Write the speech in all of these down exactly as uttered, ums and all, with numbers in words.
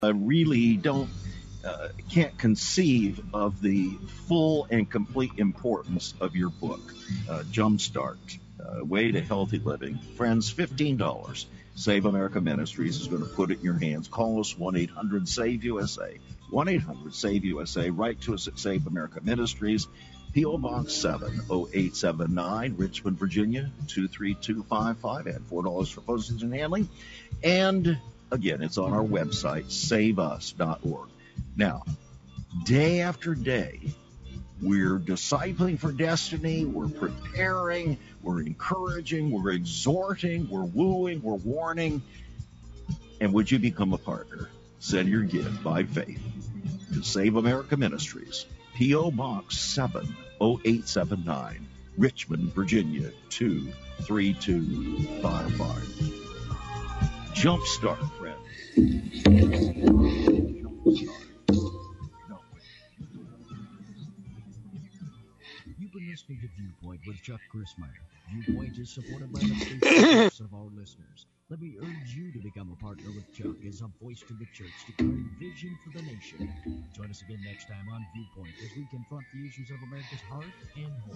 uh, really don't uh, can't conceive of the full and complete importance of your book, uh, Jumpstart, uh, Way to Healthy Living. Friends, fifteen dollars. Save America Ministries is going to put it in your hands. Call us one eight hundred save U S A. one eight hundred save U S A. Write to us at Save America Ministries. P O. Box seven oh eight seven nine, Richmond, Virginia, two three two five five. Add four dollars for postage and handling. And again, it's on our website, save us dot org. Now, day after day, we're discipling for destiny, we're preparing, we're encouraging, we're exhorting, we're wooing, we're warning. And would you become a partner? Send your gift by faith to Save America Ministries, P O. Box seven oh eight seven nine, Richmond, Virginia, two three two five five. Jumpstart, friends. Jumpstart. You've been listening to Viewpoint with Chuck Grissmeyer. Viewpoint is supported by the faithfulness of our listeners. Let me urge you to become a partner with Chuck as a voice to the church declaring vision for the nation. Join us again next time on Viewpoint as we confront the issues of America's heart and home.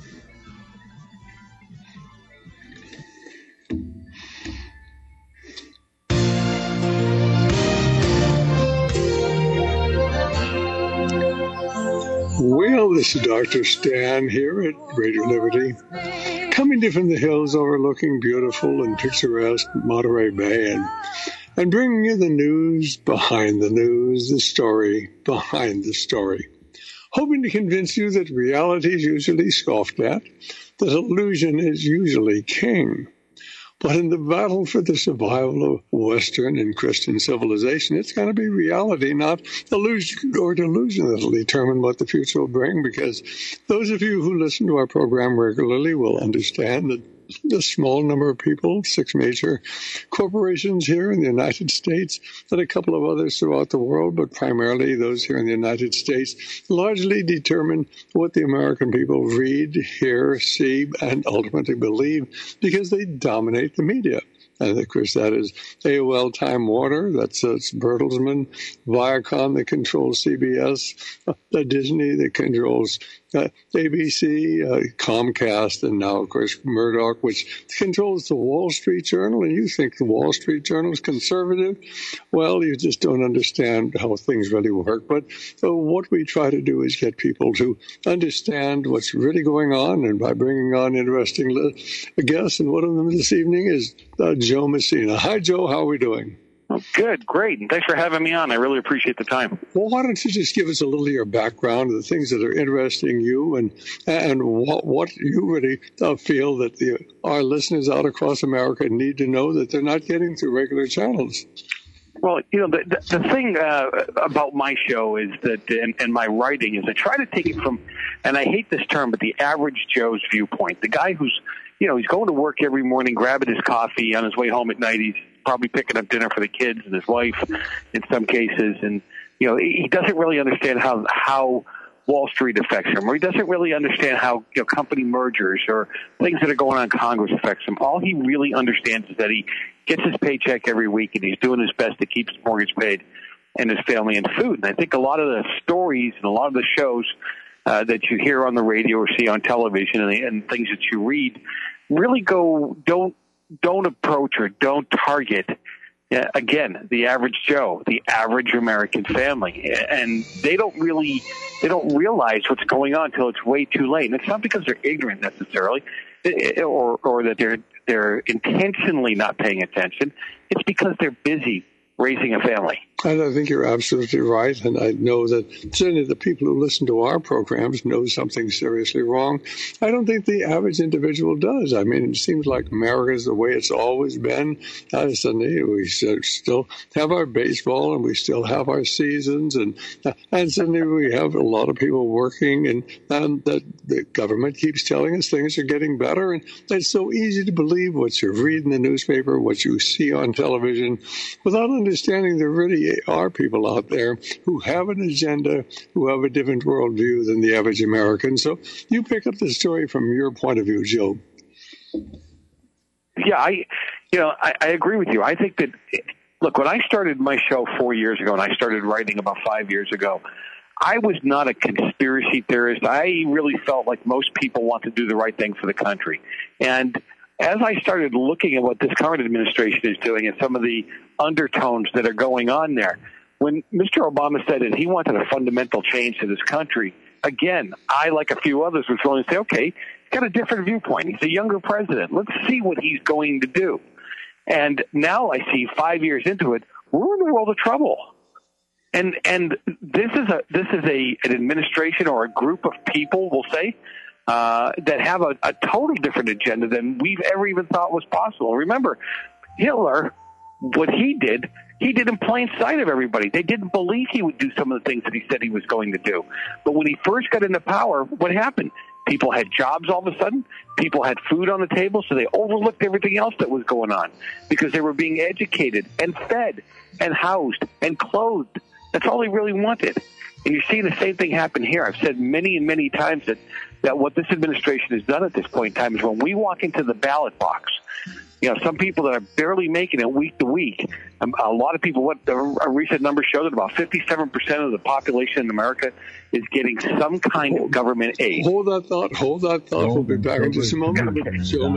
Well, this is Doctor Stan here at Radio Liberty, coming to you from the hills overlooking beautiful and picturesque Monterey Bay, and, and bringing you the news behind the news, the story behind the story. Hoping to convince you that reality is usually scoffed at, that illusion is usually king. But in the battle for the survival of Western and Christian civilization, it's going to be reality, not illusion or delusion, that will determine what the future will bring, because those of you who listen to our program regularly will understand that a small number of people, six major corporations here in the United States and a couple of others throughout the world, but primarily those here in the United States, largely determine what the American people read, hear, see, and ultimately believe, because they dominate the media. And, of course, that is A O L Time Warner, that's uh, Bertelsmann, Viacom that controls C B S, uh, Disney that controls uh, A B C, uh, Comcast, and now, of course, Murdoch, which controls the Wall Street Journal. And you think the Wall Street Journal is conservative? Well, you just don't understand how things really work. But so what we try to do is get people to understand what's really going on, and by bringing on interesting guests, and one of them this evening is uh, Joe Messina. Hi, Joe. How are we doing? Oh, good. Great. And thanks for having me on. I really appreciate the time. Well, why don't you just give us a little of your background, the things that are interesting you, and and what, what you really uh, feel that the, our listeners out across America need to know that they're not getting through regular channels. Well, you know, the, the, the thing uh, about my show is that, and, and my writing, is I try to take it from, and I hate this term, but the average Joe's viewpoint. The guy who's, you know, he's going to work every morning, grabbing his coffee on his way home at night. He's probably picking up dinner for the kids and his wife in some cases. And, you know, he doesn't really understand how, how Wall Street affects him, or he doesn't really understand how, you know, company mergers or things that are going on in Congress affects him. All he really understands is that he gets his paycheck every week and he's doing his best to keep his mortgage paid and his family in food. And I think a lot of the stories and a lot of the shows uh, that you hear on the radio or see on television and, and things that you read really go, don't, don't approach or don't target, uh, again, the average Joe, the average American family. And they don't really, they don't realize what's going on until it's way too late. And it's not because they're ignorant necessarily, or, or that they're, they're intentionally not paying attention. It's because they're busy raising a family. And I think you're absolutely right. And I know that certainly the people who listen to our programs know something seriously wrong. I don't think the average individual does. I mean, it seems like America is the way it's always been. Uh, suddenly we still have our baseball and we still have our seasons. And uh, and suddenly we have a lot of people working, and, and that the government keeps telling us things are getting better. And it's so easy to believe what you read in the newspaper, what you see on television, without understanding there really are people out there who have an agenda, who have a different worldview than the average American. So you pick up the story from your point of view, Joe. Yeah, I, you know, I, I agree with you. I think that look, when I started my show four years ago and I started writing about five years ago, I was not a conspiracy theorist. I really felt like most people want to do the right thing for the country. And as I started looking at what this current administration is doing and some of the undertones that are going on there, when Mister Obama said that he wanted a fundamental change to this country, again, I, like a few others, was willing to say, okay, he's got a different viewpoint. He's a younger president. Let's see what he's going to do. And now I see five years into it, we're in a world of trouble. And and this is a this is a an administration or a group of people, we'll say, uh, that have a, a total different agenda than we've ever even thought was possible. Remember, Hitler, what he did, he did in plain sight of everybody. They didn't believe he would do some of the things that he said he was going to do. But when he first got into power, what happened? People had jobs all of a sudden. People had food on the table, so they overlooked everything else that was going on because they were being educated and fed and housed and clothed. That's all they really wanted. And you're seeing the same thing happen here. I've said many and many times that, that what this administration has done at this point in time is when we walk into the ballot box, you know, some people that are barely making it week to week, um, a lot of people, what a recent number showed that about fifty-seven percent of the population in America is getting some kind of government aid. Hold that thought. Hold that thought. We'll be back in just a moment. Global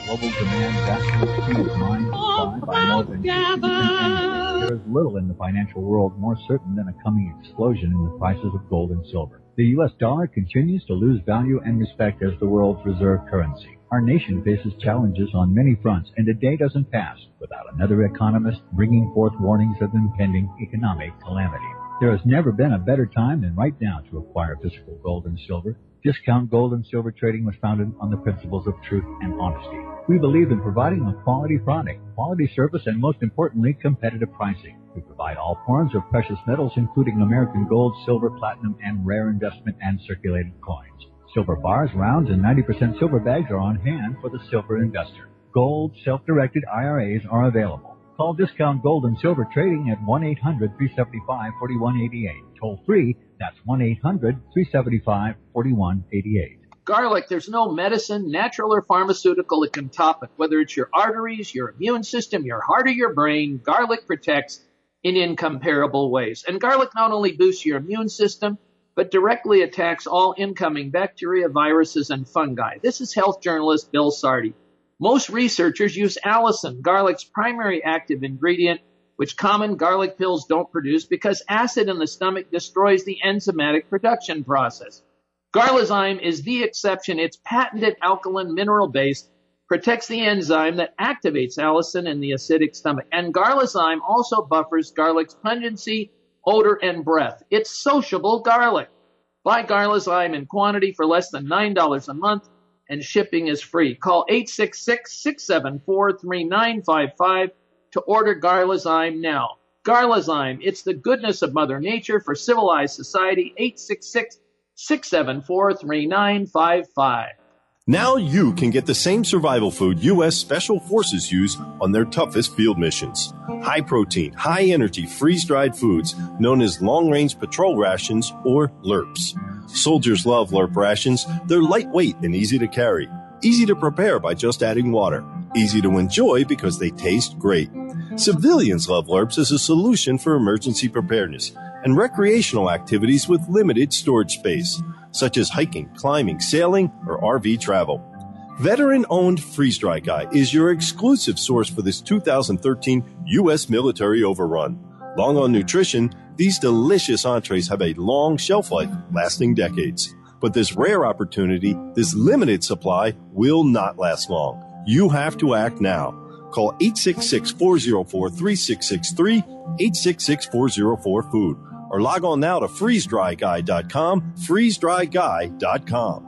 demand vastly exceeds mine supply by more than fifty percent. There is little in the financial world more certain than a coming explosion in the prices of gold and silver. The U S dollar continues to lose value and respect as the world's reserve currency. Our nation faces challenges on many fronts, and a day doesn't pass without another economist bringing forth warnings of impending economic calamity. There has never been a better time than right now to acquire physical gold and silver. Discount Gold and Silver Trading was founded on the principles of truth and honesty. We believe in providing a quality product, quality service, and most importantly, competitive pricing. We provide all forms of precious metals, including American gold, silver, platinum, and rare investment and circulated coins. Silver bars, rounds, and ninety percent silver bags are on hand for the silver investor. Gold self-directed I R As are available. Call Discount Gold and Silver Trading at one eight hundred, three seven five, four one eight eight. Toll free, that's one eight hundred, three seven five, four one eight eight. Garlic, there's no medicine, natural or pharmaceutical, that can top it. Whether it's your arteries, your immune system, your heart, or your brain, garlic protects in incomparable ways. And garlic not only boosts your immune system, but directly attacks all incoming bacteria, viruses, and fungi. This is health journalist Bill Sardi. Most researchers use allicin, garlic's primary active ingredient, which common garlic pills don't produce because acid in the stomach destroys the enzymatic production process. Garlazyme is the exception. Its patented alkaline mineral base protects the enzyme that activates allicin in the acidic stomach. And Garlazyme also buffers garlic's pungency, odor, and breath. It's sociable garlic. Buy Garlazyme in quantity for less than nine dollars a month, and shipping is free. Call eight six six, six seven four, three nine five five to order Garlazyme now. Garlazyme, it's the goodness of Mother Nature for civilized society. eight six six, six seven four, three nine five five. Now you can get the same survival food U S Special Forces use on their toughest field missions. High protein, high energy, freeze-dried foods known as long-range patrol rations or L R Ps. Soldiers love L R P rations. They're lightweight and easy to carry. Easy to prepare by just adding water. Easy to enjoy because they taste great. Civilians love L R Ps as a solution for emergency preparedness and recreational activities with limited storage space, such as hiking, climbing, sailing, or R V travel. Veteran-owned Freeze Dry Guy is your exclusive source for this two thousand thirteen U S military overrun. Long on nutrition, these delicious entrees have a long shelf life, lasting decades. But this rare opportunity, this limited supply, will not last long. You have to act now. Call eight six six, four zero four, three six six three, eight six six, four zero four, food, or log on now to freeze dry guy dot com, freeze dry guy dot com.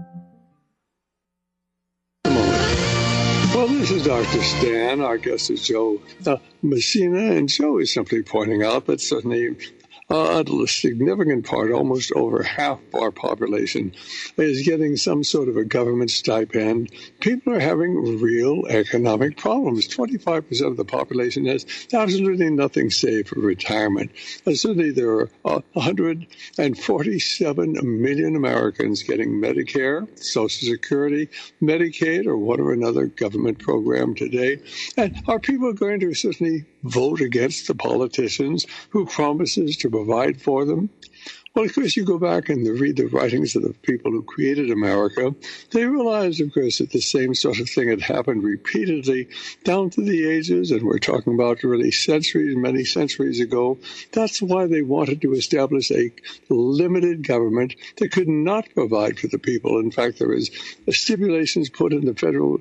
Well, this is Doctor Stan. Our guest is Joe uh, Messina, and Joe is simply pointing out that certainly uh, a significant part, almost over half our population, is getting some sort of a government stipend. People are having real economic problems. twenty-five percent of the population has absolutely nothing saved for retirement. And certainly there are uh, one hundred forty-seven million Americans getting Medicare, Social Security, Medicaid, or whatever another government program today. And are people going to certainly vote against the politicians who promises to provide for them? Well, of course, you go back and read the writings of the people who created America. They realized, of course, that the same sort of thing had happened repeatedly down through the ages, and we're talking about really centuries, many centuries ago. That's why they wanted to establish a limited government that could not provide for the people. In fact, there is stipulations put in the federal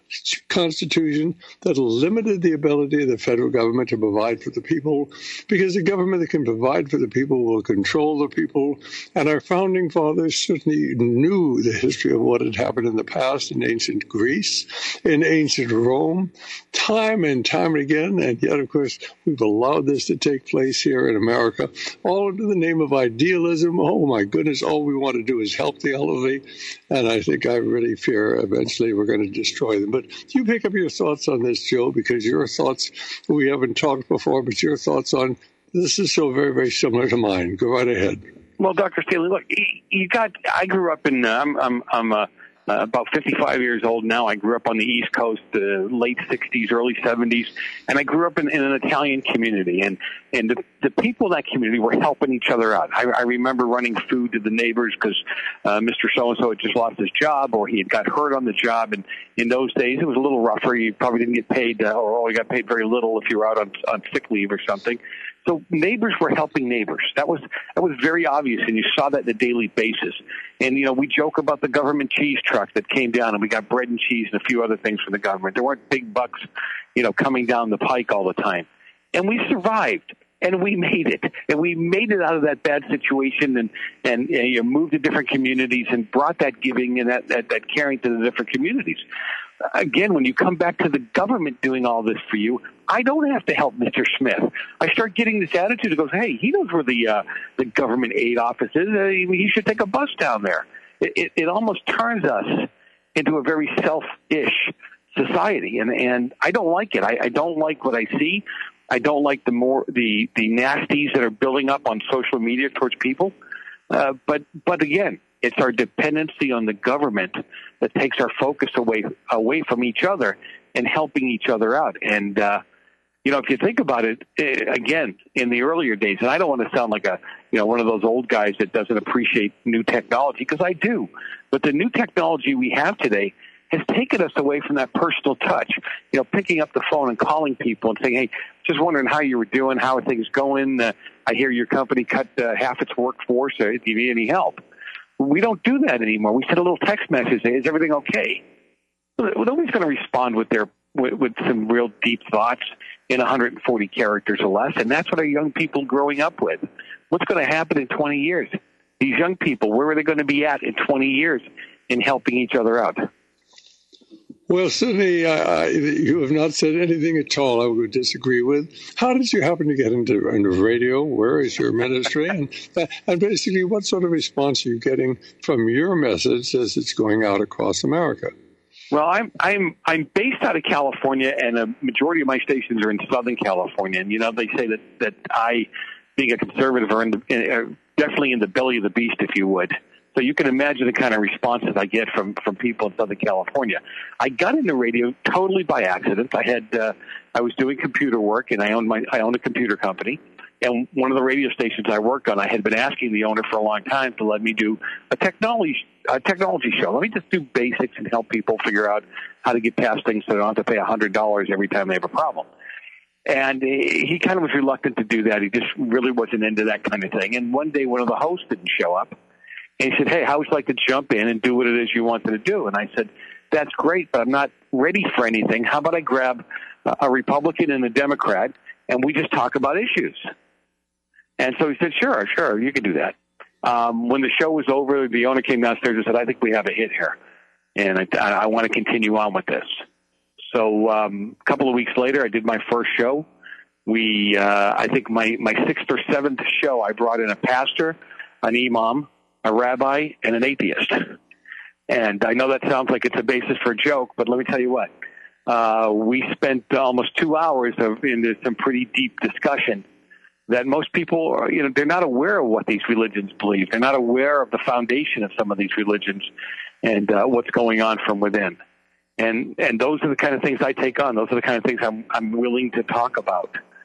Constitution that limited the ability of the federal government to provide for the people, because the government that can provide for the people will control the people. And our founding fathers certainly knew the history of what had happened in the past in ancient Greece, in ancient Rome, time and time again. And yet, of course, we've allowed this to take place here in America, all under the name of idealism. Oh, my goodness, all we want to do is help the elderly. And I think I really fear eventually we're going to destroy them. But you pick up your thoughts on this, Joe, because your thoughts, we haven't talked before, but your thoughts on this is so very, very similar to mine. Go right ahead. Well, Doctor Staley, look, you got, I grew up in, uh, I'm, I'm, I'm uh, uh, about fifty-five years old now. I grew up on the East Coast, uh, late sixties, early seventies, and I grew up in, in an Italian community, and, and the, the people in that community were helping each other out. I, I remember running food to the neighbors because uh, Mister So-and-so had just lost his job, or he had got hurt on the job, and in those days it was a little rougher. You probably didn't get paid, uh, or you got paid very little if you were out on, on sick leave or something. So neighbors were helping neighbors. That was that was very obvious, and you saw that on a daily basis. And, you know, we joke about the government cheese truck that came down, and we got bread and cheese and a few other things from the government. There weren't big bucks, you know, coming down the pike all the time. And we survived, and we made it. And we made it out of that bad situation, and, and, and you know, moved to different communities and brought that giving and that, that, that caring to the different communities. Again, when you come back to the government doing all this for you, I don't have to help Mister Smith. I start getting this attitude that goes, hey, he knows where the uh, the government aid office is. Uh, he should take a bus down there. It, it, it almost turns us into a very selfish society, and, and I don't like it. I, I don't like what I see. I don't like the more the, the nasties that are building up on social media towards people. Uh, but but again, it's our dependency on the government that takes our focus away away from each other and helping each other out. And uh, you know, if you think about it, eh, again, in the earlier days, and I don't want to sound like a you know one of those old guys that doesn't appreciate new technology, because I do. But the new technology we have today has taken us away from that personal touch. You know, picking up the phone and calling people and saying, "Hey, just wondering how you were doing, how are things going? Uh, I hear your company cut uh, half its workforce. Uh, do you need any help?" We don't do that anymore. We send a little text message, "Hey, is everything okay?" Well, nobody's going to respond with their with, with some real deep thoughts in one hundred forty characters or less, and that's what our young people growing up with. What's going to happen in twenty years? These young people, where are they going to be at in twenty years in helping each other out? Well, certainly, uh, you have not said anything at all I would disagree with. How did you happen to get into, into radio? Where is your ministry? and, uh, and basically, what sort of response are you getting from your message as it's going out across America? Well, I'm I'm I'm based out of California, and a majority of my stations are in Southern California. And you know, they say that that I, being a conservative, are in the, uh, definitely in the belly of the beast, if you would. So you can imagine the kind of responses I get from, from people in Southern California. I got into radio totally by accident. I had uh, I was doing computer work, and I owned my I owned a computer company. And one of the radio stations I worked on, I had been asking the owner for a long time to let me do a technology a technology show. Let me just do basics and help people figure out how to get past things so they don't have to pay one hundred dollars every time they have a problem. And he kind of was reluctant to do that. He just really wasn't into that kind of thing. And one day, one of the hosts didn't show up. And he said, "Hey, how would you like to jump in and do what it is you wanted to do?" And I said, "That's great, but I'm not ready for anything. How about I grab a Republican and a Democrat, and we just talk about issues?" And so he said, sure, sure, you can do that. Um, when the show was over, the owner came downstairs and said, "I think we have a hit here, and I, I want to continue on with this." So um, a couple of weeks later, I did my first show. We, uh, I think my, my sixth or seventh show, I brought in a pastor, an imam, a rabbi, and an atheist. And I know that sounds like it's a basis for a joke, but let me tell you what. Uh, we spent almost two hours of into some pretty deep discussion that most people, are, you know, they're not aware of what these religions believe. They're not aware of the foundation of some of these religions and uh, what's going on from within. And and those are the kind of things I take on. Those are the kind of things I'm I'm willing to talk about.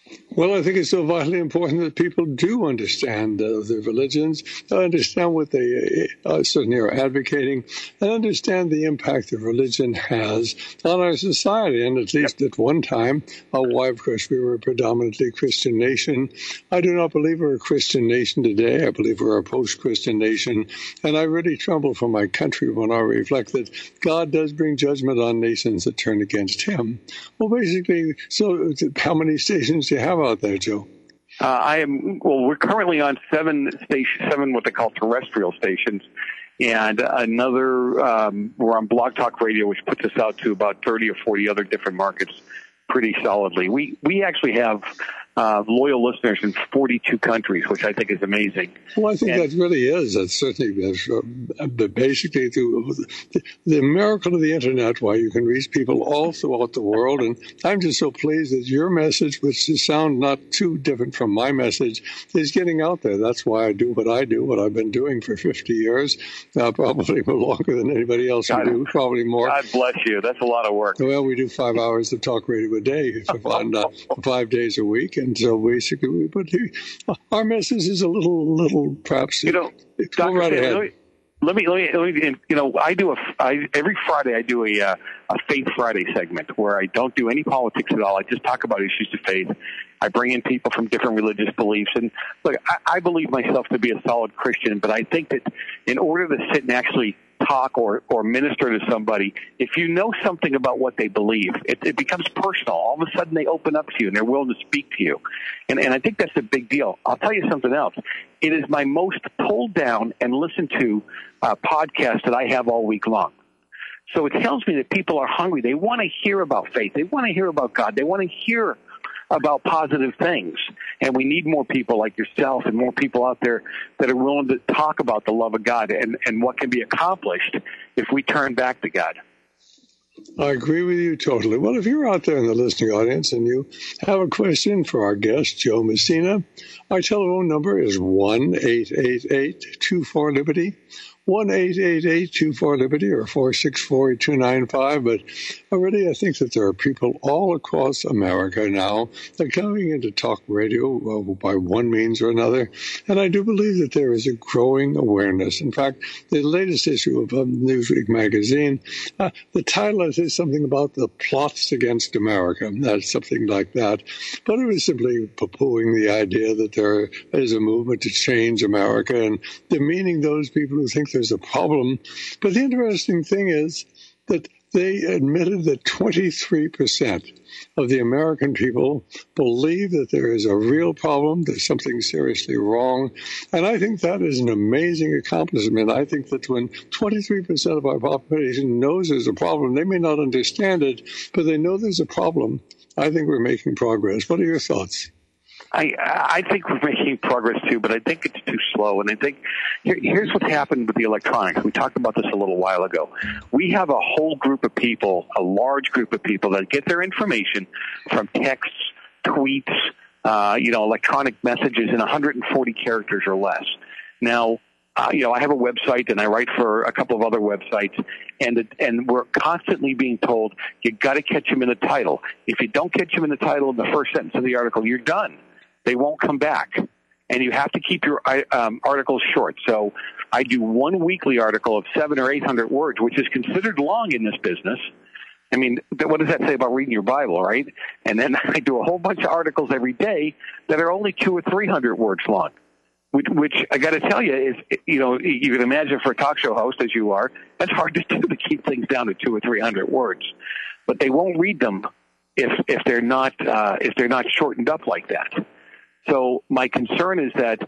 Well, I think it's so vitally important that people do understand uh, their religions, understand what they uh, certainly are advocating, and understand the impact that religion has on our society. And at least at one time, uh, why, of course, we were a predominantly Christian nation. I do not believe we're a Christian nation today. I believe we're a post-Christian nation. And I really tremble for my country when I reflect that God does bring judgment on nations that turn against him. Well, basically, so how many stations do you have out there, Joe? Uh, I am, well, we're currently on seven stations, seven what they call terrestrial stations, and another, um, we're on Blog Talk Radio, which puts us out to about thirty or forty other different markets pretty solidly. We, we actually have uh, loyal listeners in forty-two countries, which I think is amazing. Well, I think and, that really is. That's certainly uh, basically through the, the miracle of the Internet, why you can reach people all throughout the world. And I'm just so pleased that your message, which is sound not too different from my message, is getting out there. That's why I do what I do, what I've been doing for fifty years, uh, probably longer than anybody else God, can do, probably more. God bless you. That's a lot of work. Well, we do five hours of talk radio a day, on, uh, five days a week. And so basically, we put our message is a little, little perhaps. You know, go right Sam, ahead. Let me, let me, let me, let me, you know, I do a, I, every Friday I do a, uh, a Faith Friday segment where I don't do any politics at all. I just talk about issues of faith. I bring in people from different religious beliefs. And look, I, I believe myself to be a solid Christian, but I think that in order to sit and actually talk or, or minister to somebody, if you know something about what they believe, it, it becomes personal. All of a sudden they open up to you and they're willing to speak to you. And, and I think that's a big deal. I'll tell you something else. It is my most pulled down and listened to uh, podcast that I have all week long. So it tells me that people are hungry. They want to hear about faith. They want to hear about God. They want to hear about positive things. And we need more people like yourself and more people out there that are willing to talk about the love of God and, and what can be accomplished if we turn back to God. I agree with you totally. Well, if you're out there in the listening audience and you have a question for our guest, Joe Messina, our telephone number is one eight eight eight two four Liberty. one eight eight eight two four Liberty or four six four two nine five. But already I think that there are people all across America now that are coming into talk radio well, by one means or another. And I do believe that there is a growing awareness. In fact, the latest issue of um, Newsweek magazine, uh, the title is something about the plots against America. That's something like that. But it was simply poo-pooing the idea that there is a movement to change America and demeaning those people who think there's a problem. But the interesting thing is that they admitted that twenty-three percent of the American people believe that there is a real problem, there's something seriously wrong. And I think that is an amazing accomplishment. I think that when twenty-three percent of our population knows there's a problem, they may not understand it, but they know there's a problem. I think we're making progress. What are your thoughts? I, I think we're making progress too, but I think it's too slow. And I think here, here's what's happened with the electronics. We talked about this a little while ago. We have a whole group of people, a large group of people that get their information from texts, tweets, uh, you know, electronic messages in one hundred forty characters or less. Now, uh, you know, I have a website and I write for a couple of other websites, and it, and we're constantly being told you got to catch them in the title. If you don't catch them in the title in the first sentence of the article, you're done. They won't come back. And you have to keep your um, articles short. So I do one weekly article of seven or eight hundred words, which is considered long in this business. I mean, what does that say about reading your Bible, right? And then I do a whole bunch of articles every day that are only two or three hundred words long, which, which I got to tell you is, you know, you can imagine for a talk show host as you are, that's hard to do to keep things down to two or three hundred words. But they won't read them if if they're not uh, if they're not shortened up like that. So my concern is that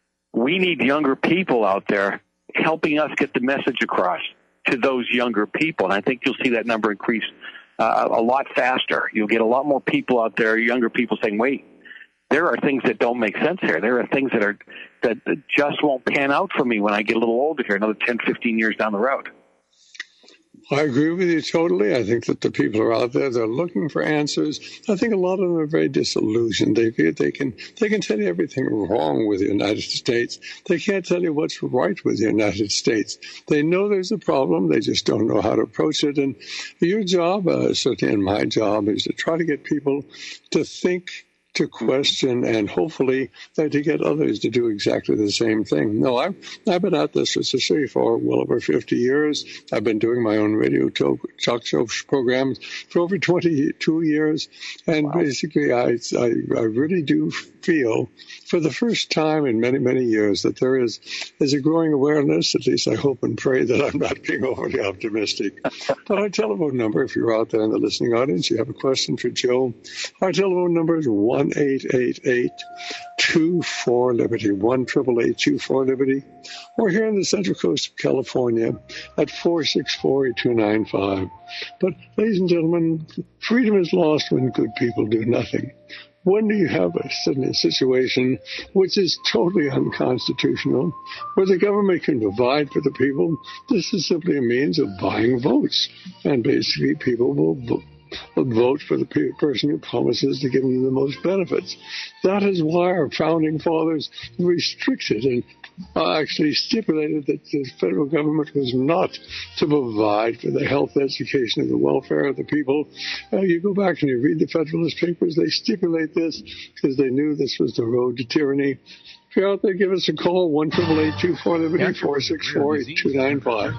we need younger people out there helping us get the message across to those younger people. And I think you'll see that number increase uh, a lot faster. You'll get a lot more people out there, younger people saying, wait, there are things that don't make sense here. There are things that are that just won't pan out for me when I get a little older here, another ten, fifteen years down the road. I agree with you totally. I think that the people are out there, they're looking for answers. I think a lot of them are very disillusioned. They they can they can tell you everything wrong with the United States. They can't tell you what's right with the United States. They know there's a problem. They just don't know how to approach it. And your job, uh, certainly and my job, is to try to get people to think to question and hopefully that to get others to do exactly the same thing. No, I've, I've been at this, as I say, for well over fifty years. I've been doing my own radio talk, talk show programs for over twenty-two years. And wow. basically, I, I, I really do feel for the first time in many, many years that there is, is a growing awareness, at least I hope and pray that I'm not being overly optimistic. But our telephone number, if you're out there in the listening audience, you have a question for Joe, our telephone number is one eight eight eight, two four, Liberty, one eight eight eight, two four, Liberty, or here in the Central Coast of California at four six four, eight two nine five. But, ladies and gentlemen, freedom is lost when good people do nothing. When do you have a situation which is totally unconstitutional, where the government can provide for the people? This is simply a means of buying votes. And basically, people will vote. will vote for the person who promises to give them the most benefits. That is why our founding fathers restricted and actually stipulated that the federal government was not to provide for the health, education, and the welfare of the people. Uh, you go back and you read the Federalist Papers, they stipulate this because they knew this was the road to tyranny. If you're out there, give us a call, one eight eight eight, two four, Liberty, four six four, eight two nine five.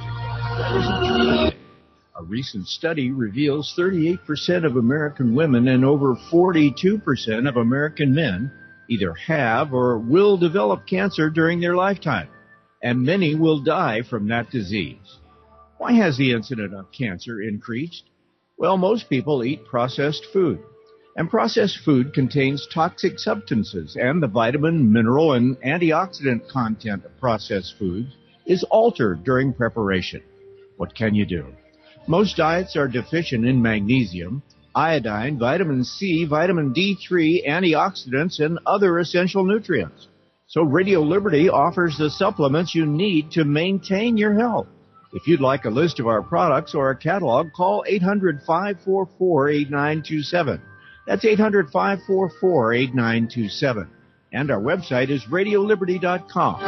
A recent study reveals thirty-eight percent of American women and over forty-two percent of American men either have or will develop cancer during their lifetime, and many will die from that disease. Why has the incidence of cancer increased? Well, most people eat processed food, and processed food contains toxic substances, and the vitamin, mineral, and antioxidant content of processed foods is altered during preparation. What can you do? Most diets are deficient in magnesium, iodine, vitamin C, vitamin D three, antioxidants, and other essential nutrients. So Radio Liberty offers the supplements you need to maintain your health. If you'd like a list of our products or a catalog, call eight hundred, five four four, eight nine two seven. That's eight hundred, five four four, eight nine two seven. And our website is radio liberty dot com.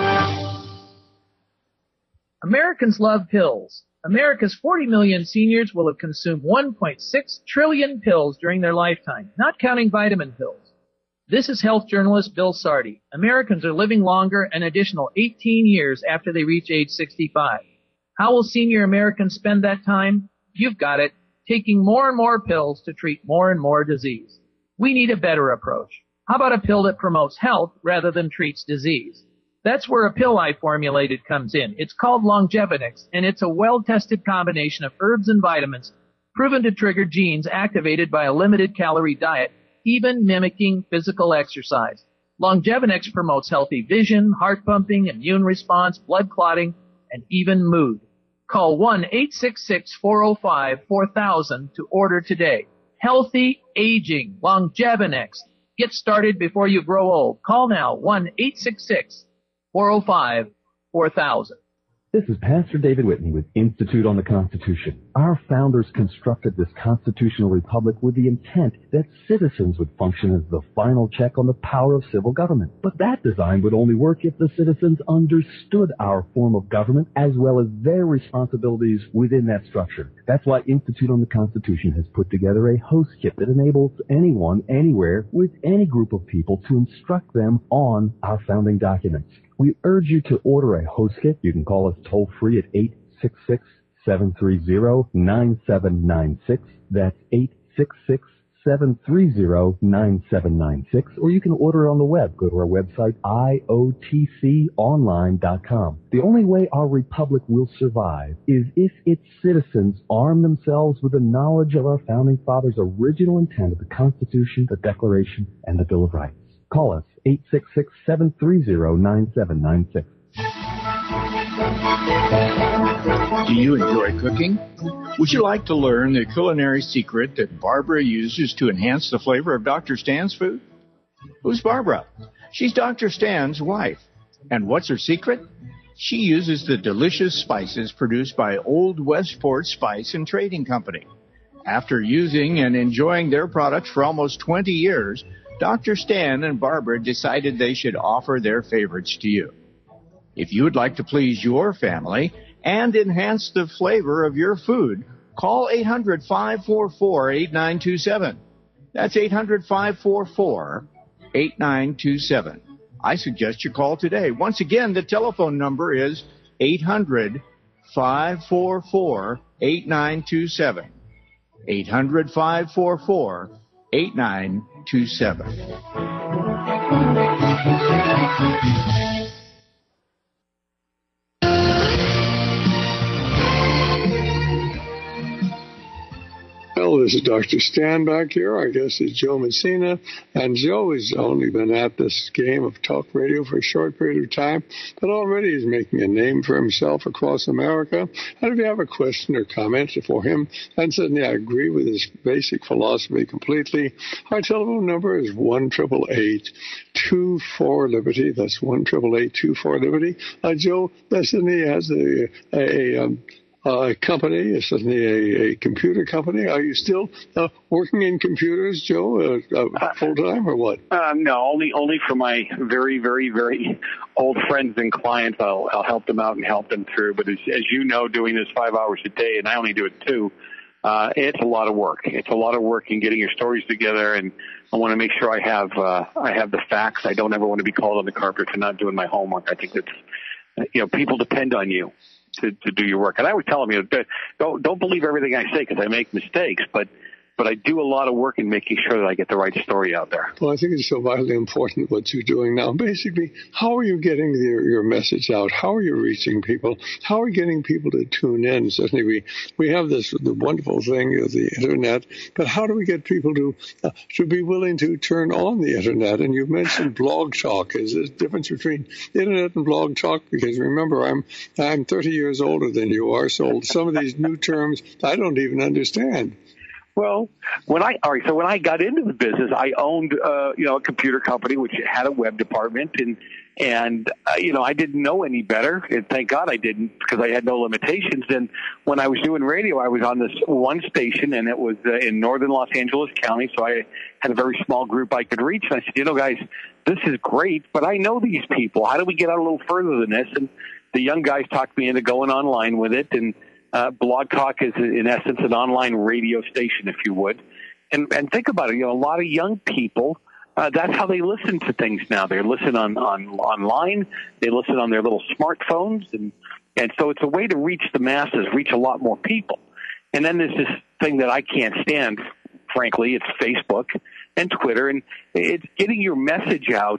Americans love pills. America's forty million seniors will have consumed one point six trillion pills during their lifetime, not counting vitamin pills. This is health journalist Bill Sardi. Americans are living longer an additional eighteen years after they reach age sixty-five. How will senior Americans spend that time? You've got it, taking more and more pills to treat more and more disease. We need a better approach. How about a pill that promotes health rather than treats disease? That's where a pill I formulated comes in. It's called Longevinix, and it's a well-tested combination of herbs and vitamins proven to trigger genes activated by a limited-calorie diet, even mimicking physical exercise. Longevinix promotes healthy vision, heart pumping, immune response, blood clotting, and even mood. Call one eight six six, four oh five, four thousand to order today. Healthy aging, Longevinix. Get started before you grow old. Call now, one eight six six, four oh five, four thousand. This is Pastor David Whitney with Institute on the Constitution. Our founders constructed this constitutional republic with the intent that citizens would function as the final check on the power of civil government. But that design would only work if the citizens understood our form of government as well as their responsibilities within that structure. That's why Institute on the Constitution has put together a host kit that enables anyone, anywhere, with any group of people to instruct them on our founding documents. We urge you to order a host kit. You can call us toll-free at eight six six, seven three zero, nine seven nine six. That's eight six six, seven three zero, nine seven nine six. Or you can order it on the web. Go to our website, I O T C online dot com. The only way our republic will survive is if its citizens arm themselves with the knowledge of our founding fathers' original intent of the Constitution, the Declaration, and the Bill of Rights. Call us, eight six six, seven three zero, nine seven nine six. Do you enjoy cooking? Would you like to learn the culinary secret that Barbara uses to enhance the flavor of Doctor Stan's food? Who's Barbara? She's Doctor Stan's wife. And what's her secret? She uses the delicious spices produced by Old Westport Spice and Trading Company. After using and enjoying their products for almost twenty years, Doctor Stan and Barbara decided they should offer their favorites to you. If you would like to please your family and enhance the flavor of your food, call eight hundred, five four four, eight nine two seven. That's eight hundred, five four four, eight nine two seven. I suggest you call today. Once again, the telephone number is eight hundred, five four four, eight nine two seven. eight hundred, five four four, eight nine two seven. Well, this is Doctor Stan back here. Our guest is Joe Messina. And Joe has only been at this game of talk radio for a short period of time, but already he's making a name for himself across America. And if you have a question or comment for him, and certainly I agree with his basic philosophy completely, our telephone number is one eight eight eight, two four, Liberty. That's one eight eight eight, two four, Liberty. Uh, Joe Messina has a... a, a um, Uh, company, certainly a, a computer company. Are you still uh, working in computers, Joe, uh, uh, full time or what? Uh, no, only only for my very, very, very old friends and clients. I'll, I'll help them out and help them through. But as, as you know, doing this five hours a day, and I only do it two, uh, it's a lot of work. It's a lot of work in getting your stories together, and I want to make sure I have uh, I have the facts. I don't ever want to be called on the carpet for not doing my homework. I think that's, you know, people depend on you to, to do your work. And I would tell them, you know, don't, don't believe everything I say because I make mistakes, but but I do a lot of work in making sure that I get the right story out there. Well, I think it's so vitally important what you're doing now. Basically, how are you getting your, your message out? How are you reaching people? How are you getting people to tune in? Certainly, we, we have this the wonderful thing of the Internet, but how do we get people to uh, to be willing to turn on the Internet? And you've mentioned Blog Talk. Is there a difference between Internet and Blog Talk? Because remember, I'm I'm thirty years older than you are, so some of these new terms I don't even understand. Well, when I all right, so when I got into the business, I owned uh, you know a computer company which had a web department, and and uh, you know I didn't know any better, and thank God I didn't because I had no limitations. And when I was doing radio, I was on this one station, and it was uh, in northern Los Angeles County, so I had a very small group I could reach. And I said, you know, guys, this is great, but I know these people. How do we get out a little further than this? And the young guys talked me into going online with it, and Uh, Blog Talk is, in essence, an online radio station, if you would. And, and think about it. You know, a lot of young people, uh, that's how they listen to things now. They listen on, on online. They listen on their little smartphones. And, and so it's a way to reach the masses, reach a lot more people. And then there's this thing that I can't stand, frankly. It's Facebook and Twitter. And it's getting your message out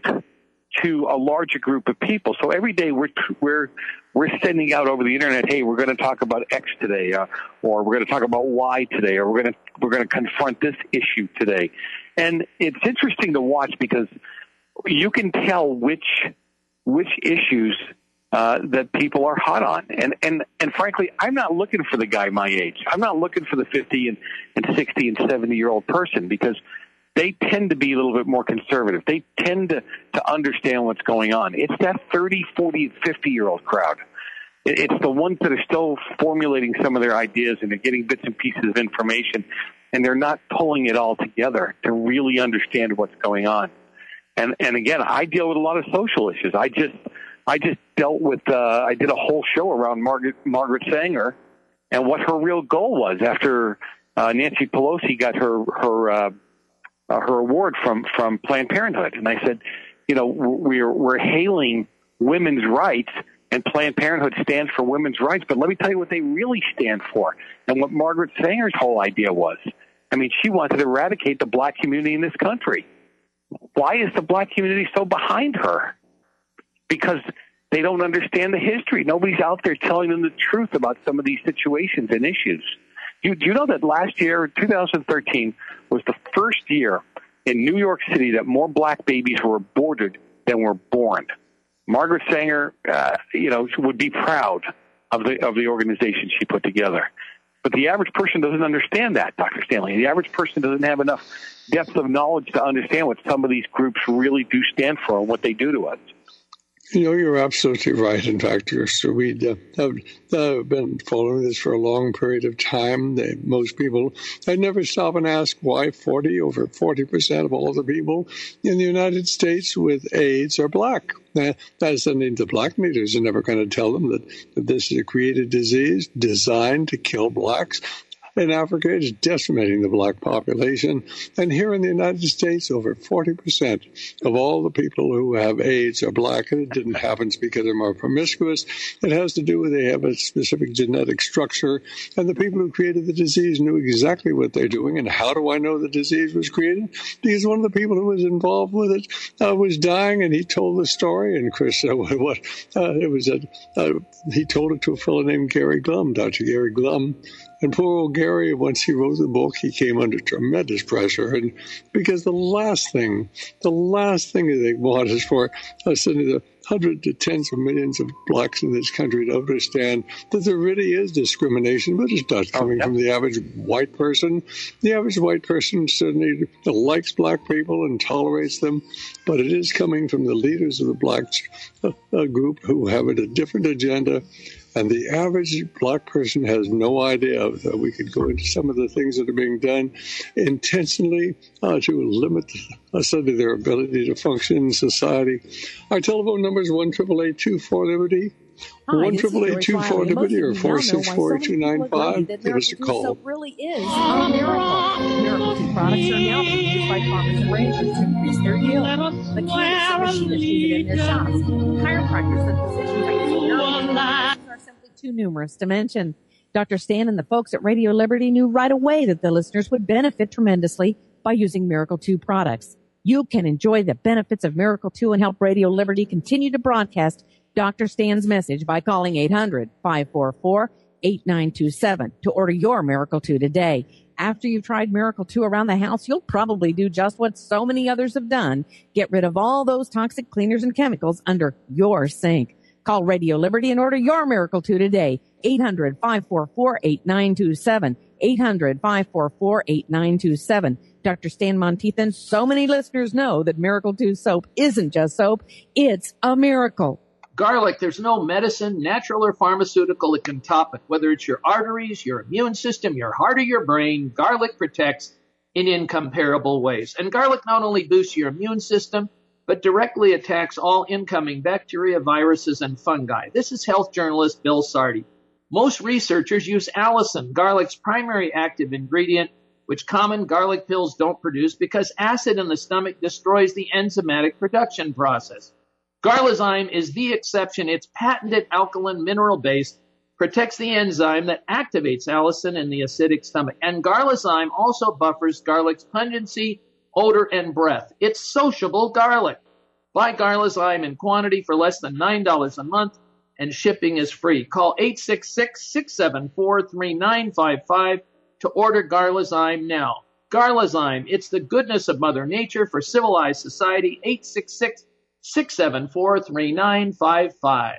to a larger group of people. So every day we're we're we're sending out over the internet, hey, we're going to talk about X today, uh, or we're going to talk about Y today, or we're going to we're going to confront this issue today. And it's interesting to watch because you can tell which which issues uh, that people are hot on. And and and frankly, I'm not looking for the guy my age. I'm not looking for the fifty and, and sixty and seventy year old person because they tend to be a little bit more conservative. They tend to, to understand what's going on. It's that thirty, forty, fifty-year-old crowd. It's the ones that are still formulating some of their ideas and they're getting bits and pieces of information, and they're not pulling it all together to really understand what's going on. And and again, I deal with a lot of social issues. I just I just dealt with uh, I did a whole show around Margaret Margaret Sanger and what her real goal was after uh, Nancy Pelosi got her her. Uh, Uh, her award from, from Planned Parenthood. And I said, you know, we're, we're hailing women's rights, and Planned Parenthood stands for women's rights, but let me tell you what they really stand for and what Margaret Sanger's whole idea was. I mean, she wanted to eradicate the black community in this country. Why is the black community so behind her? Because they don't understand the history. Nobody's out there telling them the truth about some of these situations and issues. You, do you know that last year, two thousand thirteen, was the first year in New York City that more black babies were aborted than were born? Margaret Sanger, uh, you know, would be proud of the of the organization she put together. But the average person doesn't understand that, Doctor Stanley. The average person doesn't have enough depth of knowledge to understand what some of these groups really do stand for and what they do to us. You know, you're absolutely right. In fact, so we uh, have uh, been following this for a long period of time. They, most people, I never stop and ask why forty, over forty percent of all the people in the United States with AIDS are black. Uh, that's something the black leaders are never going to tell them that, that this is a created disease designed to kill blacks. In Africa, it's decimating the black population. And here in the United States, over forty percent of all the people who have AIDS are black. And it didn't happen because they're more promiscuous. It has to do with they have a specific genetic structure. And the people who created the disease knew exactly what they're doing. And how do I know the disease was created? Because one of the people who was involved with it uh, was dying, and he told the story. And Chris, uh, what uh, it was, a, uh, he told it to a fellow named Gary Glum, Doctor Gary Glum. And poor old Gary, once he wrote the book, he came under tremendous pressure. And because the last thing, the last thing that they want is for us into the hundreds to tens of millions of blacks in this country to understand that there really is discrimination, but it's not coming from the average white person. The average white person certainly likes black people and tolerates them, but it is coming from the leaders of the black uh, group who have a different agenda. And the average black person has no idea that we could go into some of the things that are being done intentionally uh, to limit uh, suddenly their ability to function in society. Our telephone number is one eight eight eight, two four, Liberty. one eight eight eight, two four, Liberty or four six four, two nine five. Give us a call. Soap really is a miracle. Miracle two products are now being used by farmers and ranchers to increase their yield. Mechanics and machinists use it in their shops. Chiropractors and physicians are using it. Are simply too numerous to mention. Doctor Stan and the folks at Radio Liberty knew right away that the listeners would benefit tremendously by using Miracle two products. You can enjoy the benefits of Miracle two and help Radio Liberty continue to broadcast Doctor Stan's message by calling eight hundred, five four four, eight nine two seven to order your Miracle two today. After you've tried Miracle two around the house, you'll probably do just what so many others have done. Get rid of all those toxic cleaners and chemicals under your sink. Call Radio Liberty and order your Miracle two today. eight hundred, five four four, eight nine two seven. eight hundred, five four four, eight nine two seven. Doctor Stan Monteith, so many listeners know that Miracle two soap isn't just soap. It's a miracle. Garlic, there's no medicine, natural or pharmaceutical that can top it. Whether it's your arteries, your immune system, your heart, or your brain, garlic protects in incomparable ways. And garlic not only boosts your immune system, but directly attacks all incoming bacteria, viruses, and fungi. This is health journalist Bill Sardi. Most researchers use allicin, garlic's primary active ingredient, which common garlic pills don't produce because acid in the stomach destroys the enzymatic production process. Garlizyme is the exception. Its patented alkaline mineral base protects the enzyme that activates allicin in the acidic stomach. And Garlizyme also buffers garlic's pungency, odor, and breath. It's sociable garlic. Buy Garlizyme in quantity for less than nine dollars a month, and shipping is free. Call eight six six, six seven four, three nine five five to order Garlizyme now. Garlizyme, it's the goodness of Mother Nature for civilized society. eight six six, six seven four, three nine five five.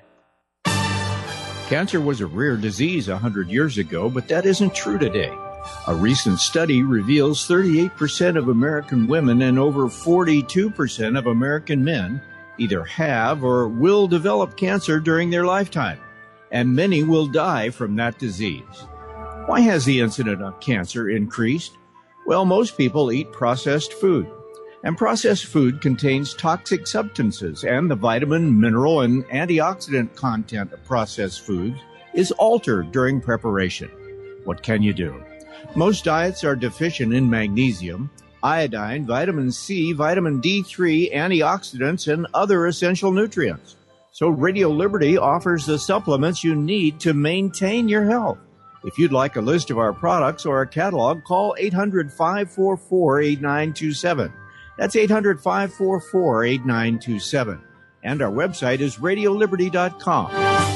Cancer was a rare disease one hundred years ago, but that isn't true today. A recent study reveals thirty-eight percent of American women and over forty-two percent of American men either have or will develop cancer during their lifetime, and many will die from that disease. Why has the incidence of cancer increased? Well, most people eat processed food, and processed food contains toxic substances, and the vitamin, mineral, and antioxidant content of processed foods is altered during preparation. What can you do? Most diets are deficient in magnesium, iodine, vitamin C, vitamin D three, antioxidants, and other essential nutrients. So Radio Liberty offers the supplements you need to maintain your health. If you'd like a list of our products or a catalog, call eight hundred, five four four, eight nine two seven. That's eight hundred, five four four, eight nine two seven. And our website is radio liberty dot com.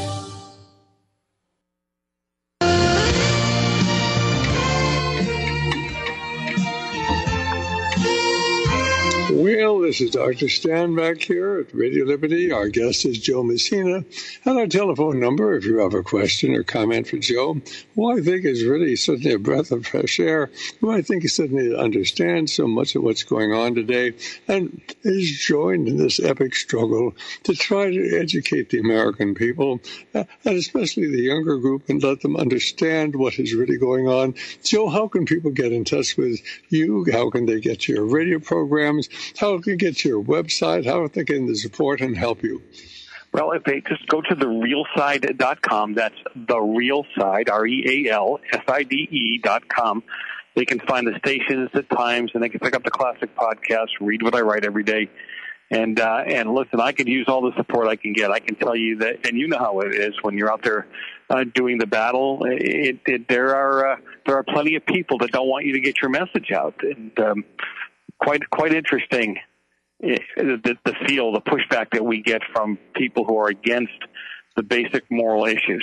Well, this is Doctor Stan back here at Radio Liberty. Our guest is Joe Messina. And our telephone number, if you have a question or comment for Joe, who I think is really certainly a breath of fresh air, who I think certainly understands so much of what's going on today, and is joined in this epic struggle to try to educate the American people, and especially the younger group, and let them understand what is really going on. Joe, how can people get in touch with you? How can they get to your radio programs? How can they get to your website? How can they get in the support and help you? Well, if they just go to the real side dot com, that's the real side, R E A L S I D E dot com. They can find the stations, the times, and they can pick up the classic podcast, read what I write every day. And uh, and listen, I could use all the support I can get. I can tell you that, and you know how it is when you're out there uh, doing the battle. It, it, there are uh, there are plenty of people that don't want you to get your message out, and um, quite quite interesting it, the, the feel, the pushback that we get from people who are against the basic moral issues.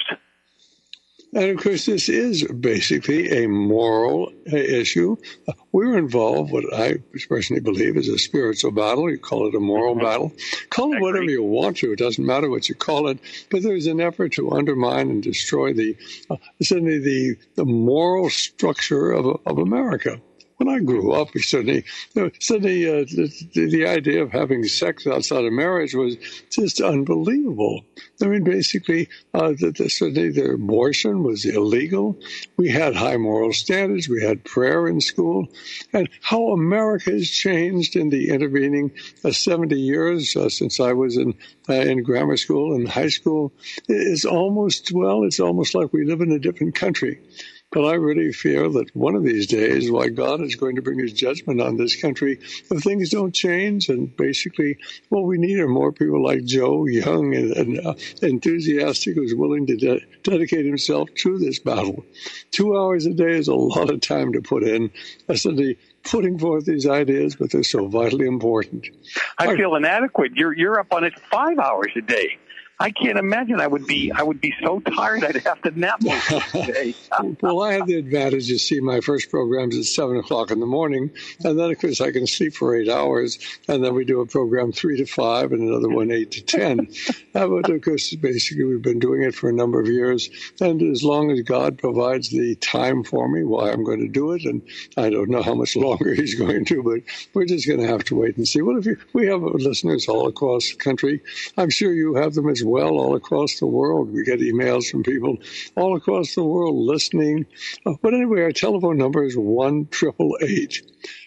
And, of course, this is basically a moral issue. We're involved, what I personally believe is a spiritual battle. You call it a moral battle. Call it whatever you want to. It doesn't matter what you call it. But there's an effort to undermine and destroy the, uh, certainly the, the moral structure of, of America. When I grew up, we certainly, you know, certainly uh, the, the idea of having sex outside of marriage was just unbelievable. I mean, basically, uh, the, the, certainly the abortion was illegal. We had high moral standards. We had prayer in school. And how America has changed in the intervening uh, seventy years uh, since I was in uh, in grammar school and high school is almost, well, it's almost like we live in a different country. But I really fear that one of these days, why God is going to bring his judgment on this country if things don't change. And basically, what we need are more people like Joe, young and, and uh, enthusiastic, who's willing to de- dedicate himself to this battle. Two hours a day is a lot of time to put in. Essentially, putting forth these ideas, but they're so vitally important. I I, feel inadequate. You're you're up on it five hours a day. I can't imagine. I would be I would be so tired I'd have to nap most of the day. Well, I have the advantage to see my first programs at seven o'clock in the morning, and then of course I can sleep for eight hours, and then we do a program three to five, and another one eight to ten. uh, but of course, basically we've been doing it for a number of years, and as long as God provides the time for me, why I'm going to do it, and I don't know how much longer He's going to, but we're just going to have to wait and see. Well, if you, we have listeners all across the country, I'm sure you have them as well all across the world. We get emails from people all across the world listening. Uh, but anyway, our telephone number is one triple eight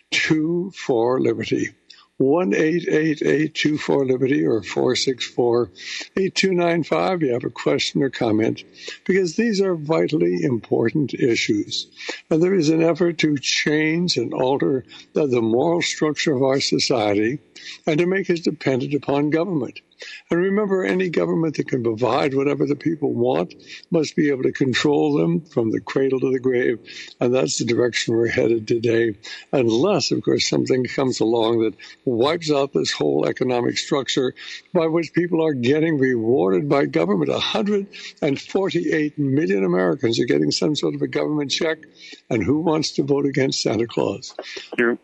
two four Liberty. one eight eight eight two four Liberty or four six four eight two nine five. You have a question or comment, because these are vitally important issues. And there is an effort to change and alter the, the moral structure of our society and to make us dependent upon government. And remember, any government that can provide whatever the people want must be able to control them from the cradle to the grave. And that's the direction we're headed today. Unless, of course, something comes along that wipes out this whole economic structure by which people are getting rewarded by government. one hundred forty-eight million Americans are getting some sort of a government check. And who wants to vote against Santa Claus? You're,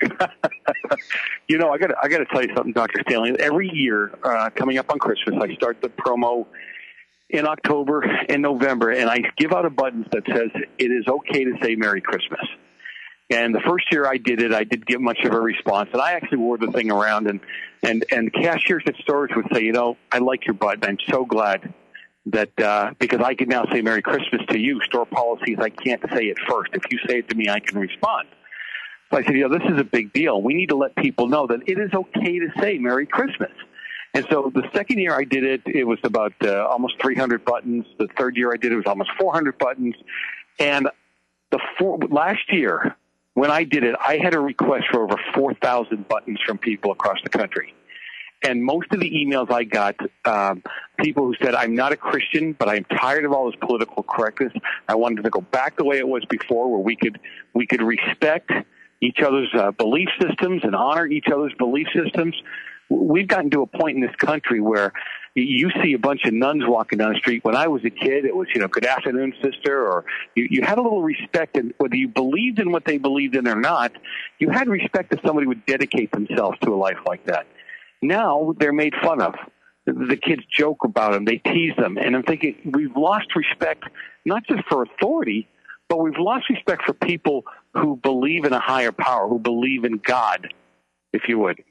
you know, I got I got to tell you something, Doctor Stanley. Every year, uh, coming up on Christmas, I start the promo in October and November, and I give out a button that says it is okay to say Merry Christmas. And the first year I did it, I didn't get much of a response, and I actually wore the thing around, and and and cashiers at stores would say, you know, I like your button. I'm so glad that uh, because I can now say Merry Christmas to you. Store policies, I can't say it first. If you say it to me, I can respond. So I said, you know, this is a big deal. We need to let people know that it is okay to say Merry Christmas. And so the second year I did it, it was about uh, almost three hundred buttons. The third year I did it, it was almost four hundred buttons. And the four, last year, when I did it, I had a request for over four thousand buttons from people across the country. And most of the emails I got, um, people who said, I'm not a Christian, but I'm tired of all this political correctness. I wanted to go back the way it was before, where we could we could respect each other's uh, belief systems and honor each other's belief systems. We've gotten to a point in this country where you see a bunch of nuns walking down the street. When I was a kid, it was, you know, good afternoon, sister, or you, you had a little respect, and whether you believed in what they believed in or not, you had respect that somebody would dedicate themselves to a life like that. Now they're made fun of. The kids joke about them. They tease them. And I'm thinking we've lost respect, not just for authority, but we've lost respect for people who believe in a higher power, who believe in God, if you would.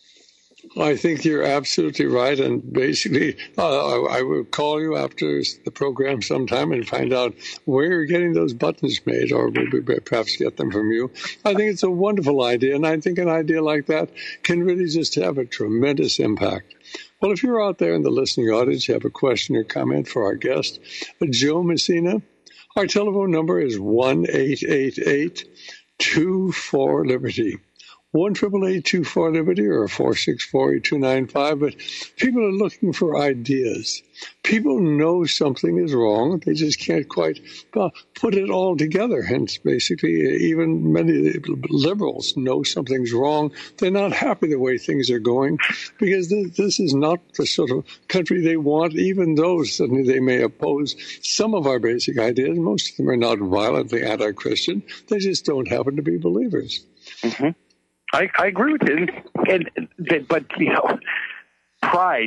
I think you're absolutely right. And basically, uh, I, I will call you after the program sometime and find out where you're getting those buttons made, or maybe perhaps get them from you. I think it's a wonderful idea. And I think an idea like that can really just have a tremendous impact. Well, if you're out there in the listening audience, you have a question or comment for our guest, Joe Messina, our telephone number is one eight eight eight two four Liberty. one eight eight eight two four Liberty or four six four two nine five. But people are looking for ideas. People know something is wrong. They just can't quite uh, put it all together. Hence, basically, even many liberals know something's wrong. They're not happy the way things are going because th- this is not the sort of country they want, even though suddenly they may oppose some of our basic ideas. Most of them are not violently anti-Christian. They just don't happen to be believers. Mm-hmm. I, I agree with you. And, and, but, you know, pride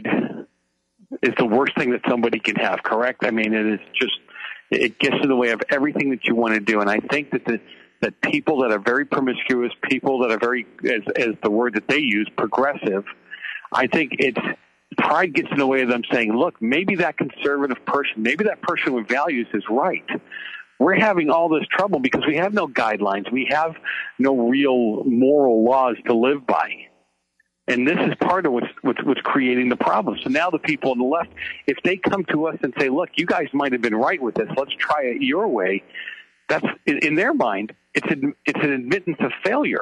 is the worst thing that somebody can have, correct? I mean, it is just, it gets in the way of everything that you want to do. And I think that the, that people that are very promiscuous, people that are very, as, as the word that they use, progressive, I think it's, pride gets in the way of them saying, look, maybe that conservative person, maybe that person with values is right. We're having all this trouble because we have no guidelines. We have no real moral laws to live by. And this is part of what's, what's, what's creating the problem. So now the people on the left, if they come to us and say, look, you guys might have been right with this, let's try it your way, that's, in, in their mind, it's, an, it's an admittance of failure.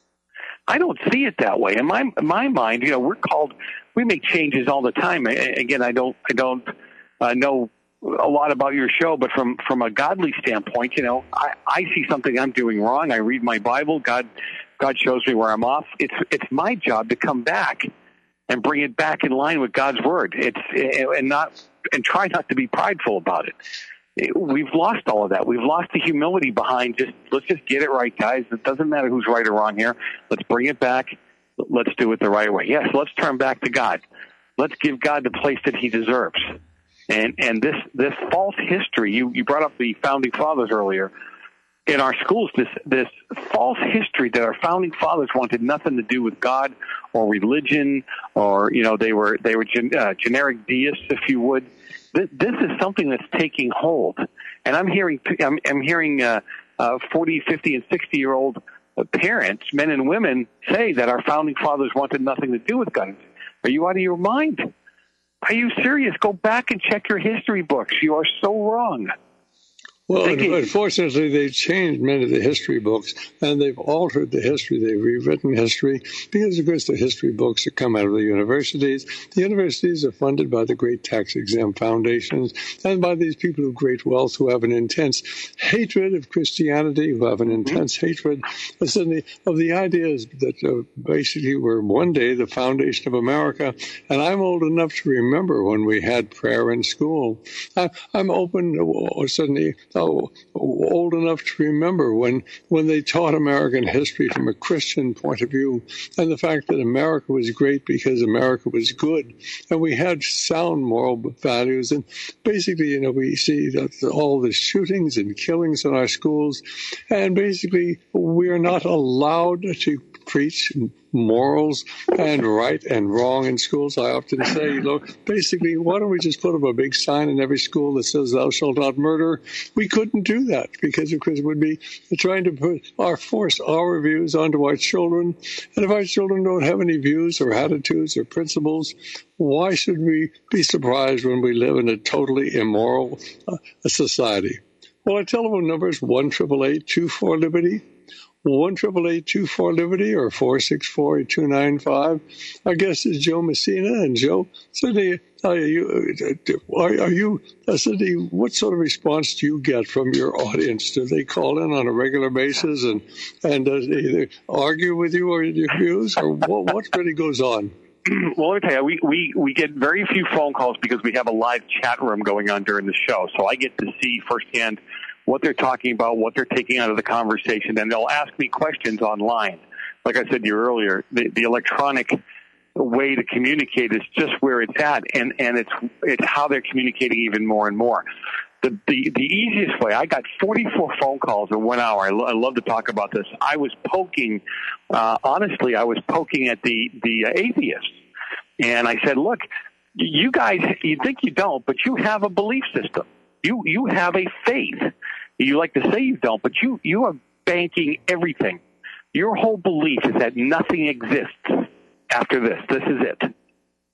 I don't see it that way. In my, in my mind, you know, we're called, we make changes all the time. Again, I don't, I don't uh, know a lot about your show, but from, from a godly standpoint, you know, I, I see something I'm doing wrong. I read my Bible. God, God shows me where I'm off. It's, it's my job to come back and bring it back in line with God's word. It's, and not, and try not to be prideful about it. We've lost all of that. We've lost the humility behind just, let's just get it right, guys. It doesn't matter who's right or wrong here. Let's bring it back. Let's do it the right way. Yes, let's turn back to God. Let's give God the place that he deserves. And and this, this false history, you, you brought up the Founding Fathers earlier. In our schools, this this false history that our Founding Fathers wanted nothing to do with God or religion, or, you know, they were they were gen, uh, generic deists, if you would. This, this is something that's taking hold. And I'm hearing I'm, I'm hearing uh, uh, forty, fifty, and sixty-year-old parents, men and women, say that our Founding Fathers wanted nothing to do with God. Are you out of your mind? Are you serious? Go back and check your history books. You are so wrong. Well, unfortunately, they've changed many of the history books, and they've altered the history. They've rewritten history because, of course, the history books that come out of the universities. The universities are funded by the great tax-exempt foundations and by these people of great wealth who have an intense hatred of Christianity, who have an intense hatred of the, of the ideas that uh, basically were one day the foundation of America. And I'm old enough to remember when we had prayer in school. I, I'm open, or suddenly... Oh, old enough to remember when, when they taught American history from a Christian point of view, and the fact that America was great because America was good, and we had sound moral values. And basically, you know, we see that all the shootings and killings in our schools, and basically we are not allowed to preach morals and right and wrong in schools. I often say, you know, basically, why don't we just put up a big sign in every school that says "Thou shalt not murder"? We couldn't do that because, of course, it would be trying to put our force our views onto our children. And if our children don't have any views or attitudes or principles, why should we be surprised when we live in a totally immoral uh, society? Well, our telephone number is one eight eight eight two four Liberty. one eight eight eight two four Liberty or four six four two nine five. Our guest is Joe Messina. And Joe, Cindy, are you, are, are you uh, Cindy, what sort of response do you get from your audience? Do they call in on a regular basis and, and uh, either argue with you or your views? Or what, what really goes on? Well, let me tell you, we, we, we get very few phone calls because we have a live chat room going on during the show. So I get to see firsthand what they're talking about, what they're taking out of the conversation, and they'll ask me questions online. Like I said to you earlier, the, the electronic way to communicate is just where it's at, and, and it's it's how they're communicating even more and more. The, the, the easiest way, I got forty-four phone calls in one hour. I, lo- I love to talk about this. I was poking, uh, honestly, I was poking at the, the uh, atheists. And I said, look, you guys, you think you don't, but you have a belief system. You you have a faith. You like to say you don't, but you, you are banking everything. Your whole belief is that nothing exists after this. This is it.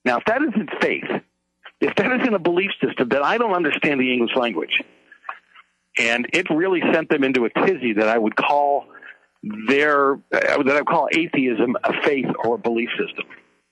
Now, if that isn't faith, if that isn't a belief system, then I don't understand the English language. And it really sent them into a tizzy that I would call their, uh, that I would call atheism a faith or a belief system.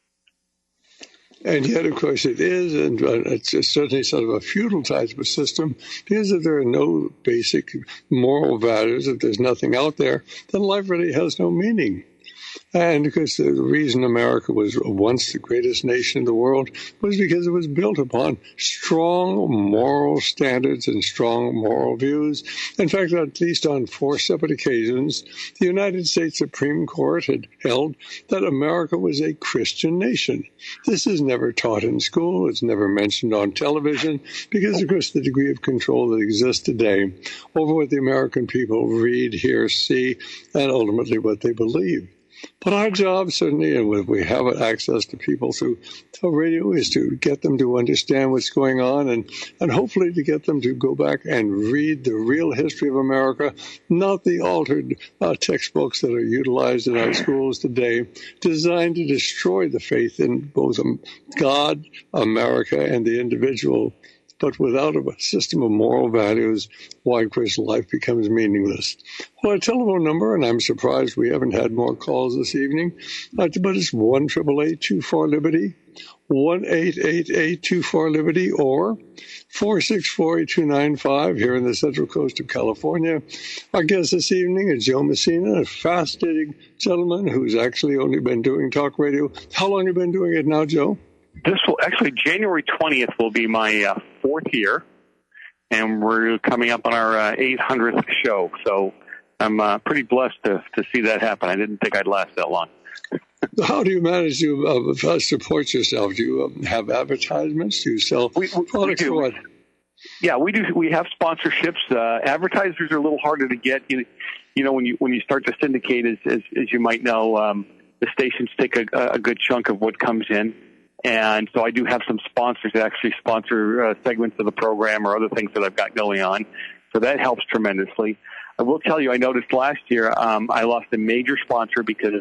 And yet, of course, it is, and it's certainly sort of a feudal type of system, because if there are no basic moral values, if there's nothing out there, then life really has no meaning. And because the reason America was once the greatest nation in the world was because it was built upon strong moral standards and strong moral views. In fact, at least on four separate occasions, the United States Supreme Court had held that America was a Christian nation. This is never taught in school. It's never mentioned on television because, of course, the degree of control that exists today over what the American people read, hear, see, and ultimately what they believe. But our job, certainly, and if we have access to people through radio, is to get them to understand what's going on and, and hopefully to get them to go back and read the real history of America, not the altered uh, textbooks that are utilized in our schools today, designed to destroy the faith in both um, God, America, and the individual. But without a system of moral values, why, of course, life becomes meaningless. Well, our telephone number, and I'm surprised we haven't had more calls this evening, uh, but it's one eight eight eight, two four, Liberty, one eight eight eight, two four, Liberty, or four six four, eight two nine five here in the Central Coast of California. Our guest this evening is Joe Messina, a fascinating gentleman who's actually only been doing talk radio. How long have you been doing it now, Joe? This will actually, January twentieth will be my uh, fourth year, and we're coming up on our uh, eight hundredth show. So I'm uh, pretty blessed to, to see that happen. I didn't think I'd last that long. How do you manage to uh, support yourself? Do you um, have advertisements? Do you sell we, we, products? We do. What? Yeah, we do. We have sponsorships. Uh, advertisers are a little harder to get. You, you know, when you when you start to syndicate, as as, as you might know, um, the stations take a, a good chunk of what comes in. And so I do have some sponsors that actually sponsor uh, segments of the program or other things that I've got going on. So that helps tremendously. I will tell you, I noticed last year um, I lost a major sponsor because,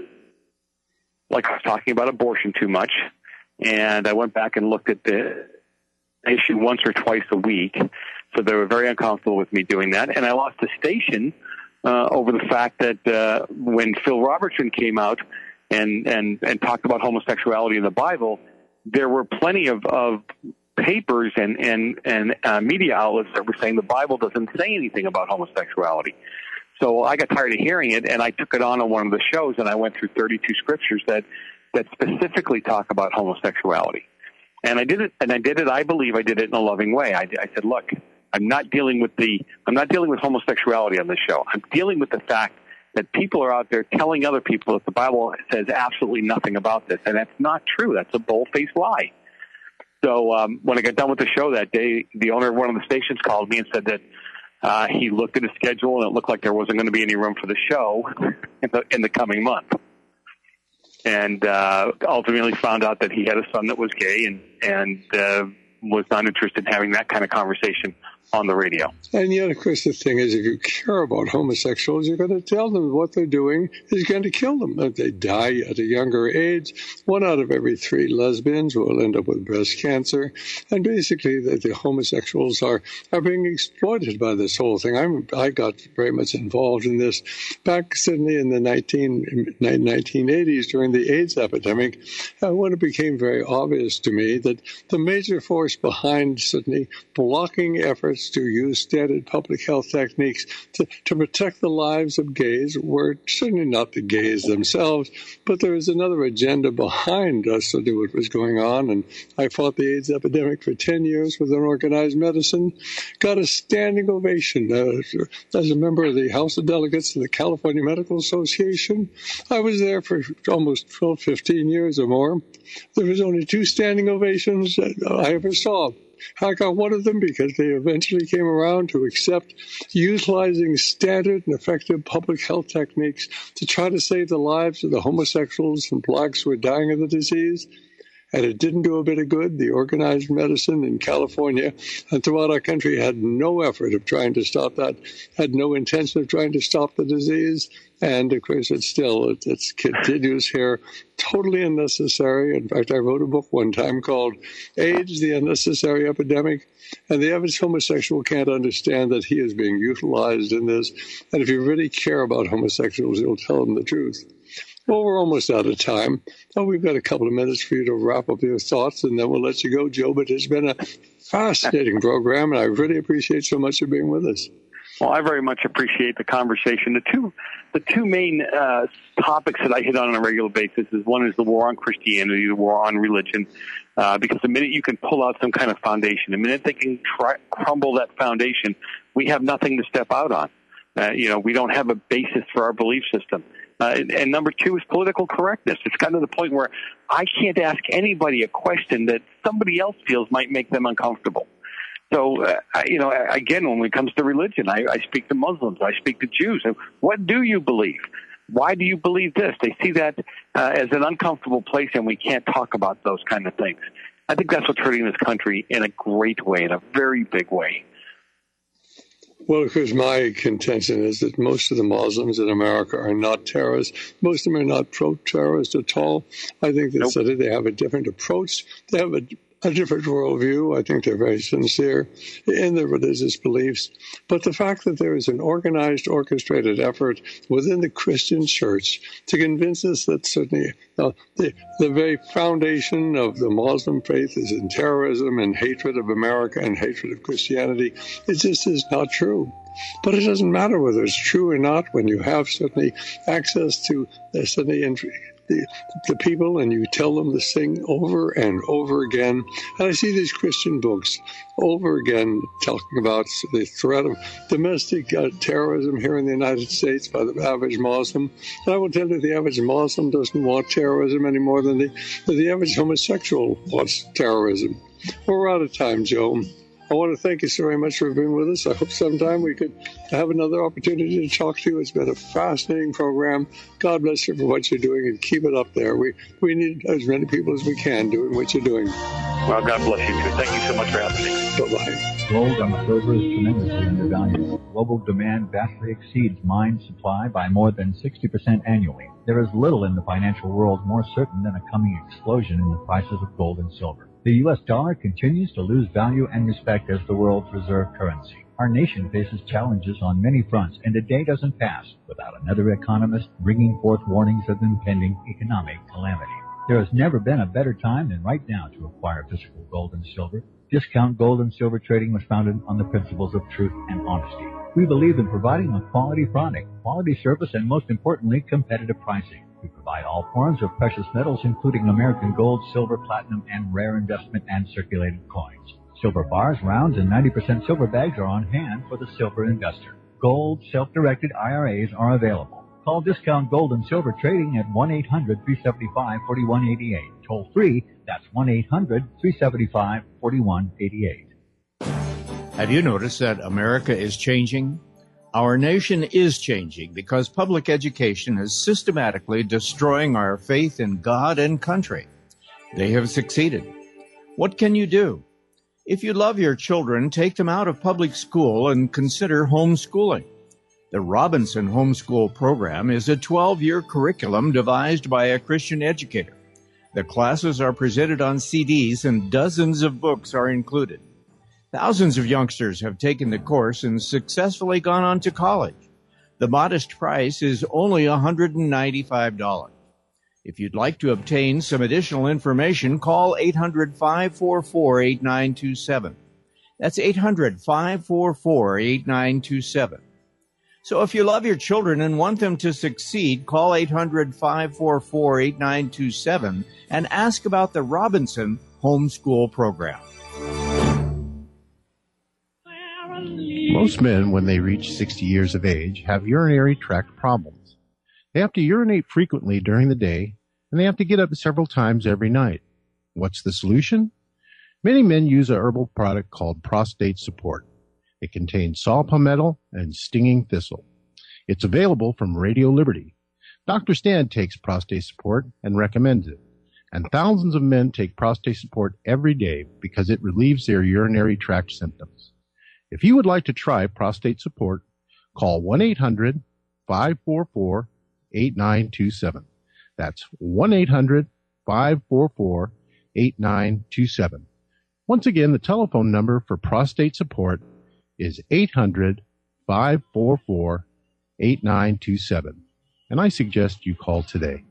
like I was talking about abortion too much. And I went back and looked at the issue once or twice a week. So they were very uncomfortable with me doing that. And I lost a station uh, over the fact that uh, when Phil Robertson came out and, and, and talked about homosexuality in the Bible, there were plenty of, of papers and, and, and uh, media outlets that were saying the Bible doesn't say anything about homosexuality. So I got tired of hearing it, and I took it on on one of the shows, and I went through thirty-two scriptures that, that specifically talk about homosexuality. And I did it, and I did it, I believe I did it in a loving way. I, I said, look, I'm not dealing with the, I'm not dealing with homosexuality on this show. I'm dealing with the fact that people are out there telling other people that the Bible says absolutely nothing about this. And that's not true. That's a bold-faced lie. So um, when I got done with the show that day, the owner of one of the stations called me and said that uh, he looked at his schedule and it looked like there wasn't going to be any room for the show in the, in the coming month. And uh, ultimately found out that he had a son that was gay and, and uh, was not interested in having that kind of conversation on the radio. And yet, of course, the thing is, if you care about homosexuals, you're going to tell them what they're doing is going to kill them. If they die at a younger age, one out of every three lesbians will end up with breast cancer. And basically, the, the homosexuals are, are being exploited by this whole thing. I'm, I got very much involved in this back, certainly in the nineteen, nineteen eighties during the AIDS epidemic, uh, when it became very obvious to me that the major force behind, certainly, blocking efforts to use standard public health techniques to, to protect the lives of gays were certainly not the gays themselves, but there was another agenda behind us to do what was going on. And I fought the AIDS epidemic for ten years with unorganized medicine, got a standing ovation uh, as a member of the House of Delegates of the California Medical Association. I was there for almost twelve, fifteen years or more. There was only two standing ovations that I ever saw. I got one of them because they eventually came around to accept utilizing standard and effective public health techniques to try to save the lives of the homosexuals and blacks who were dying of the disease. and it didn't do a bit of good. The organized medicine in California and throughout our country had no effort of trying to stop that, had no intention of trying to stop the disease. And, of course, it's still, it it's continues here, totally unnecessary. In fact, I wrote a book one time called AIDS, the Unnecessary Epidemic. And the average homosexual can't understand that he is being utilized in this. And if you really care about homosexuals, you'll tell them the truth. Well, we're almost out of time. Oh, we've got a couple of minutes for you to wrap up your thoughts, and then we'll let you go, Joe. But it's been a fascinating program, and I really appreciate so much you being with us. Well, I very much appreciate the conversation. The two, the two main uh, topics that I hit on on a regular basis is one is the war on Christianity, the war on religion, uh, because the minute you can pull out some kind of foundation, the minute they can try, crumble that foundation, we have nothing to step out on. Uh, you know, we don't have a basis for our belief system. Uh, and, and number two is political correctness. It's gotten to the point where I can't ask anybody a question that somebody else feels might make them uncomfortable. So, uh, you know, again, when it comes to religion, I, I speak to Muslims, I speak to Jews. What do you believe? Why do you believe this? They see that uh, as an uncomfortable place, and we can't talk about those kind of things. I think that's what's hurting this country in a great way, in a very big way. Well, of course, my contention is that most of the Muslims in America are not terrorists. Most of them are not pro-terrorist at all. I think that nope. they have a different approach. They have a a different worldview. I think they're very sincere in their religious beliefs. But the fact that there is an organized, orchestrated effort within the Christian church to convince us that certainly uh, the, the very foundation of the Muslim faith is in terrorism and hatred of America and hatred of Christianity, it just is not true. But it doesn't matter whether it's true or not when you have certainly access to uh, certainly entry. The, the people, and you tell them this thing over and over again. And I see these Christian books over again talking about the threat of domestic uh, terrorism here in the United States by the average Muslim. And I will tell you the average Muslim doesn't want terrorism any more than the, the average homosexual wants terrorism. We're out of time, Joe. I want to thank you so very much for being with us. I hope sometime we could have another opportunity to talk to you. It's been a fascinating program. God bless you for what you're doing, and keep it up there. We we need as many people as we can doing what you're doing. Well, God bless you, too. Thank you so much for having me. Bye-bye. Gold and silver is tremendously undervalued. Global demand vastly exceeds mine supply by more than sixty percent annually. There is little in the financial world more certain than a coming explosion in the prices of gold and silver. The U S dollar continues to lose value and respect as the world's reserve currency. Our nation faces challenges on many fronts, and a day doesn't pass without another economist bringing forth warnings of impending economic calamity. There has never been a better time than right now to acquire physical gold and silver. Discount Gold and Silver Trading was founded on the principles of truth and honesty. We believe in providing a quality product, quality service, and most importantly, competitive pricing. We provide all forms of precious metals, including American gold, silver, platinum, and rare investment and circulated coins. Silver bars, rounds, and ninety percent silver bags are on hand for the silver investor. Gold, self-directed I R As are available. Call Discount Gold and Silver Trading at one eight hundred, three seven five, four one eight eight. Toll free, that's one eight hundred, three seven five, four one eight eight. Have you noticed that America is changing? Our nation is changing because public education is systematically destroying our faith in God and country. They have succeeded. What can you do? If you love your children, take them out of public school and consider homeschooling. The Robinson Homeschool Program is a twelve-year curriculum devised by a Christian educator. The classes are presented on C Ds and dozens of books are included. Thousands of youngsters have taken the course and successfully gone on to college. The modest price is only one hundred ninety-five dollars. If you'd like to obtain some additional information, call eight hundred, five four four, eight nine two seven. That's eight hundred, five four four, eight nine two seven. So if you love your children and want them to succeed, call eight hundred, five four four, eight nine two seven and ask about the Robinson Homeschool Program. Most men, when they reach sixty years of age, have urinary tract problems. They have to urinate frequently during the day, and they have to get up several times every night. What's the solution? Many men use a herbal product called Prostate Support. It contains saw palmetto and stinging thistle. It's available from Radio Liberty. Doctor Stan takes Prostate Support and recommends it. And thousands of men take prostate support every day because it relieves their urinary tract symptoms. If you would like to try prostate support, call one eight hundred five four four eight nine two seven. That's one eight hundred five four four eight nine two seven. Once again, the telephone number for prostate support is eight hundred five four four eight nine two seven. And I suggest you call today.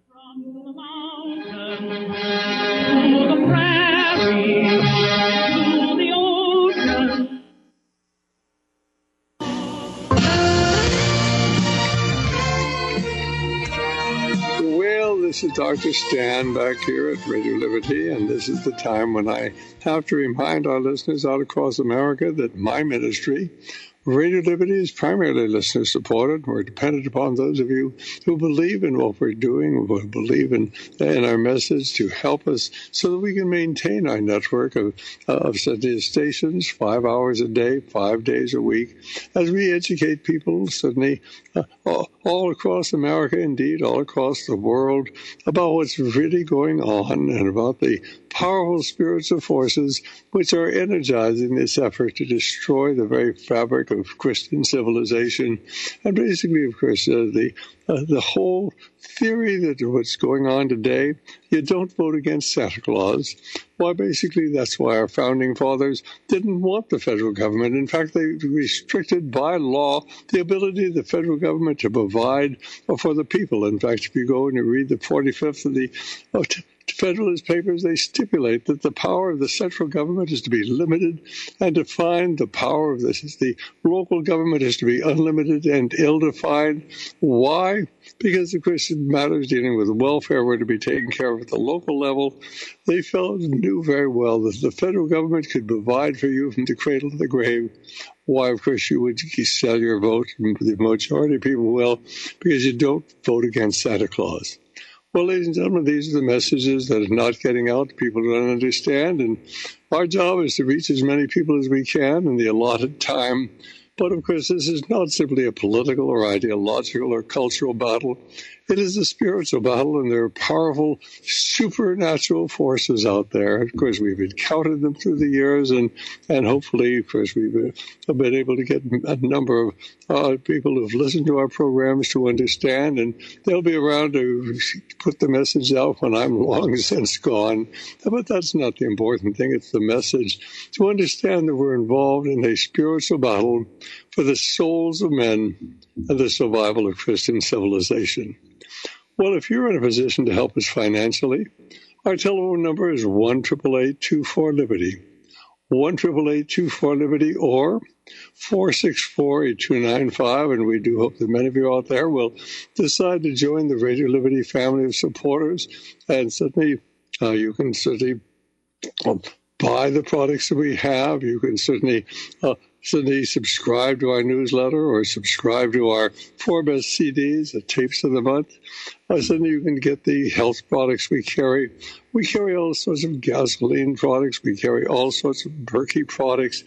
Well, this is Doctor Stan back here at Radio Liberty, and this is the time when I have to remind our listeners out across America that my ministry, Radio Liberty, is primarily listener-supported. We're dependent upon those of you who believe in what we're doing, who believe in, in our message to help us so that we can maintain our network of, uh, of stations five hours a day, five days a week, as we educate people, certainly uh, all, all across America, indeed, all across the world, about what's really going on and about the powerful spiritual forces which are energizing this effort to destroy the very fabric of Christian civilization. And basically, of course, uh, the uh, the whole theory that what's going on today, you don't vote against Santa Claus. Why, basically, that's why our founding fathers didn't want the federal government. In fact, they restricted by law the ability of the federal government to provide for the people. In fact, if you go and you read the forty-fifth of the uh, Federalist Papers, they stipulate that the power of the central government is to be limited and defined. The power of this is the local government is to be unlimited and ill-defined. Why? Because the Christian matters dealing with welfare were to be taken care of at the local level. They felt knew very well that the federal government could provide for you from the cradle to the grave. Why, of course, you would sell your vote, and the majority of people will, because you don't vote against Santa Claus. Well, ladies and gentlemen, these are the messages that are not getting out. People don't understand, and our job is to reach as many people as we can in the allotted time. But, of course, this is not simply a political or ideological or cultural battle. It is a spiritual battle, and there are powerful supernatural forces out there. Of course, we've encountered them through the years, and, and hopefully, of course, we've been able to get a number of uh, people who've listened to our programs to understand, and they'll be around to put the message out when I'm long since gone. But that's not the important thing. It's the message to understand that we're involved in a spiritual battle for the souls of men and the survival of Christian civilization. Well, if you're in a position to help us financially, our telephone number is one eight eight eight, two four, Liberty, one eight eight eight, two four, Liberty, or four six four, eight two nine five, and we do hope that many of you out there will decide to join the Radio Liberty family of supporters, and certainly uh, you can certainly uh, buy the products that we have. You can certainly uh, certainly subscribe to our newsletter or subscribe to our four best C Ds, the tapes of the month. Uh, certainly you can get the health products we carry. We carry all sorts of gasoline products. We carry all sorts of Berkey products.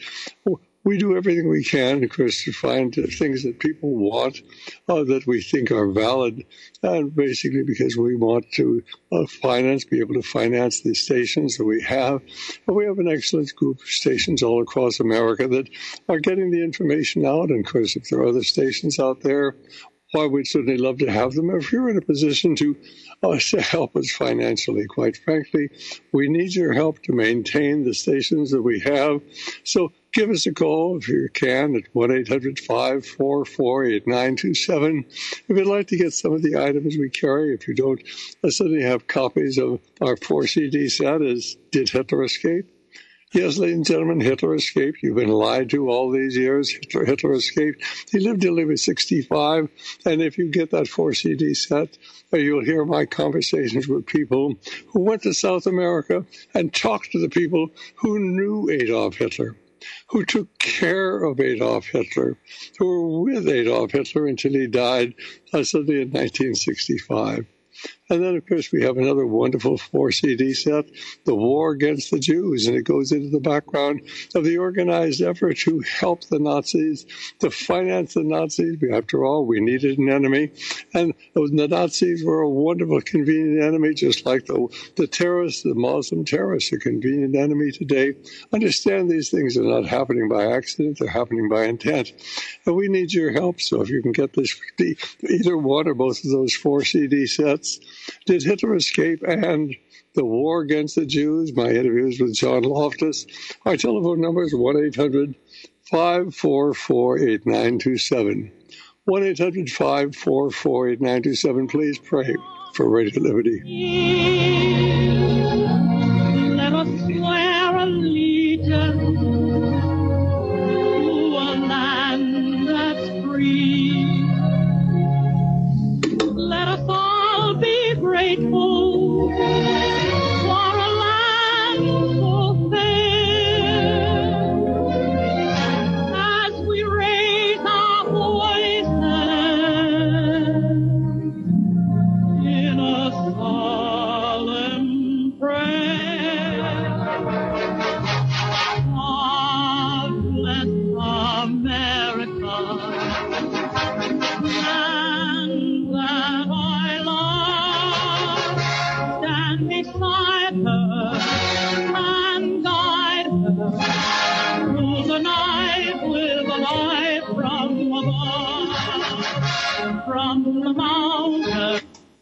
We do everything we can, of course, to find things that people want, uh, that we think are valid, and basically because we want to uh, finance, be able to finance the stations that we have. And we have an excellent group of stations all across America that are getting the information out. And, of course, if there are other stations out there, why, we'd certainly love to have them. If you're in a position to, uh, to help us financially, quite frankly, we need your help to maintain the stations that we have. So give us a call if you can at one eight hundred, five four four, eight nine two seven. If you'd like to get some of the items we carry, if you don't uh, suddenly have copies of our four C D set, as Did Hitler Escape? Yes, ladies and gentlemen, Hitler escaped. You've been lied to all these years. Hitler, Hitler escaped. He lived till he was sixty-five. And if you get that four C D set, you'll hear my conversations with people who went to South America and talked to the people who knew Adolf Hitler, who took care of Adolf Hitler, who were with Adolf Hitler until he died uh, suddenly in nineteen sixty-five. And then, of course, we have another wonderful four C D set, The War Against the Jews, and it goes into the background of the organized effort to help the Nazis, to finance the Nazis. After all, we needed an enemy, and the Nazis were a wonderful, convenient enemy, just like the, the terrorists, the Muslim terrorists, a convenient enemy today. Understand these things are not happening by accident, they're happening by intent. And we need your help, so if you can get this, either one or both of those four C D sets, Did Hitler Escape and The War Against the Jews, my interviews with John Loftus. Our telephone number is one eight hundred five four four eight nine two seven. one eight hundred five four four eight nine two seven. Please pray for Radio Liberty. Let us swear allegiance to a land that's free. Let us all be grateful for a land so fair. As we raise our voices in a solemn prayer, God bless America, and that I love, stand beside her and guide her through the night with a light from above, from the mountain.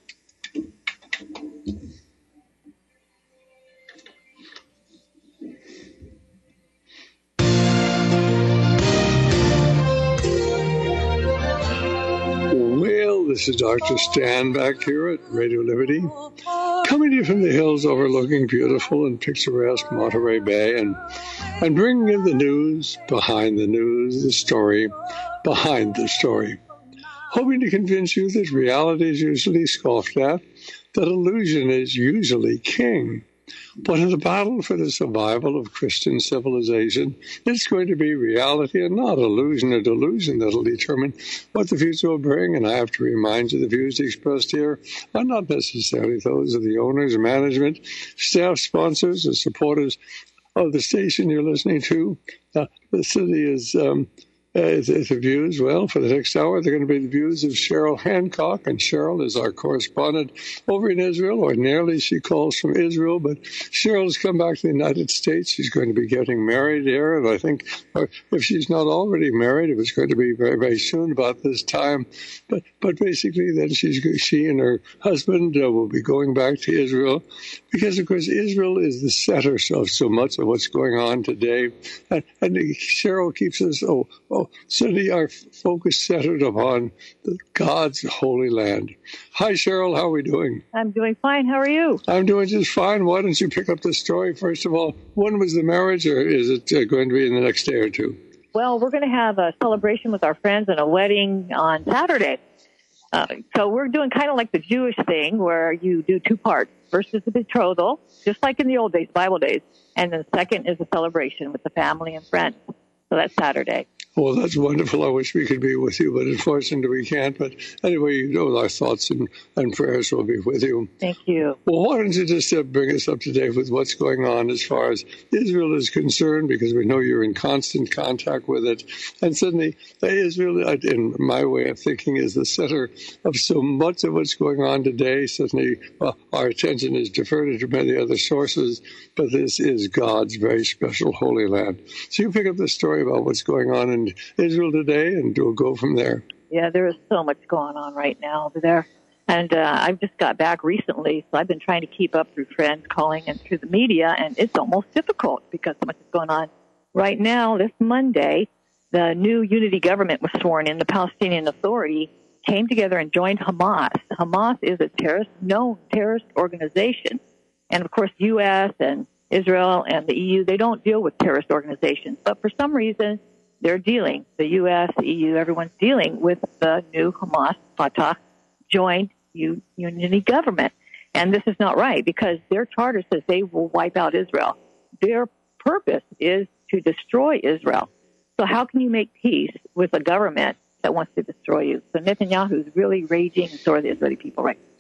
Well, this is Doctor Stan back here at Radio Liberty, coming to you from the hills overlooking beautiful and picturesque Monterey Bay, and, and bringing you the news behind the news, the story behind the story, hoping to convince you that reality is usually scoffed at, that illusion is usually king. But in the battle for the survival of Christian civilization, it's going to be reality and not illusion or delusion that will determine what the future will bring. And I have to remind you, the views expressed here are not necessarily those of the owners, management, staff, sponsors, or supporters of the station you're listening to. Uh, the city is... Um, Uh, the, the views, well, for the next hour, they're going to be the views of Cheryl Hancock, and Cheryl is our correspondent over in Israel. Ordinarily, she calls from Israel, but Cheryl's come back to the United States. She's going to be getting married here, and I think or if she's not already married, it was going to be very, very soon about this time. But but basically, then she's she and her husband uh, will be going back to Israel, because, of course, Israel is the center of so much of what's going on today. And, and Cheryl keeps us, oh, oh, Cindy, our focus centered upon the God's holy land. Hi, Cheryl. How are we doing? I'm doing fine. How are you? I'm doing just fine. Why don't you pick up the story, first of all? When was the marriage, or is it uh, going to be in the next day or two? Well, we're going to have a celebration with our friends and a wedding on Saturday. Uh, so we're doing kind of like the Jewish thing where you do two parts. First is the betrothal, just like in the old days, Bible days. And then second is the celebration with the family and friends. So that's Saturday. Well, that's wonderful. I wish we could be with you, but unfortunately we can't. But anyway, you know, our thoughts and, and prayers will be with you. Thank you. Well, why don't you just uh, bring us up to date with what's going on as far as Israel is concerned, because we know you're in constant contact with it. And suddenly, Israel, in my way of thinking, is the center of so much of what's going on today. Suddenly, well, our attention is diverted to many other sources, but this is God's very special Holy Land. So you pick up the story about what's going on in Israel today, and we'll go from there. Yeah, there is so much going on right now over there. And uh, I just got back recently, so I've been trying to keep up through friends calling and through the media, and it's almost difficult because so much is going on. Right now, this Monday, the new unity government was sworn in. The Palestinian Authority came together and joined Hamas. Hamas is a terrorist, known terrorist organization. And, of course, U S and Israel and the E U, they don't deal with terrorist organizations. But for some reason, they're dealing, the U S, the E U, everyone's dealing with the new Hamas, Fatah, joint unity government. And this is not right, because their charter says they will wipe out Israel. Their purpose is to destroy Israel. So how can you make peace with a government that wants to destroy you? So Netanyahu is really raging, and so are the Israeli people right now.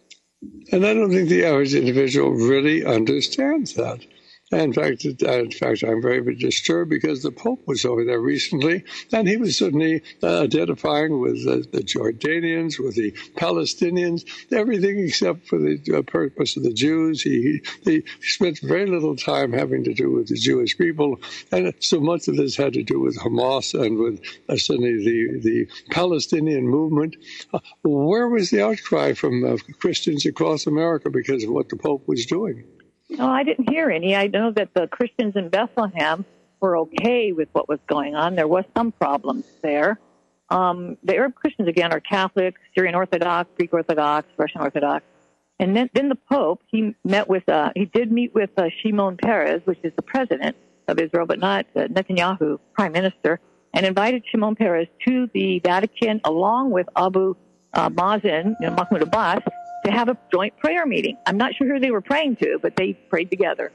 And I don't think the average individual really understands that. In fact, in fact, I'm very disturbed because the Pope was over there recently, and he was certainly uh, identifying with uh, the Jordanians, with the Palestinians, everything except for the uh, purpose of the Jews. He, he spent very little time having to do with the Jewish people, and so much of this had to do with Hamas and with uh, certainly the, the Palestinian movement. Uh, where was the outcry from uh, Christians across America because of what the Pope was doing? No, I didn't hear any. I know that the Christians in Bethlehem were okay with what was going on. There was some problems there. Um, the Arab Christians, again, are Catholic, Syrian Orthodox, Greek Orthodox, Russian Orthodox. And then, then the Pope, he met with, uh, he did meet with uh, Shimon Peres, which is the president of Israel, but not uh, Netanyahu, prime minister, and invited Shimon Peres to the Vatican along with Abu uh, Mazen, you know, Mahmoud Abbas, to have a joint prayer meeting. I'm not sure who they were praying to, but they prayed together.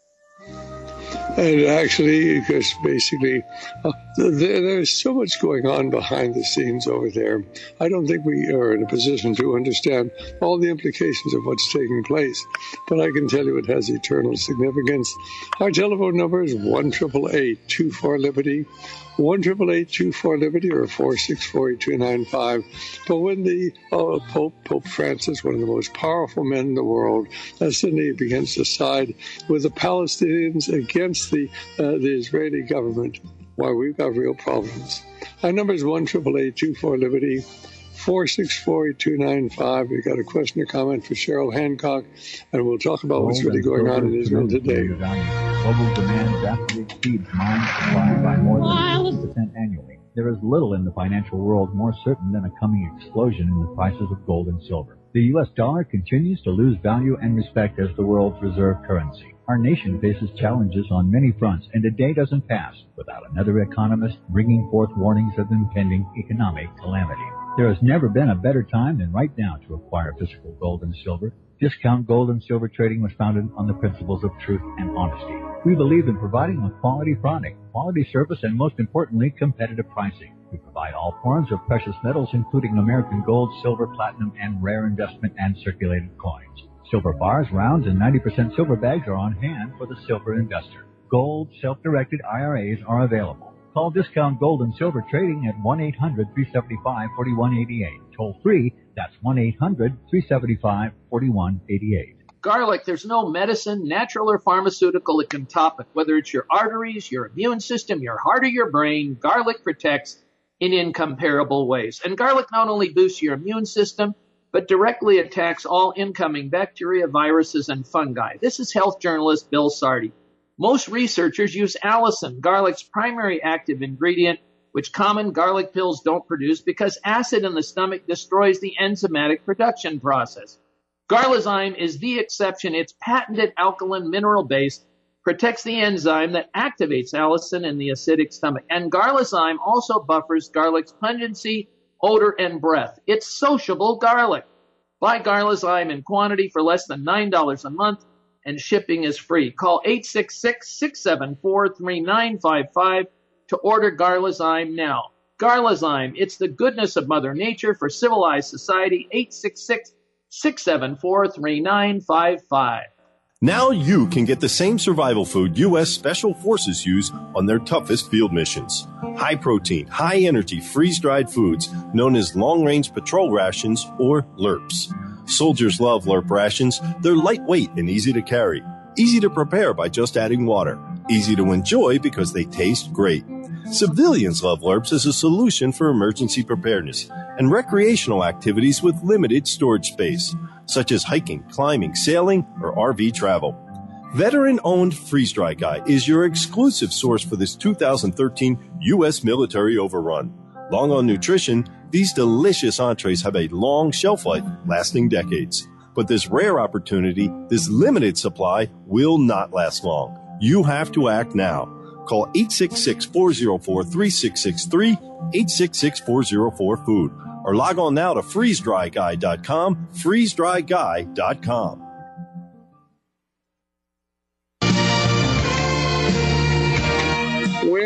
And actually, because basically, uh, there, there's so much going on behind the scenes over there. I don't think we are in a position to understand all the implications of what's taking place. But I can tell you it has eternal significance. Our telephone number is one eight eight eight, two four, Liberty. one eight eight eight, two four, Liberty or four six four, eight two nine five. But when the uh, Pope, Pope Francis, one of the most powerful men in the world, uh, suddenly begins to side with the Palestinians against the uh, the Israeli government, why, we've got real problems. Our number is one eight eight eight, two four, Liberty, four six four, eight two nine five. We've got a question or comment for Cheryl Hancock, and we'll talk about what's really going on in Israel today. Global demand vastly exceeds mine supply by more than fifty percent annually. There is little in the financial world more certain than a coming explosion in the prices of gold and silver. The U S dollar continues to lose value and respect as the world's reserve currency. Our nation faces challenges on many fronts, and a day doesn't pass without another economist bringing forth warnings of impending economic calamity. There has never been a better time than right now to acquire physical gold and silver. Discount Gold and Silver Trading was founded on the principles of truth and honesty. We believe in providing a quality product, quality service, and most importantly, competitive pricing. We provide all forms of precious metals, including American gold, silver, platinum, and rare investment and circulated coins. Silver bars, rounds, and ninety percent silver bags are on hand for the silver investor. Gold, self-directed I R As are available. Call Discount Gold and Silver Trading at one eight hundred, three seven five, four one eight eight. Toll free, that's one eight hundred, three seven five, four one eight eight. Garlic, there's no medicine, natural or pharmaceutical that can top it. Whether it's your arteries, your immune system, your heart, or your brain, garlic protects in incomparable ways. And garlic not only boosts your immune system, but directly attacks all incoming bacteria, viruses, and fungi. This is health journalist Bill Sardi. Most researchers use allicin, garlic's primary active ingredient, which common garlic pills don't produce because acid in the stomach destroys the enzymatic production process. Garlizyme is the exception. Its patented alkaline mineral base protects the enzyme that activates allicin in the acidic stomach. And Garlizyme also buffers garlic's pungency, odor, and breath. It's sociable garlic. Buy Garlizyme in quantity for less than nine dollars a month, and shipping is free. Call eight six six, six seven four, three nine five five to order Garlizyme now. Garlizyme, it's the goodness of Mother Nature for civilized society. eight six six, six seven four, three nine five five. Now you can get the same survival food U S Special Forces use on their toughest field missions. High protein, high energy, freeze-dried foods known as long-range patrol rations or L R Ps. Soldiers love L R P rations. They're lightweight and easy to carry. Easy to prepare by just adding water. Easy to enjoy because they taste great. Civilians love L R Ps as a solution for emergency preparedness and recreational activities with limited storage space, such as hiking, climbing, sailing, or R V travel. Veteran-owned Freeze Dry Guy is your exclusive source for this two thousand thirteen U S military overrun. Long on nutrition, these delicious entrees have a long shelf life, lasting decades. But this rare opportunity, this limited supply, will not last long. You have to act now. Call eight six six, four zero four, three six six three, eight six six, four zero four, food, or log on now to freeze dry guy dot com, freeze dry guy dot com. When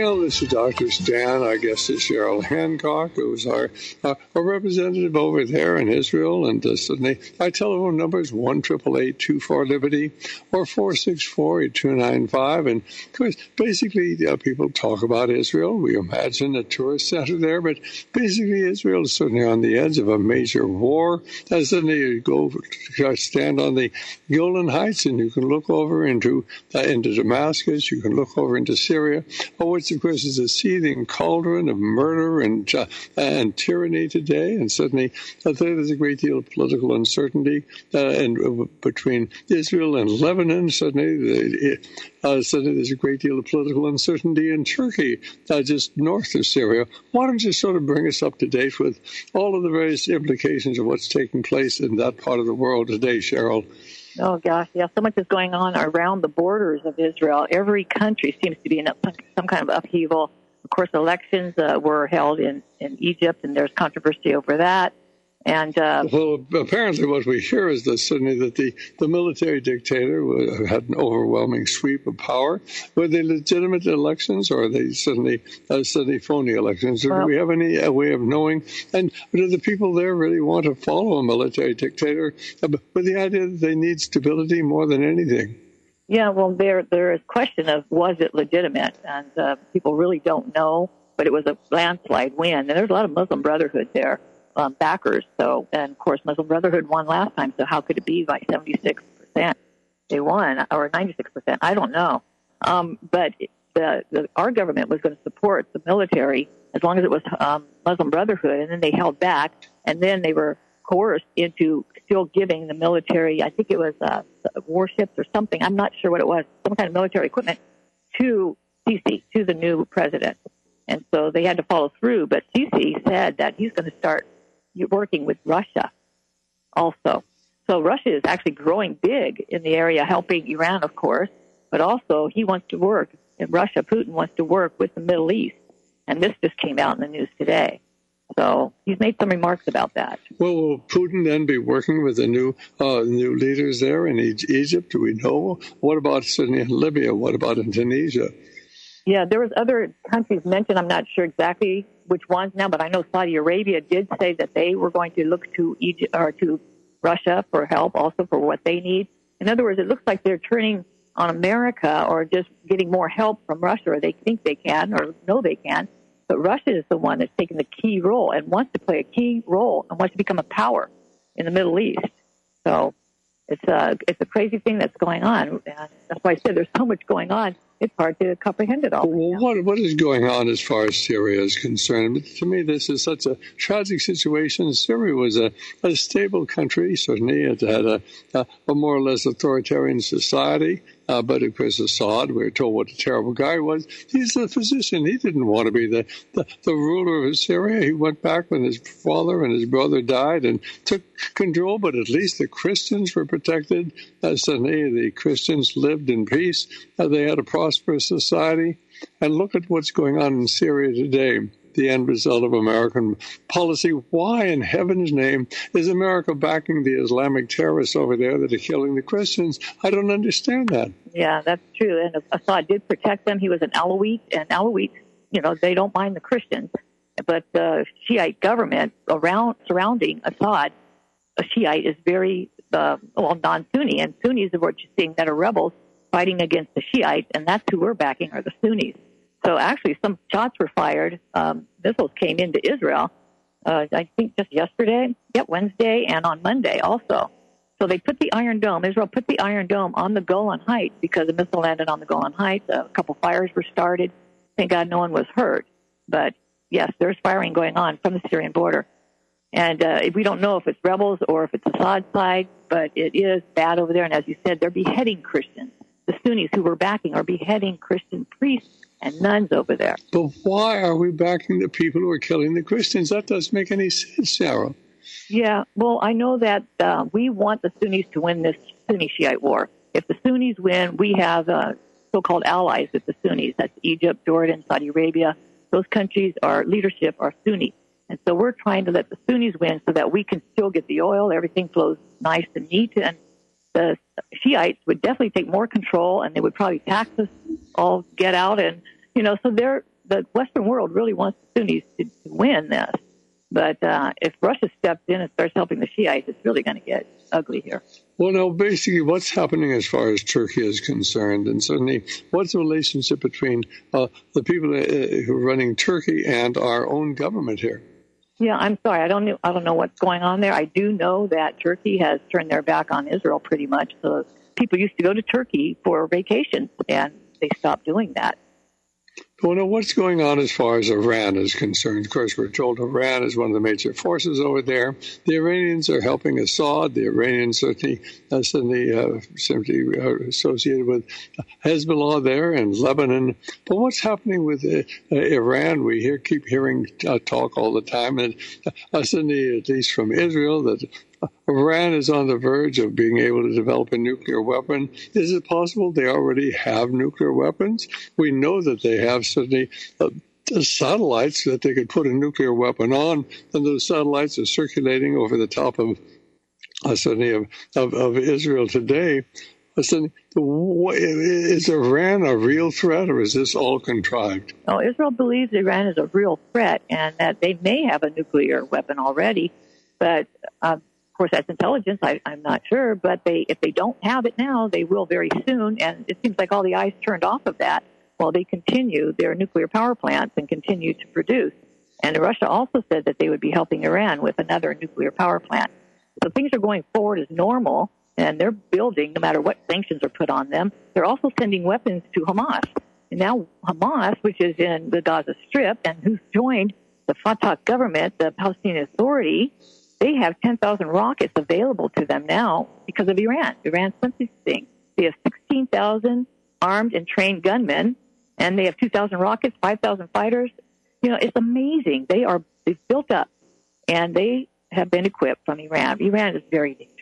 Well, this is Doctor Stan. Our guest is Cheryl Hancock, who's our, uh, our representative over there in Israel. And uh, Sydney. Our telephone number is one eight eight eight, two four, Liberty or four six four, eight two nine five. And, of course, basically, uh, people talk about Israel. We imagine a tourist center there, but basically Israel is certainly on the edge of a major war. As suddenly you go stand on the Golan Heights and you can look over into uh, into Damascus. You can look over into Syria. Oh, which, of course, is a seething cauldron of murder and uh, and tyranny today. And certainly, uh, there's a great deal of political uncertainty uh, and uh, between Israel and Lebanon. Certainly, the, uh, certainly, there's a great deal of political uncertainty in Turkey, uh, just north of Syria. Why don't you sort of bring us up to date with all of the various implications of what's taking place in that part of the world today, Cheryl? Oh, gosh, yeah, so much is going on around the borders of Israel. Every country seems to be in some kind of upheaval. Of course, elections uh, were held in, in Egypt, and there's controversy over that. And uh, well, apparently what we hear is that suddenly that the, the military dictator had an overwhelming sweep of power. Were they legitimate elections, or are they suddenly uh, suddenly phony elections? Or well, do we have any uh, way of knowing? And do the people there really want to follow a military dictator uh, with the idea that they need stability more than anything? Yeah, well, there there is question of was it legitimate, and uh, people really don't know. But it was a landslide win, and there's a lot of Muslim Brotherhood there. Um, backers. So, and of course, Muslim Brotherhood won last time. So how could it be by seventy-six percent? They won, or ninety-six percent. I don't know. Um, but the, the our government was going to support the military as long as it was um, Muslim Brotherhood, and then they held back, and then they were coerced into still giving the military, I think it was uh, warships or something. I'm not sure what it was, some kind of military equipment to Sisi, to the new president. And so they had to follow through. But Sisi said that he's going to start working with Russia also. So Russia is actually growing big in the area, helping Iran, of course, but also he wants to work, in Russia, Putin wants to work with the Middle East. And this just came out in the news today. So he's made some remarks about that. Well, will Putin then be working with the new uh, new leaders there in Egypt? Do we know? What about suddenly in Libya? What about in Tunisia? Yeah, there was other countries mentioned. I'm not sure exactly which ones now, but I know Saudi Arabia did say that they were going to look to Egypt or to Russia for help, also for what they need. In other words, it looks like they're turning on America or just getting more help from Russia, or they think they can or know they can. But Russia is the one that's taking the key role and wants to play a key role and wants to become a power in the Middle East. So it's a, it's a crazy thing that's going on. And that's why I said there's so much going on. It's hard to comprehend it all. Well, what what is going on as far as Syria is concerned? But to me, this is such a tragic situation. Syria was a, a stable country. Certainly, it had a, a, a more or less authoritarian society. Uh, but, of course, Assad, we were told what a terrible guy he was. He's a physician. He didn't want to be the, the, the ruler of Syria. He went back when his father and his brother died and took control, but at least the Christians were protected. Uh, suddenly, the Christians lived in peace. Uh, they had a prosperous society. And look at what's going on in Syria today. The end result of American policy. Why in heaven's name is America backing the Islamic terrorists over there that are killing the Christians? I don't understand that. Yeah, that's true. And Assad did protect them. He was an Alawite, and Alawites, you know, they don't mind the Christians. But the Shiite government around surrounding Assad, a Shiite is very, uh, well, non-Sunni. And Sunnis are what you're seeing that are rebels fighting against the Shiites, and that's who we're backing, are the Sunnis. So actually, some shots were fired. Um, missiles came into Israel, uh, I think just yesterday, yep, Wednesday, and on Monday also. So they put the Iron Dome, Israel put the Iron Dome on the Golan Heights because a missile landed on the Golan Heights. A couple fires were started. Thank God no one was hurt. But, yes, there's firing going on from the Syrian border. And uh, we don't know if it's rebels or if it's Assad's side, but it is bad over there. And as you said, they're beheading Christians. The Sunnis who were backing are beheading Christian priests and nuns over there. But why are we backing the people who are killing the Christians? That doesn't make any sense, Sarah. Yeah, well, I know that uh, we want the Sunnis to win this Sunni-Shiite war. If the Sunnis win, we have uh, so-called allies with the Sunnis. That's Egypt, Jordan, Saudi Arabia. Those countries, our leadership are Sunni. And so we're trying to let the Sunnis win so that we can still get the oil. Everything flows nice and neat. And the Shiites would definitely take more control, and they would probably tax us all get out. And, you know, so they're the Western world really wants the Sunnis to, to win this. But uh, if Russia steps in and starts helping the Shiites, it's really going to get ugly here. Well, now, basically, what's happening as far as Turkey is concerned, and certainly what's the relationship between uh, the people uh, who are running Turkey and our own government here? Yeah, I'm sorry. I don't know. I don't know what's going on there. I do know that Turkey has turned their back on Israel pretty much. So people used to go to Turkey for vacations, and they stopped doing that. Well, now, what's going on as far as Iran is concerned? Of course, we're told Iran is one of the major forces over there. The Iranians are helping Assad. The Iranians certainly, uh, certainly, uh, certainly are associated with Hezbollah there and Lebanon. But what's happening with uh, uh, Iran? We hear, keep hearing uh, talk all the time, and uh, certainly, at least from Israel, that Iran is on the verge of being able to develop a nuclear weapon. Is it possible they already have nuclear weapons? We know that they have certainly uh, satellites that they could put a nuclear weapon on, and those satellites are circulating over the top of uh, certainly of, of, of Israel today. Listen, is Iran a real threat, or is this all contrived? No, Israel believes Iran is a real threat and that they may have a nuclear weapon already, but uh, of course, that's intelligence. I, I'm not sure, but they, if they don't have it now, they will very soon. And it seems like all the eyes turned off of that while they continue their nuclear power plants and continue to produce. And Russia also said that they would be helping Iran with another nuclear power plant. So things are going forward as normal, and they're building, no matter what sanctions are put on them. They're also sending weapons to Hamas. And now Hamas, which is in the Gaza Strip and who's joined the Fatah government, the Palestinian Authority, they have ten thousand rockets available to them now because of Iran. Iran sent these things. They have sixteen thousand armed and trained gunmen, and they have two thousand rockets, five thousand fighters. You know, it's amazing. They are they've built up, and they have been equipped from Iran. Iran is very dangerous.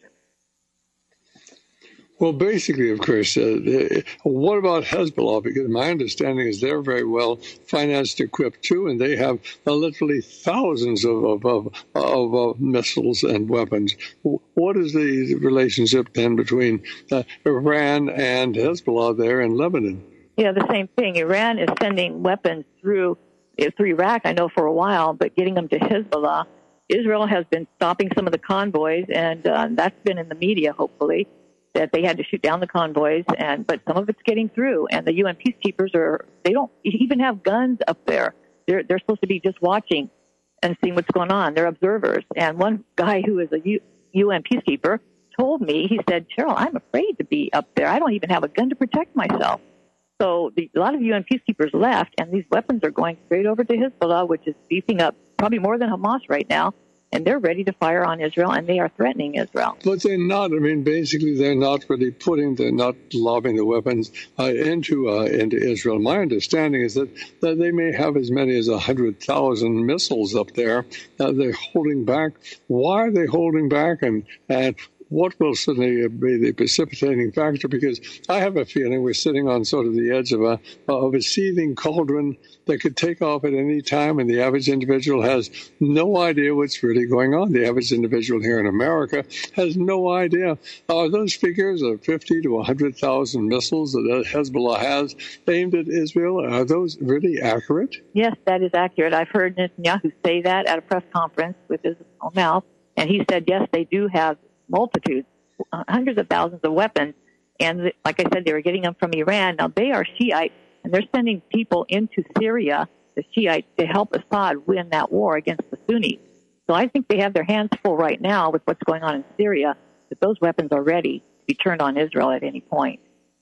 Well, basically, of course, uh, what about Hezbollah? Because my understanding is they're very well financed, equipped too, and they have uh, literally thousands of of, of, of uh, missiles and weapons. What is the relationship then between uh, Iran and Hezbollah there in Lebanon? Yeah, the same thing. Iran is sending weapons through through Iraq, I know, for a while, but getting them to Hezbollah. Israel has been stopping some of the convoys, and uh, that's been in the media, hopefully, that they had to shoot down the convoys, and but some of it's getting through. And the U N peacekeepers are, they don't even have guns up there. They're they're supposed to be just watching and seeing what's going on. They're observers. And one guy who is a U, UN peacekeeper told me, he said, Cheryl, I'm afraid to be up there. I don't even have a gun to protect myself. So the, a lot of U N peacekeepers left, and these weapons are going straight over to Hezbollah, which is beefing up probably more than Hamas right now. And they're ready to fire on Israel, and they are threatening Israel. But they're not. I mean, basically, they're not really putting, they're not lobbing the weapons uh, into uh, into Israel. My understanding is that, that they may have as many as one hundred thousand missiles up there. Uh, they're holding back. Why are they holding back? And, and what will certainly be the precipitating factor? Because I have a feeling we're sitting on sort of the edge of a of a seething cauldron that could take off at any time, and the average individual has no idea what's really going on. The average individual here in America has no idea. Are those figures of fifty to one hundred thousand missiles that Hezbollah has aimed at Israel, are those really accurate? Yes, that is accurate. I've heard Netanyahu say that at a press conference with his own mouth, and he said, yes, they do have multitudes, hundreds of thousands of weapons. And like I said, they were getting them from Iran. Now, they are Shiites, and they're sending people into Syria, the Shiites, to help Assad win that war against the Sunnis. So I think they have their hands full right now with what's going on in Syria, that those weapons are ready to be turned on Israel at any point.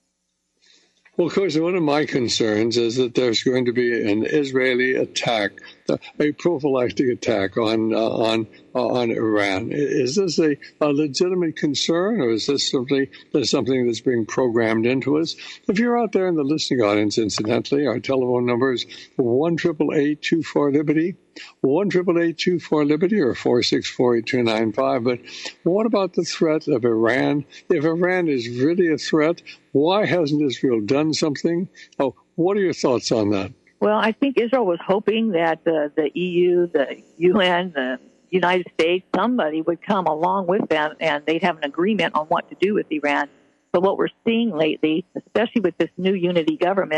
Well, of course, one of my concerns is that there's going to be an Israeli attack, a prophylactic attack on uh, on uh, on Iran. Is this a, a legitimate concern, or is this simply something that's being programmed into us? If you're out there in the listening audience, incidentally, our telephone number is one triple eight two four Liberty. one triple eight two four Liberty or four six four eight two nine five. But what about the threat of Iran? If Iran is really a threat, why hasn't Israel done something? Oh, what are your thoughts on that? Well, I think Israel was hoping that the, the E U, the U N, the United States, somebody would come along with them and they'd have an agreement on what to do with Iran. But what we're seeing lately, especially with this new unity government,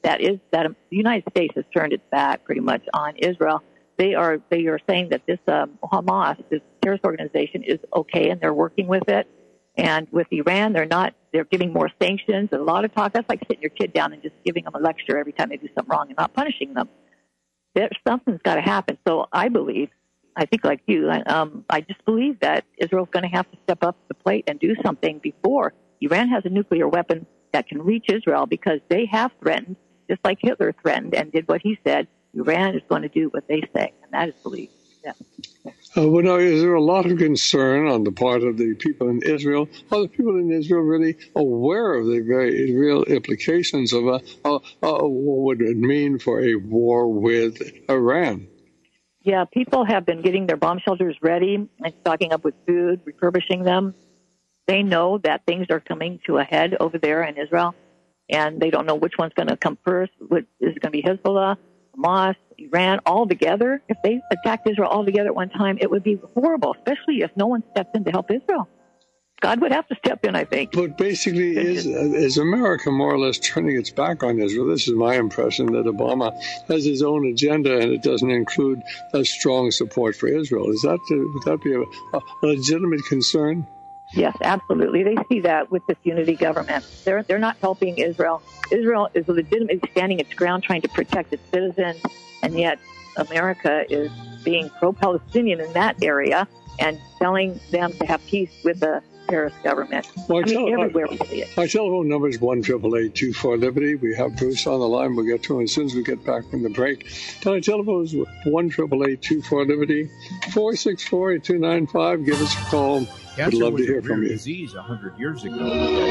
that is that the United States has turned its back pretty much on Israel. They are they are saying that this um, Hamas, this terrorist organization, is okay, and they're working with it. And with Iran, they're not. They're giving more sanctions. And a lot of talk. That's like sitting your kid down and just giving them a lecture every time they do something wrong and not punishing them. There, something's got to happen. So I believe, I think like you, um, I just believe that Israel's going to have to step up to the plate and do something before Iran has a nuclear weapon that can reach Israel, because they have threatened, just like Hitler threatened and did what he said. Iran is going to do what they say, and that is believed. Yeah. Uh, well, now, is there a lot of concern on the part of the people in Israel? Are the people in Israel really aware of the very real implications of a, uh, uh, what would it mean for a war with Iran? Yeah, people have been getting their bomb shelters ready and stocking up with food, refurbishing them. They know that things are coming to a head over there in Israel, and they don't know which one's going to come first. What, is it going to be Hezbollah, Hamas, Iran, all together? If they attacked Israel all together at one time, it would be horrible, especially if no one steps in to help Israel. God would have to step in, I think. But basically, is is America more or less turning its back on Israel? This is my impression, that Obama has his own agenda, and it doesn't include a strong support for Israel. Is that would that be a, a legitimate concern? Yes, absolutely. They see that with this unity government. They're they're not helping Israel. Israel is legitimately standing its ground, trying to protect its citizens, and yet America is being pro-Palestinian in that area and telling them to have peace with the terrorist government. My I mean, tele- everywhere we see it. My telephone number is one eight eight eight two four Liberty. We have Bruce on the line. We'll get to him as soon as we get back from the break. My telephone is one eight eight eight two four Liberty. four six four, eight two nine five. Give us a call. Cancer We'd love was to hear a from rare you. disease one hundred years ago. That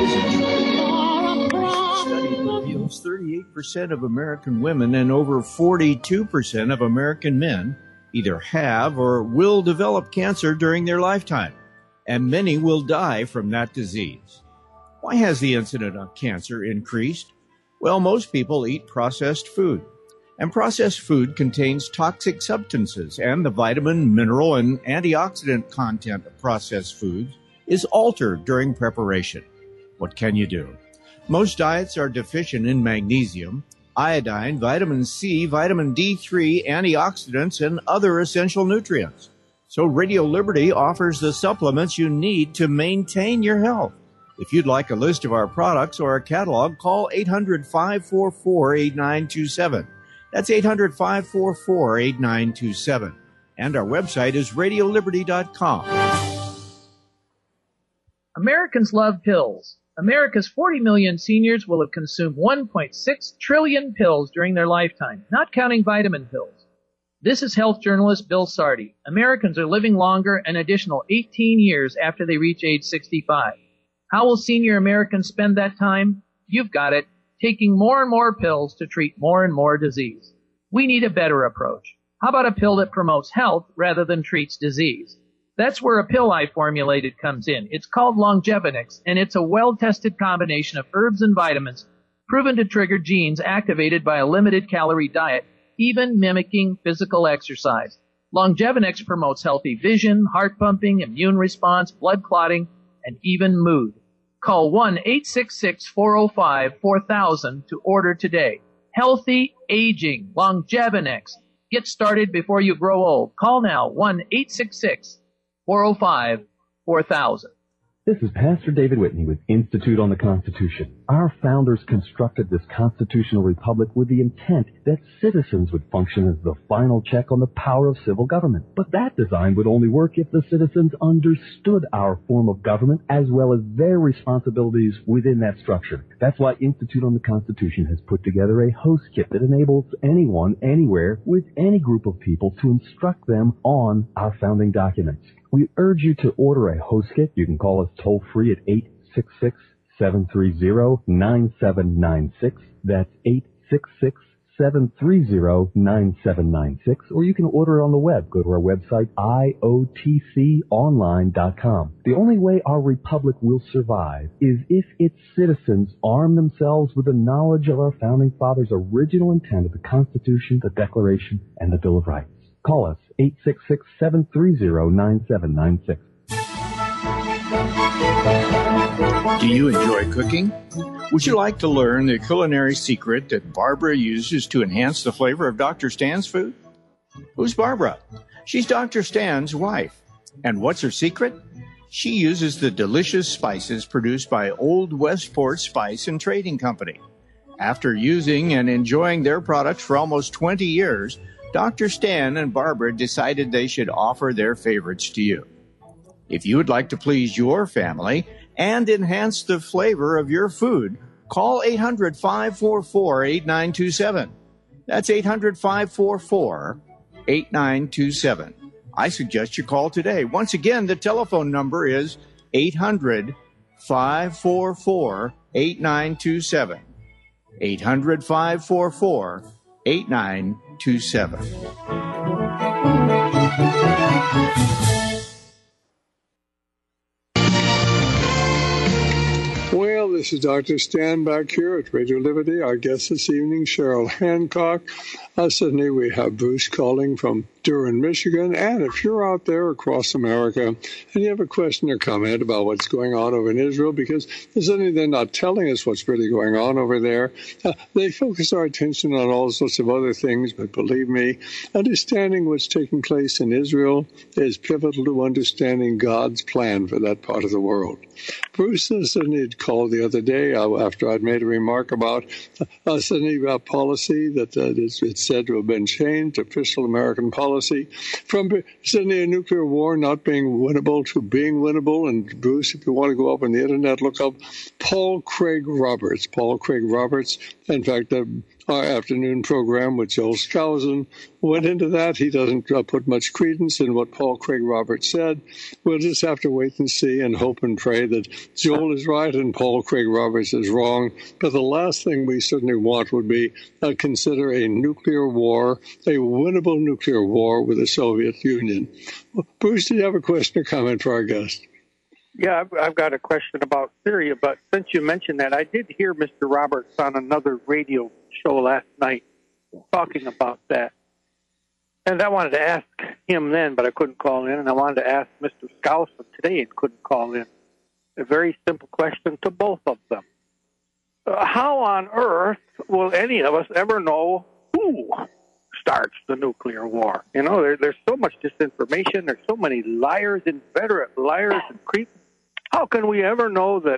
isn't true. A recent study reveals thirty-eight percent of American women and over forty-two percent of American men either have or will develop cancer during their lifetime, and many will die from that disease. Why has the incidence of cancer increased? Well, most people eat processed food, and processed food contains toxic substances, and the vitamin, mineral, and antioxidant content of processed foods is altered during preparation. What can you do? Most diets are deficient in magnesium, iodine, vitamin C, vitamin D three, antioxidants, and other essential nutrients. So Radio Liberty offers the supplements you need to maintain your health. If you'd like a list of our products or a catalog, call eight hundred, five four four, eight nine two seven. That's eight hundred, five four four, eight nine two seven. And our website is radio liberty dot com. Americans love pills. America's forty million seniors will have consumed one point six trillion pills during their lifetime, not counting vitamin pills. This is health journalist Bill Sardi. Americans are living longer an additional eighteen years after they reach age sixty-five. How will senior Americans spend that time? You've got it. Taking more and more pills to treat more and more disease. We need a better approach. How about a pill that promotes health rather than treats disease? That's where a pill I formulated comes in. It's called Longevinix, and it's a well-tested combination of herbs and vitamins proven to trigger genes activated by a limited calorie diet, even mimicking physical exercise. Longevinix promotes healthy vision, heart pumping, immune response, blood clotting, and even mood. Call one eight six six, four oh five, four thousand to order today. Healthy aging, Longevinix. Get started before you grow old. Call now, one eight six six, four oh five, four thousand. This is Pastor David Whitney with Institute on the Constitution. Our founders constructed this constitutional republic with the intent that citizens would function as the final check on the power of civil government. But that design would only work if the citizens understood our form of government as well as their responsibilities within that structure. That's why Institute on the Constitution has put together a host kit that enables anyone, anywhere, with any group of people to instruct them on our founding documents. We urge you to order a host kit. You can call us toll-free at eight six six, seven three zero, nine seven nine six. That's eight six six, seven three zero, nine seven nine six. Or you can order it on the web. Go to our website, I O T C online dot com. The only way our republic will survive is if its citizens arm themselves with the knowledge of our founding fathers' original intent of the Constitution, the Declaration, and the Bill of Rights. Call us, eight six six, seven three zero, nine seven nine six. Do you enjoy cooking? Would you like to learn the culinary secret that Barbara uses to enhance the flavor of Doctor Stan's food? Who's Barbara? She's Doctor Stan's wife. And what's her secret? She uses the delicious spices produced by Old Westport Spice and Trading Company. After using and enjoying their products for almost twenty years, Doctor Stan and Barbara decided they should offer their favorites to you. If you would like to please your family and enhance the flavor of your food, call eight hundred, five four four, eight nine two seven. That's eight hundred, five four four, eight nine two seven. I suggest you call today. Once again, the telephone number is eight hundred, five four four, eight nine two seven. eight hundred, five four four, eight nine two seven. Well, this is Doctor Stan back here at Radio Liberty. Our guest this evening, Cheryl Hancock. Uh, suddenly we have Bruce calling from Durham, Michigan. And if you're out there across America and you have a question or comment about what's going on over in Israel, because suddenly they're not telling us what's really going on over there, uh, they focus our attention on all sorts of other things. But believe me, understanding what's taking place in Israel is pivotal to understanding God's plan for that part of the world. Bruce suddenly had called the other day uh, after I'd made a remark about uh, suddenly about policy that uh, it's, it's said to have been changed, official American policy, from suddenly a nuclear war not being winnable to being winnable. And Bruce, if you want to go up on the internet, look up Paul Craig Roberts. Paul Craig Roberts, in fact, uh, our afternoon program with Joel Skousen went into that. He doesn't uh, put much credence in what Paul Craig Roberts said. We'll just have to wait and see and hope and pray that Joel is right and Paul Craig Roberts is wrong. But the last thing we certainly want would be uh, consider a nuclear war, a winnable nuclear war with the Soviet Union. Well, Bruce, do you have a question or comment for our guest? Yeah, I've, I've got a question about Syria, but since you mentioned that, I did hear Mister Roberts on another radio show last night talking about that. And I wanted to ask him then, but I couldn't call in, and I wanted to ask Mister Skousen today and couldn't call in. A very simple question to both of them. Uh, how on earth will any of us ever know who starts the nuclear war? You know, there, there's so much disinformation, there's so many liars, inveterate liars and creeps. How can we ever know that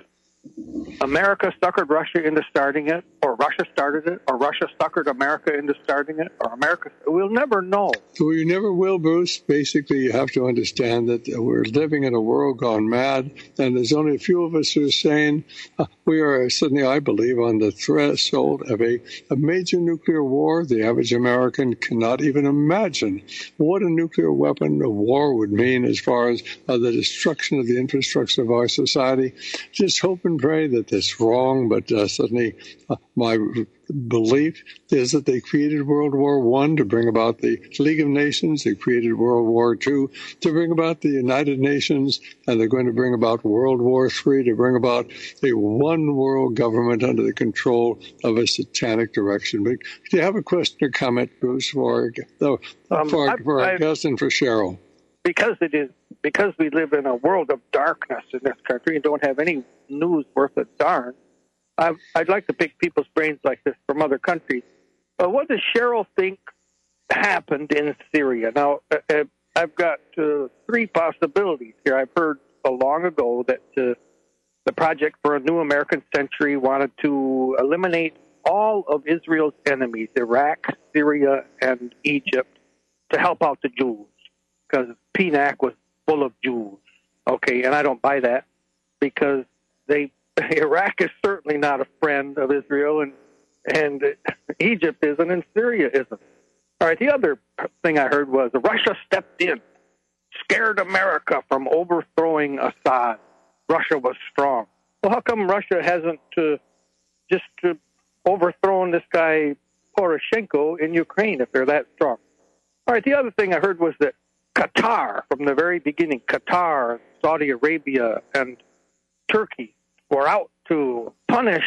America suckered Russia into starting it, or Russia started it, or Russia suckered America into starting it, or America? We'll never know. So you never will, Bruce. Basically, you have to understand that we're living in a world gone mad, and there's only a few of us who are saying uh, we are suddenly, I believe, on the threshold of a, a major nuclear war. The average American cannot even imagine what a nuclear weapon of war would mean as far as uh, the destruction of the infrastructure of our society. Just hope and pray that that's wrong, but uh, suddenly uh, my belief is that they created World War One to bring about the League of Nations. They created World War Two to bring about the United Nations, and they're going to bring about World War Three to bring about a one world government under the control of a satanic direction. But do you have a question or comment, Bruce, for, uh, um, for, I, for our I, guest and for Cheryl? Because it is because we live in a world of darkness in this country and don't have any news worth a darn. I, I'd like to pick people's brains like this from other countries. Uh, what does Cheryl think happened in Syria? Now, uh, I've got uh, three possibilities here. I've heard so long ago that uh, the Project for a New American Century wanted to eliminate all of Israel's enemies, Iraq, Syria, and Egypt, to help out the Jews, because P N A C was full of Jews. Okay, and I don't buy that, because they Iraq is certainly not a friend of Israel, and and Egypt isn't, and Syria isn't. All right, the other thing I heard was Russia stepped in, scared America from overthrowing Assad. Russia was strong. Well, how come Russia hasn't uh, just uh, overthrown this guy Poroshenko in Ukraine if they're that strong? All right, the other thing I heard was that Qatar, from the very beginning, Qatar, Saudi Arabia, and Turkey were out to punish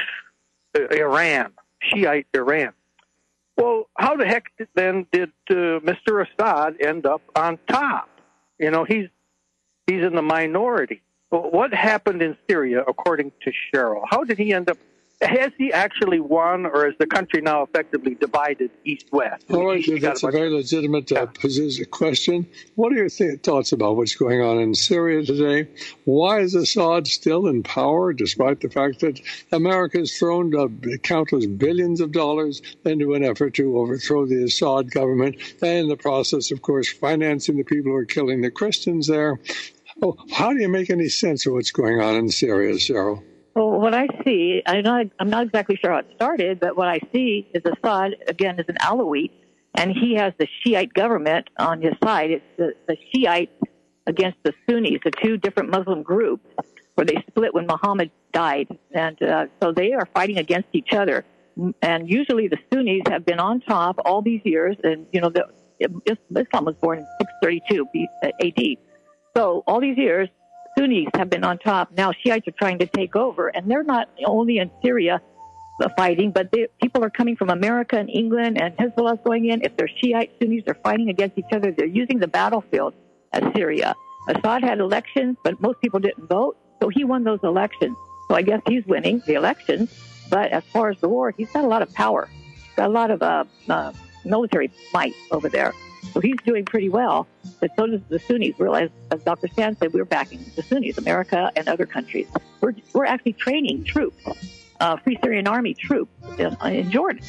Iran, Shiite Iran. Well, how the heck then did uh, Mister Assad end up on top? You know, he's he's in the minority. Well, what happened in Syria, according to Cheryl? How did he end up has he actually won, or is the country now effectively divided east-west? All right, that's a very legitimate uh, position, question. What are your th- thoughts about what's going on in Syria today? Why is Assad still in power, despite the fact that America has thrown uh, countless billions of dollars into an effort to overthrow the Assad government, and in the process, of course, financing the people who are killing the Christians there? Oh, how do you make any sense of what's going on in Syria, Cheryl? Well, what I see, I'm not, I'm not exactly sure how it started, but what I see is Assad, again, is an Alawite, and he has the Shiite government on his side. It's the, the Shiites against the Sunnis, the two different Muslim groups, where they split when Muhammad died. And uh, so they are fighting against each other. And usually the Sunnis have been on top all these years, and, you know, the, Islam was born in six thirty-two A D. So all these years, Sunnis have been on top. Now Shiites are trying to take over, and they're not only in Syria fighting, but they, people are coming from America and England, and Hezbollah is going in. If they're Shiite Sunnis, they're fighting against each other. They're using the battlefield as Syria. Assad had elections, but most people didn't vote, so he won those elections. So I guess he's winning the elections. But as far as the war, he's got a lot of power. He's got a lot of uh, uh, military might over there. So he's doing pretty well, but so does the Sunnis. Realize, as Doctor Stan said, we're backing the Sunnis, America and other countries. We're we're actually training troops, uh, Free Syrian Army troops in, in Jordan.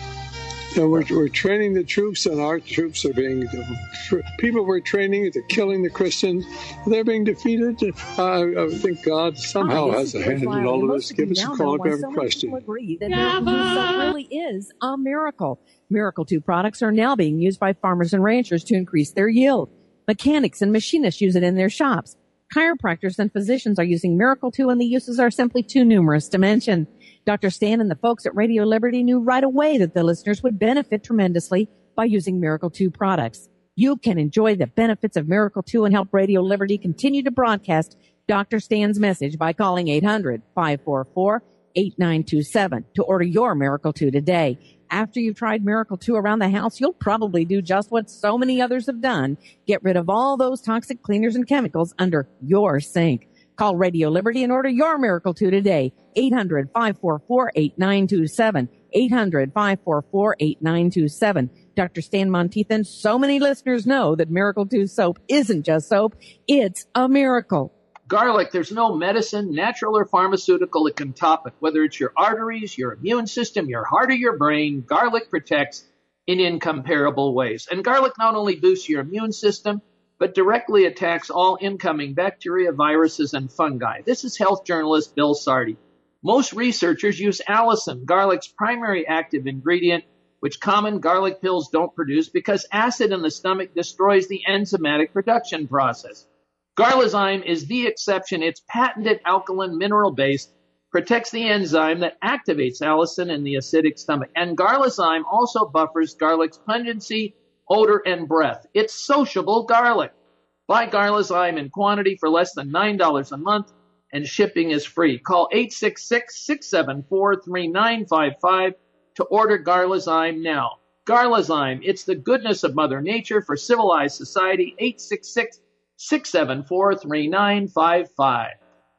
So we're, we're training the troops, and our troops are being, people we're training, they're killing the Christians, they're being defeated. Uh, I think God somehow Hi, has a hand in all of this. Give us a call if you have a question. Agree that Miracle two Soap really is a miracle. Miracle two products are now being used by farmers and ranchers to increase their yield. Mechanics and machinists use it in their shops. Chiropractors and physicians are using Miracle two, and the uses are simply too numerous to mention. Doctor Stan and the folks at Radio Liberty knew right away that the listeners would benefit tremendously by using Miracle two products. You can enjoy the benefits of Miracle two and help Radio Liberty continue to broadcast Doctor Stan's message by calling eight hundred, five four four, eight nine two seven to order your Miracle two today. After you've tried Miracle two around the house, you'll probably do just what so many others have done. Get rid of all those toxic cleaners and chemicals under your sink. Call Radio Liberty and order your Miracle two today. eight hundred, five four four, eight nine two seven. eight hundred, five four four, eight nine two seven. Doctor Stan Monteith and so many listeners know that Miracle two soap isn't just soap. It's a miracle. Garlic, there's no medicine, natural or pharmaceutical that can top it. Whether it's your arteries, your immune system, your heart, or your brain, garlic protects in incomparable ways. And garlic not only boosts your immune system, but directly attacks all incoming bacteria, viruses, and fungi. This is health journalist Bill Sardi. Most researchers use allicin, garlic's primary active ingredient, which common garlic pills don't produce because acid in the stomach destroys the enzymatic production process. Garlizyme is the exception. Its patented alkaline mineral base protects the enzyme that activates allicin in the acidic stomach. And Garlizyme also buffers garlic's pungency, odor, and breath. It's sociable garlic. Buy Garlizyme in quantity for less than nine dollars a month, and shipping is free. Call eight six six, six seven four, three nine five five to order Garlizyme now. Garlizyme, it's the goodness of Mother Nature for civilized society. eight six six, six seven four, three nine five five.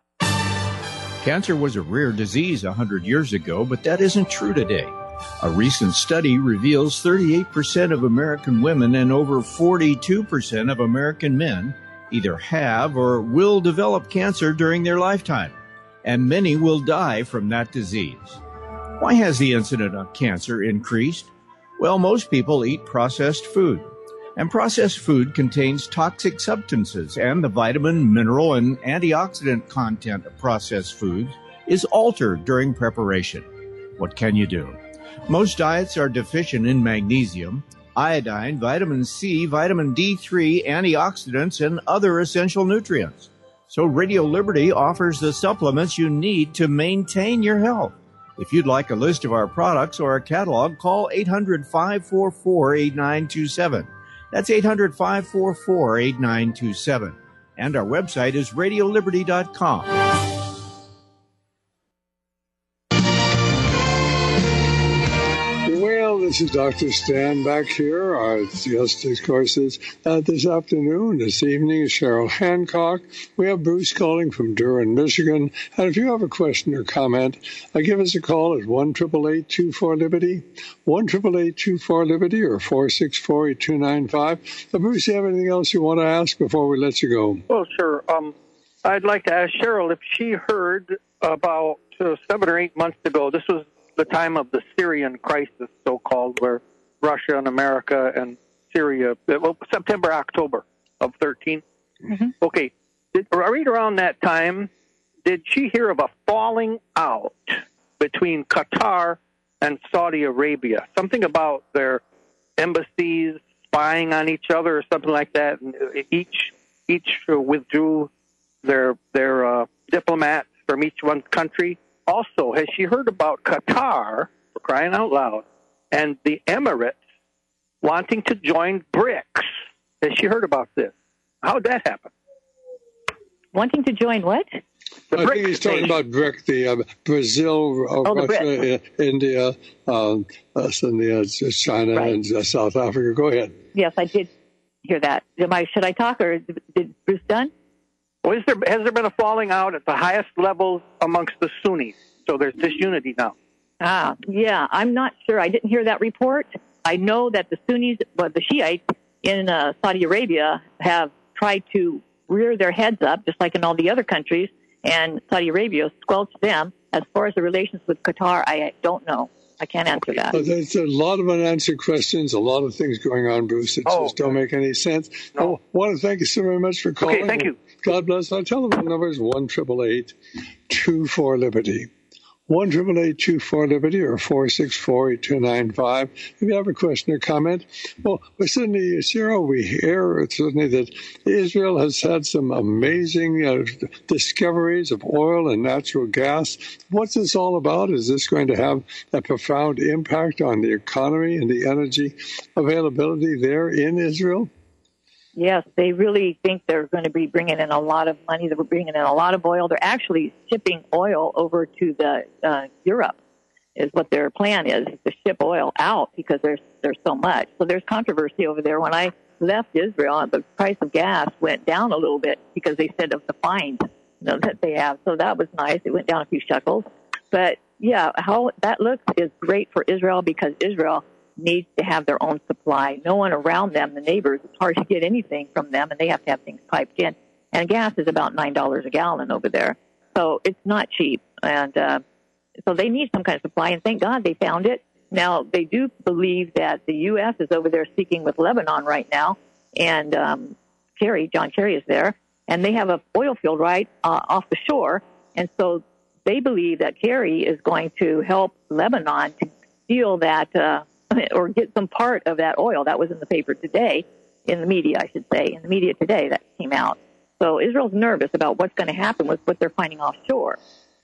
Cancer was a rare disease one hundred years ago, but that isn't true today. A recent study reveals thirty-eight percent of American women and over forty-two percent of American men either have or will develop cancer during their lifetime, and many will die from that disease. Why has the incidence of cancer increased? Well, most people eat processed food, and processed food contains toxic substances, and the vitamin, mineral, and antioxidant content of processed foods is altered during preparation. What can you do? Most diets are deficient in magnesium, iodine, vitamin C, vitamin D three, antioxidants, and other essential nutrients. So Radio Liberty offers the supplements you need to maintain your health. If you'd like a list of our products or a catalog, call eight hundred, five four four, eight nine two seven. That's eight hundred, five four four, eight nine two seven. And our website is radio liberty dot com. Well, the This is Doctor Stan back here. Our guest, of course, is uh, this afternoon, this evening, is Cheryl Hancock. We have Bruce calling from Durham, Michigan. And if you have a question or comment, uh, give us a call at one eight eight eight, two four, Liberty, one eight eight eight, two four, Liberty, or four six four, eight two nine five. Uh, Bruce, do you have anything else you want to ask before we let you go? Well, sure. Um, I'd like to ask Cheryl if she heard about uh, seven or eight months ago, this was the time of the Syrian crisis, so-called, where Russia and America and Syria, well, September, October of thirteen. Mm-hmm. Okay, did, right around that time, did she hear of a falling out between Qatar and Saudi Arabia? Something about their embassies spying on each other or something like that, and each each withdrew their their uh, diplomats from each one country. Also, has she heard about Qatar, for crying out loud, and the Emirates wanting to join BRICS? Has she heard about this? How'd that happen? Wanting to join what? The I BRICS think he's talking nation. about BRIC, the uh, Brazil, uh, oh, Russia, uh, India, um, uh, and the, uh, China, right. and uh, South Africa. Go ahead. Yes, I did hear that. Am I, should I talk, or did Bruce done? Well, is there, has there been a falling out at the highest levels amongst the Sunnis? So there's disunity now. Ah, yeah, I'm not sure. I didn't hear that report. I know that the Sunnis, well, the Shiites in uh, Saudi Arabia have tried to rear their heads up, just like in all the other countries, and Saudi Arabia squelched them. As far as the relations with Qatar, I don't know. I can't answer that. Uh, there's a lot of unanswered questions, a lot of things going on, Bruce, that oh, just don't make any sense. No. I want to thank you so very much for calling. Okay, thank you. God bless. Our telephone number is one eight eight eight, two four, Liberty. one eight eight eight, two four, Liberty, or four six four, eight two nine five. If you have a question or comment, well, we certainly, Sarah, we hear certainly that Israel has had some amazing uh, discoveries of oil and natural gas. What's this all about? Is this going to have a profound impact on the economy and the energy availability there in Israel? Yes, they really think they're going to be bringing in a lot of money. They're bringing in a lot of oil. They're actually shipping oil over to the uh, Europe, is what their plan is, is to ship oil out because there's there's so much. So there's controversy over there. When I left Israel, the price of gas went down a little bit because they said of the fines, you know, that they have. So that was nice. It went down a few shekels. But yeah, how that looks is great for Israel because Israel needs to have their own supply. No one around them, the neighbors, it's hard to get anything from them, and they have to have things piped in. And gas is about nine dollars a gallon over there. So it's not cheap. And uh, so they need some kind of supply, and thank God they found it. Now, they do believe that the U S is over there speaking with Lebanon right now, and um, Kerry, John Kerry is there, and they have an oil field right uh, off the shore. And so they believe that Kerry is going to help Lebanon to steal that uh or get some part of that oil. That was in the paper today, in the media, I should say, in the media today that came out. So Israel's nervous about what's going to happen with what they're finding offshore.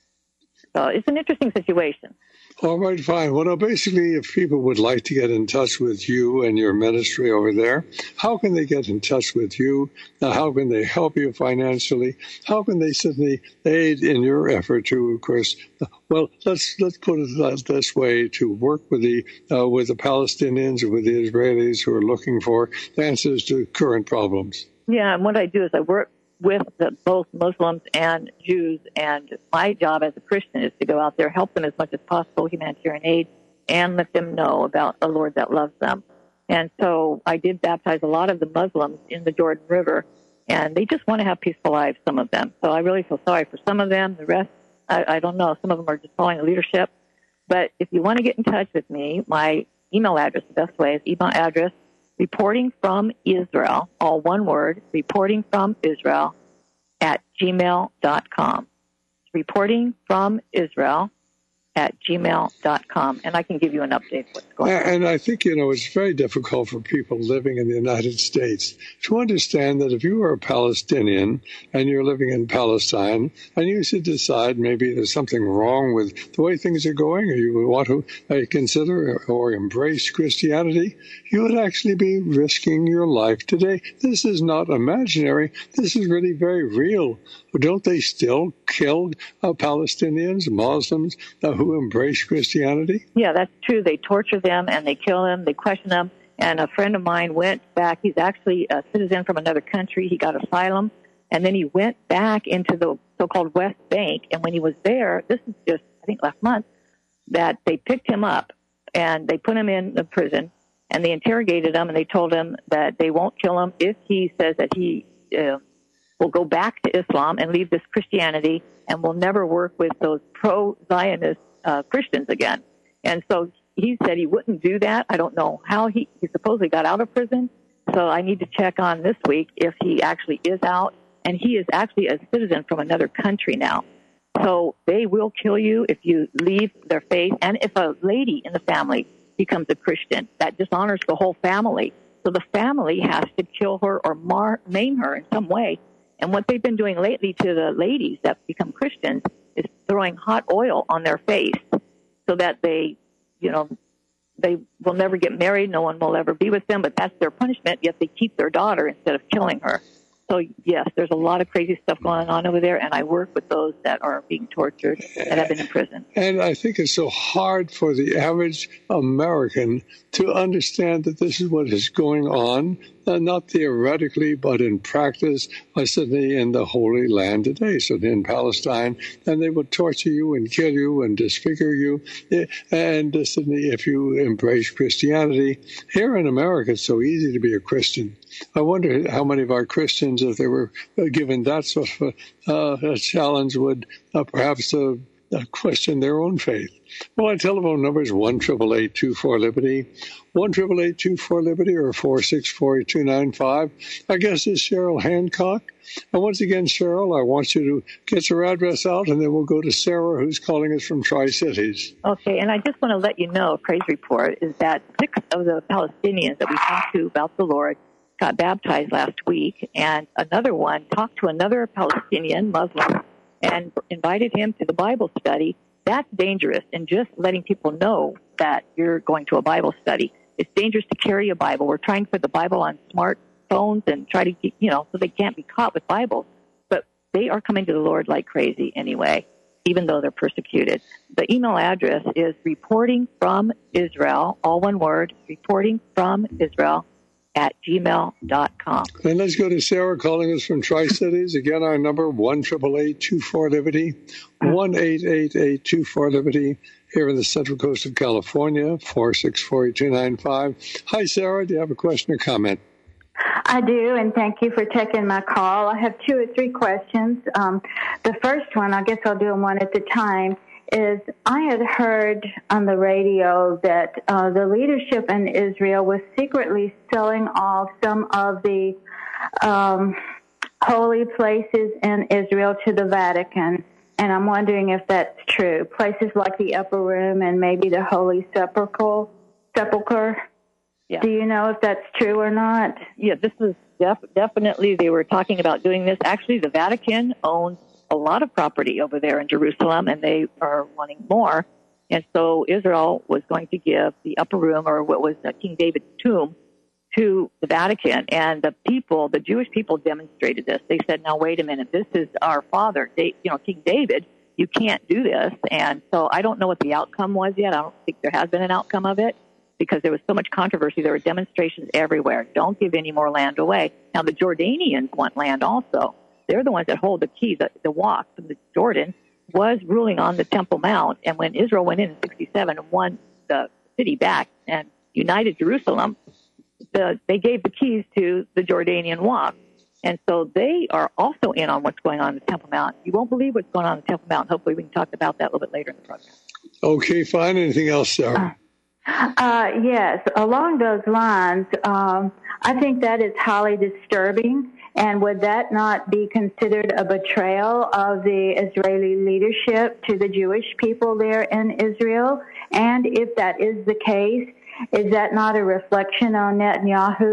So it's an interesting situation. All right, fine. Well, now, basically, if people would like to get in touch with you and your ministry over there, how can they get in touch with you? Now, how can they help you financially? How can they certainly aid in your effort to, of course, well, let's let's put it this way, to work with the uh, with the Palestinians or with the Israelis who are looking for answers to current problems? Yeah, and what I do is I work with the, both Muslims and Jews, and my job as a Christian is to go out there, help them as much as possible, humanitarian aid, and let them know about a Lord that loves them. And so I did baptize a lot of the Muslims in the Jordan River, and they just want to have peaceful lives, some of them. So I really feel sorry for some of them. The rest, I, I don't know. Some of them are just following the leadership. But if you want to get in touch with me, my email address, the best way is email address, reporting from Israel, all one word, reporting from Israel at gmail dot com. Reporting from Israel at gmail dot com. And I can give you an update of what's going on. And I think, you know, it's very difficult for people living in the United States to understand that if you are a Palestinian and you're living in Palestine and you should decide maybe there's something wrong with the way things are going, or you want to uh, consider or embrace Christianity, you would actually be risking your life today. This is not imaginary. This is really very real. Don't they still kill uh, Palestinians, Muslims uh, who who embrace Christianity? Yeah, that's true. They torture them and they kill them. They question them. And a friend of mine went back. He's actually a citizen from another country. He got asylum. And then he went back into the so-called West Bank. And when he was there, this is just, I think, last month, that they picked him up and they put him in the prison and they interrogated him and they told him that they won't kill him if he says that he uh, will go back to Islam and leave this Christianity and will never work with those pro-Zionist uh, Christians again. And so he said he wouldn't do that. I don't know how he, he supposedly got out of prison. So I need to check on this week if he actually is out. And he is actually a citizen from another country now. So they will kill you if you leave their faith. And if a lady in the family becomes a Christian, that dishonors the whole family. So the family has to kill her or mar- maim her in some way. And what they've been doing lately to the ladies that become Christians is throwing hot oil on their face so that they, you know, they will never get married. No one will ever be with them, but that's their punishment. Yet they keep their daughter instead of killing her. So, yes, there's a lot of crazy stuff going on over there, and I work with those that are being tortured, that have been in prison. And I think it's so hard for the average American to understand that this is what is going on, uh, not theoretically, but in practice, uh, certainly in the Holy Land today, certainly in Palestine, and they will torture you and kill you and disfigure you. And uh, certainly if you embrace Christianity, here in America, it's so easy to be a Christian. I wonder how many of our Christians, if they were given that sort of a, uh, a challenge, would uh, perhaps uh, uh, question their own faith. Well, my telephone number is one eight eight eight, two four, Liberty, one eight eight eight, two four, Liberty, or four six four, eight two nine five. Our guest is Cheryl Hancock. And once again, Cheryl, I want you to get your address out, and then we'll go to Sarah, who's calling us from Tri-Cities. Okay, and I just want to let you know, a praise report, is that six of the Palestinians that we talked to about the Lord got baptized last week, and another one talked to another Palestinian Muslim and invited him to the Bible study. That's dangerous, and just letting people know that you're going to a Bible study. It's dangerous to carry a Bible. We're trying to put the Bible on smartphones and try to keep, you know, so they can't be caught with Bibles. But they are coming to the Lord like crazy anyway, even though they're persecuted. The email address is reporting from Israel, all one word, reporting from Israel, at gmail dot com. And let's go to Sarah calling us from Tri-Cities. Again, our number, one eight eight eight, two four, Liberty, one eight eight eight, two four, Liberty, here in the Central Coast of California, four six four, eight two nine five. Hi, Sarah. Do you have a question or comment? I do, and thank you for taking my call. I have two or three questions. Um, the first one, I guess I'll do them one at a time, is I had heard on the radio that uh, the leadership in Israel was secretly selling off some of the um, holy places in Israel to the Vatican, and I'm wondering if that's true. Places like the Upper Room and maybe the Holy Sepulchre. Sepulchre. Yeah. Do you know if that's true or not? Yeah, this is def- definitely, they were talking about doing this. Actually, the Vatican owns a lot of property over there in Jerusalem, and they are wanting more. And so Israel was going to give the Upper Room, or what was uh, King David's tomb, to the Vatican. And the people, the Jewish people, demonstrated this. They said, now, wait a minute, this is our father, they, you know, King David. You can't do this. And so I don't know what the outcome was yet. I don't think there has been an outcome of it because there was so much controversy. There were demonstrations everywhere. Don't give any more land away. Now, the Jordanians want land also. They're the ones that hold the key. The, the walk from the Jordan was ruling on the Temple Mount. And when Israel went in in sixty-seven and won the city back and united Jerusalem, the, they gave the keys to the Jordanian walk. And so they are also in on what's going on in the Temple Mount. You won't believe what's going on in the Temple Mount. Hopefully we can talk about that a little bit later in the program. Okay, fine. Anything else, Sarah? Uh, yes, along those lines, um, I think that is highly disturbing. And would that not be considered a betrayal of the Israeli leadership to the Jewish people there in Israel? And if that is the case, is that not a reflection on Netanyahu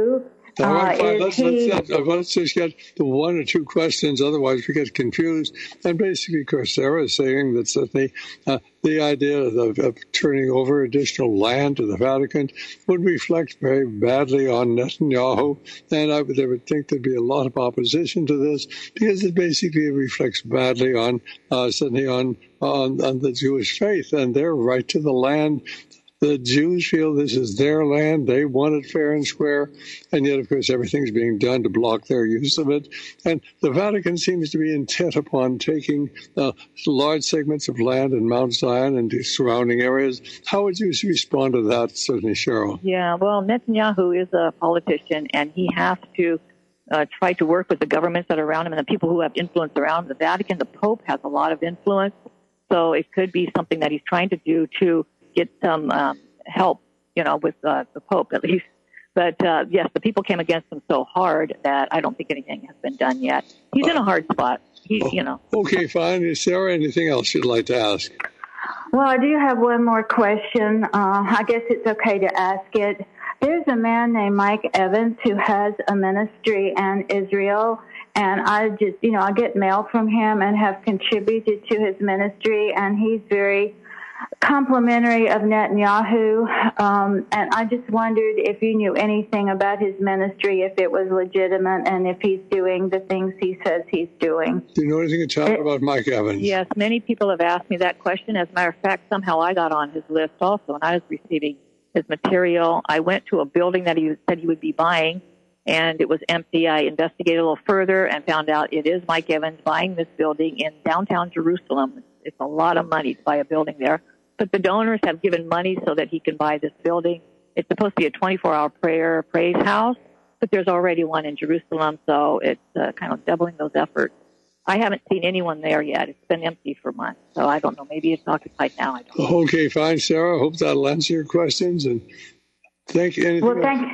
All right, Uh, fine. is Let's, he- let's, let's, let's just get the one or two questions, otherwise we get confused. And basically, of course, Sarah is saying that certainly uh, the idea of, of turning over additional land to the Vatican would reflect very badly on Netanyahu. And I would, I would think there'd be a lot of opposition to this because it basically reflects badly on uh, certainly on, on on the Jewish faith and their right to the land. The Jews feel this is their land. They want it fair and square. And yet, of course, everything's being done to block their use of it. And the Vatican seems to be intent upon taking uh, large segments of land in Mount Zion and the surrounding areas. How would you respond to that, certainly, Cheryl? Yeah, well, Netanyahu is a politician, and he has to uh, try to work with the governments that are around him and the people who have influence around the Vatican. The Pope has a lot of influence, so it could be something that he's trying to do to get some um, help, you know, with uh, the Pope at least. But, uh, yes, the people came against him so hard that I don't think anything has been done yet. He's in a hard spot. He, you know. Okay, fine. Sarah, anything else you'd like to ask? Well, I do have one more question. Uh, I guess it's okay to ask it. There's a man named Mike Evans who has a ministry in Israel, and I just, you know, I get mail from him and have contributed to his ministry, and he's very complimentary of Netanyahu, um, and I just wondered if you knew anything about his ministry, if it was legitimate, and if he's doing the things he says he's doing. Do you know anything at all about Mike Evans? Yes, many people have asked me that question. As a matter of fact, somehow I got on his list also, and I was receiving his material. I went to a building that he said he would be buying, and it was empty. I investigated a little further and found out it is Mike Evans buying this building in downtown Jerusalem. It's a lot of money to buy a building there. But the donors have given money so that he can buy this building. It's supposed to be a twenty-four hour prayer praise house, but there's already one in Jerusalem, so it's uh, kind of doubling those efforts. I haven't seen anyone there yet. It's been empty for months, so I don't know. Maybe it's occupied now. I don't know. Okay, fine, Sarah. Hope that'll answer your questions. And thank you. Well, thank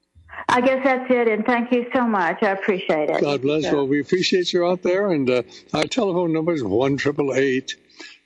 I guess that's it, and thank you so much. I appreciate it. God bless. Well, we appreciate you out there, and uh, our telephone number is one triple eight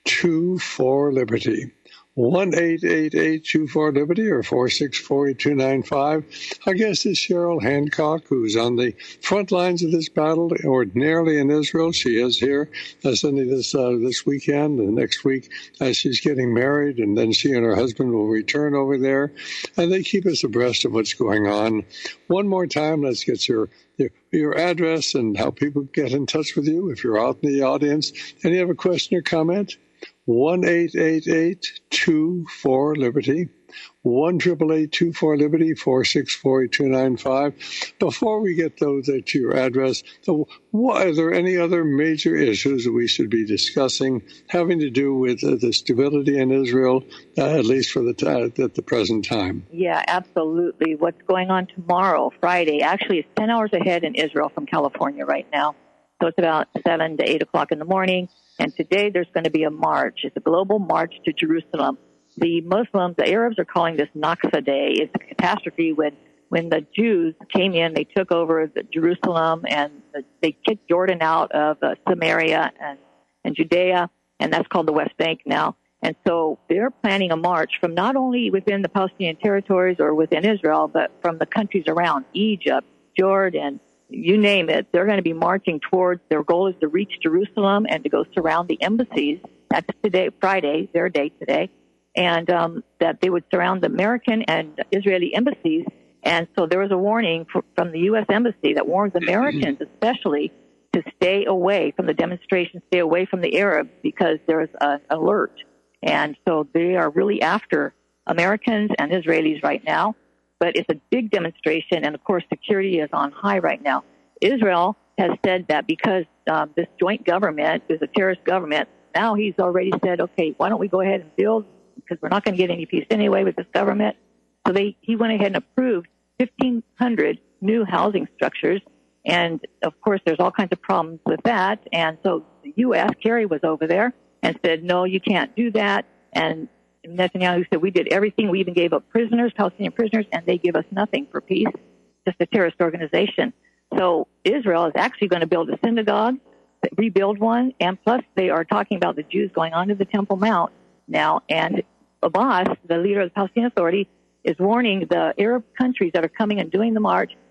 two four Liberty. one eight eight eight two four Liberty or four six four eight two nine five. Our guest is Cheryl Hancock, who's on the front lines of this battle, ordinarily in Israel. She is here uh, Sunday this uh, this weekend, and next week uh, she's getting married, and then she and her husband will return over there, and they keep us abreast of what's going on. One more time, let's get your your, your address and how people get in touch with you if you're out in the audience. And you have a question or comment? one eight eight eight two four Liberty, one eight eight eight two four Liberty, four six four eight two nine five. Before we get those to your address, what, are there any other major issues that we should be discussing having to do with uh, the stability in Israel, uh, at least for the t- at the present time? Yeah, absolutely. What's going on tomorrow, Friday? Actually, it's ten hours ahead in Israel from California right now. So it's about seven to eight o'clock in the morning. And today there's going to be a march. It's a global march to Jerusalem. The Muslims, the Arabs are calling this Nakba Day. It's a catastrophe when, when the Jews came in, they took over the Jerusalem, and the, they kicked Jordan out of uh, Samaria and, and Judea, and that's called the West Bank now. And so they're planning a march from not only within the Palestinian territories or within Israel, but from the countries around, Egypt, Jordan, you name it. They're going to be marching towards, their goal is to reach Jerusalem and to go surround the embassies. That's today, Friday, their day today. And um, that they would surround the American and Israeli embassies. And so there was a warning for, from the U S Embassy that warns Americans especially to stay away from the demonstrations, stay away from the Arabs, because there's an alert. And so they are really after Americans and Israelis right now. But it's a big demonstration, and, of course, security is on high right now. Israel has said that because um, this joint government is a terrorist government, now he's already said, okay, why don't we go ahead and build, because we're not going to get any peace anyway with this government. So they he went ahead and approved fifteen hundred new housing structures, and, of course, there's all kinds of problems with that. And so the U S, Kerry was over there and said, no, you can't do that, and Netanyahu said, we did everything. We even gave up prisoners, Palestinian prisoners, and they give us nothing for peace, just a terrorist organization. So Israel is actually going to build a synagogue, rebuild one, and plus they are talking about the Jews going onto the Temple Mount now. And Abbas, the leader of the Palestinian Authority, is warning the Arab countries that are coming and doing the march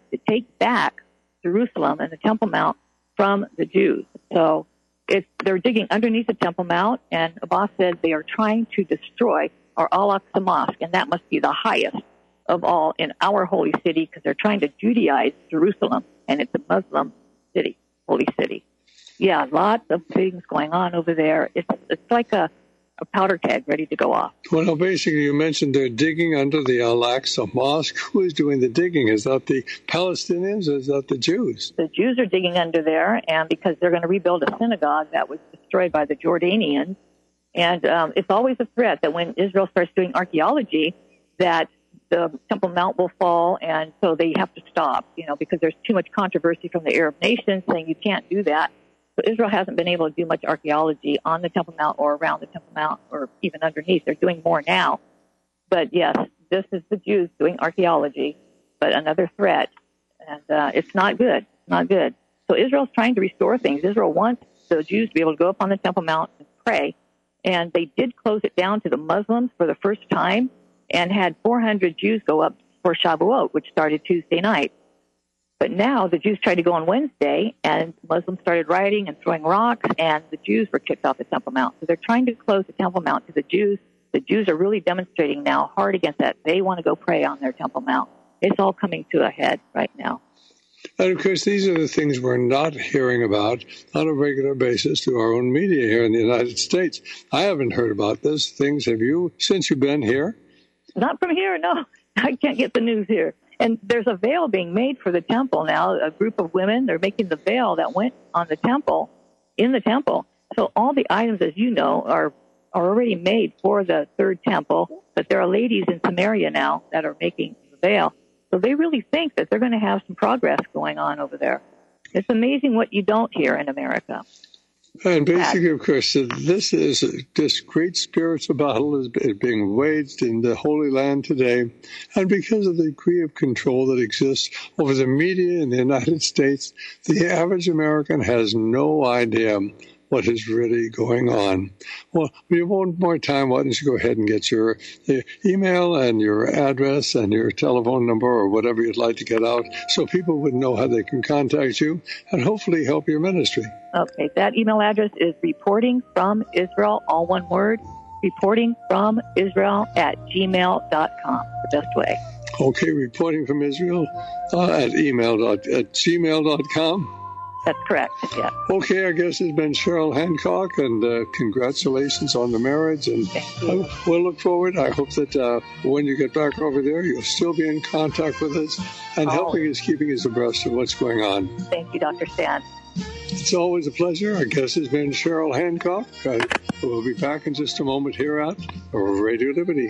to take back Jerusalem and the Temple Mount from the Jews. So it's, they're digging underneath the Temple Mount, and Abbas said they are trying to destroy our Al-Aqsa Mosque, and that must be the highest of all in our holy city, because they're trying to Judaize Jerusalem, and it's a Muslim city, holy city. Yeah, lots of things going on over there. It's it's like a, a powder keg ready to go off. Well, basically, you mentioned they're digging under the Al-Aqsa Mosque. Who is doing the digging? Is that the Palestinians or is that the Jews? The Jews are digging under there, and because they're going to rebuild a synagogue that was destroyed by the Jordanians. And um, it's always a threat that when Israel starts doing archaeology, that the Temple Mount will fall, and so they have to stop, you know, because there's too much controversy from the Arab nations saying you can't do that. So Israel hasn't been able to do much archaeology on the Temple Mount or around the Temple Mount or even underneath. They're doing more now. But yes, this is the Jews doing archaeology, but another threat. And uh, it's not good. It's not good. So Israel's trying to restore things. Israel wants the Jews to be able to go up on the Temple Mount and pray. And they did close it down to the Muslims for the first time, and had four hundred Jews go up for Shavuot, which started Tuesday night. But now the Jews tried to go on Wednesday, and Muslims started rioting and throwing rocks, and the Jews were kicked off the Temple Mount. So they're trying to close the Temple Mount to the Jews. The Jews are really demonstrating now hard against that. They want to go pray on their Temple Mount. It's all coming to a head right now. And, of course, these are the things we're not hearing about on a regular basis through our own media here in the United States. I haven't heard about this. Things, have you, since you've been here? Not from here, no. I can't get the news here. And there's a veil being made for the temple now. A group of women, they're making the veil that went on the temple, in the temple. So all the items, as you know, are, are already made for the third temple. But there are ladies in Samaria now that are making the veil. So they really think that they're going to have some progress going on over there. It's amazing what you don't hear in America. And basically, of course, this is this great spiritual battle is being waged in the Holy Land today. And because of the degree of control that exists over the media in the United States, the average American has no idea what is really going on. Well, we have one more time. Why don't you go ahead and get your email and your address and your telephone number or whatever you'd like to get out so people would know how they can contact you and hopefully help your ministry. Okay, that email address is reporting from Israel, all one word, reporting from Israel at gmail dot com, the best way. Okay, reporting from Israel uh, at email dot, at gmail dot com. That's correct, yeah. Okay, I guess it's been Cheryl Hancock, and uh, congratulations on the marriage. And uh, we'll look forward. I hope that uh, when you get back over there, you'll still be in contact with us and oh. helping us, keeping us abreast of what's going on. Thank you, Doctor Stan. It's always a pleasure. Our guest has been Cheryl Hancock. Uh, we'll be back in just a moment here at Radio Liberty.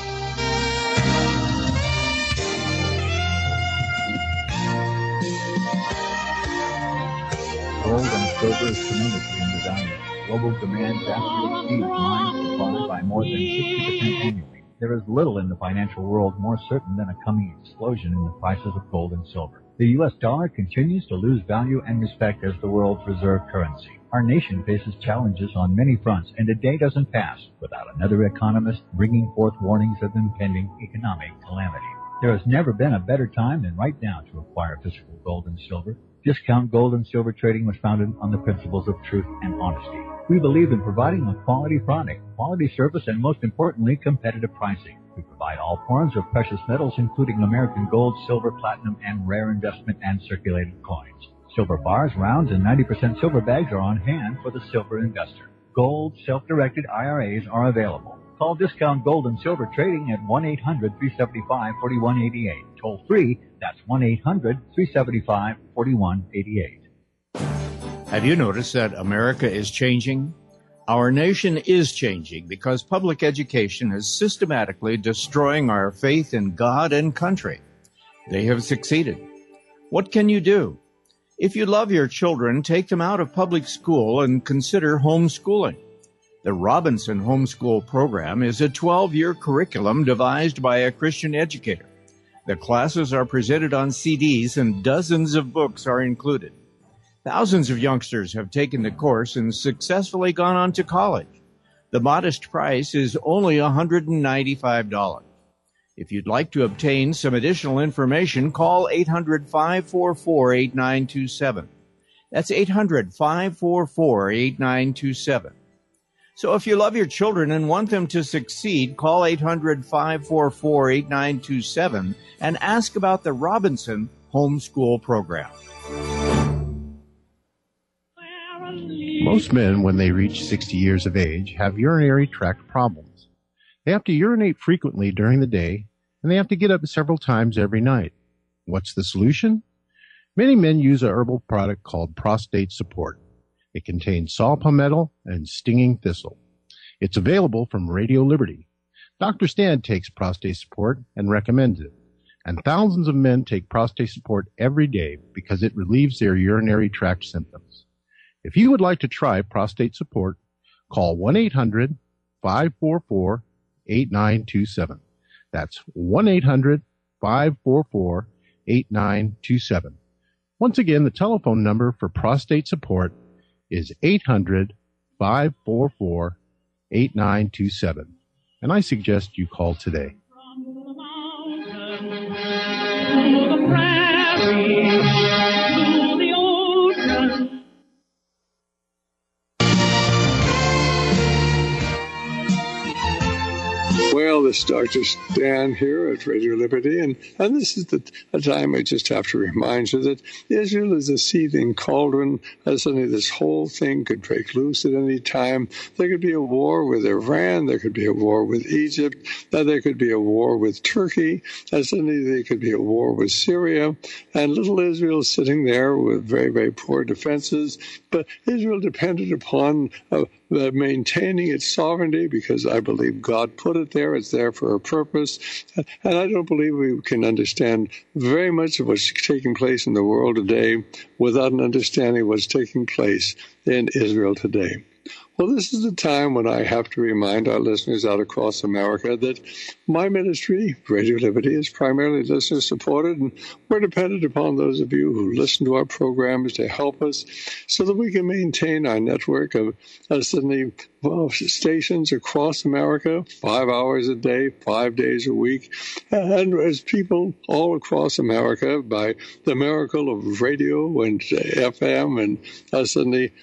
Gold and silver is tremendously in the value. Global demand vastly exceeds mine supply by more than sixty percent annually. There is little in the financial world more certain than a coming explosion in the prices of gold and silver. The U S dollar continues to lose value and respect as the world's reserve currency. Our nation faces challenges on many fronts, and a day doesn't pass without another economist bringing forth warnings of impending economic calamity. There has never been a better time than right now to acquire physical gold and silver. Discount Gold and Silver Trading was founded on the principles of truth and honesty. We believe in providing a quality product, quality service, and most importantly, competitive pricing. We provide all forms of precious metals, including American gold, silver, platinum, and rare investment and circulating coins. Silver bars, rounds, and ninety percent silver bags are on hand for the silver investor. Gold, self-directed I R As are available. Call Discount Gold and Silver Trading at one eight hundred, three seven five, four one eight eight. Toll free, that's one eight hundred, three seven five, four one eight eight. Have you noticed that America is changing? Our nation is changing because public education is systematically destroying our faith in God and country. They have succeeded. What can you do? If you love your children, take them out of public school and consider homeschooling. The Robinson Homeschool Program is a twelve-year curriculum devised by a Christian educator. The classes are presented on C Ds and dozens of books are included. Thousands of youngsters have taken the course and successfully gone on to college. The modest price is only one hundred ninety-five dollars. If you'd like to obtain some additional information, call eight hundred, five four four, eight nine two seven. That's eight hundred, five four four, eight nine two seven. So if you love your children and want them to succeed, call eight hundred, five four four, eight nine two seven and ask about the Robinson Homeschool Program. Most men, when they reach sixty years of age, have urinary tract problems. They have to urinate frequently during the day, and they have to get up several times every night. What's the solution? Many men use a herbal product called Prostate Support. It contains saw palmetto and stinging thistle. It's available from Radio Liberty. Doctor Stan takes Prostate Support and recommends it. And thousands of men take Prostate Support every day because it relieves their urinary tract symptoms. If you would like to try Prostate Support, call one eight hundred, five four four, eight nine two seven. That's one eight hundred, five four four, eight nine two seven. Once again, the telephone number for Prostate Support is eight hundred, five four four, eight nine two seven. And I suggest you call today. Well, this is Doctor Stan here at Radio Liberty, and, and this is the a time I just have to remind you that Israel is a seething cauldron, and suddenly this whole thing could break loose at any time. There could be a war with Iran, there could be a war with Egypt, then there could be a war with Turkey, and suddenly there could be a war with Syria, and little Israel sitting there with very, very poor defenses. But Israel depended upon uh, uh, maintaining its sovereignty because I believe God put it there. It's there for a purpose. And I don't believe we can understand very much of what's taking place in the world today without an understanding of what's taking place in Israel today. Well, this is the time when I have to remind our listeners out across America that my ministry, Radio Liberty, is primarily listener-supported, and we're dependent upon those of you who listen to our programs to help us so that we can maintain our network of uh, suddenly well, stations across America, five hours a day, five days a week, and as people all across America, by the miracle of radio and F M and uh, suddenly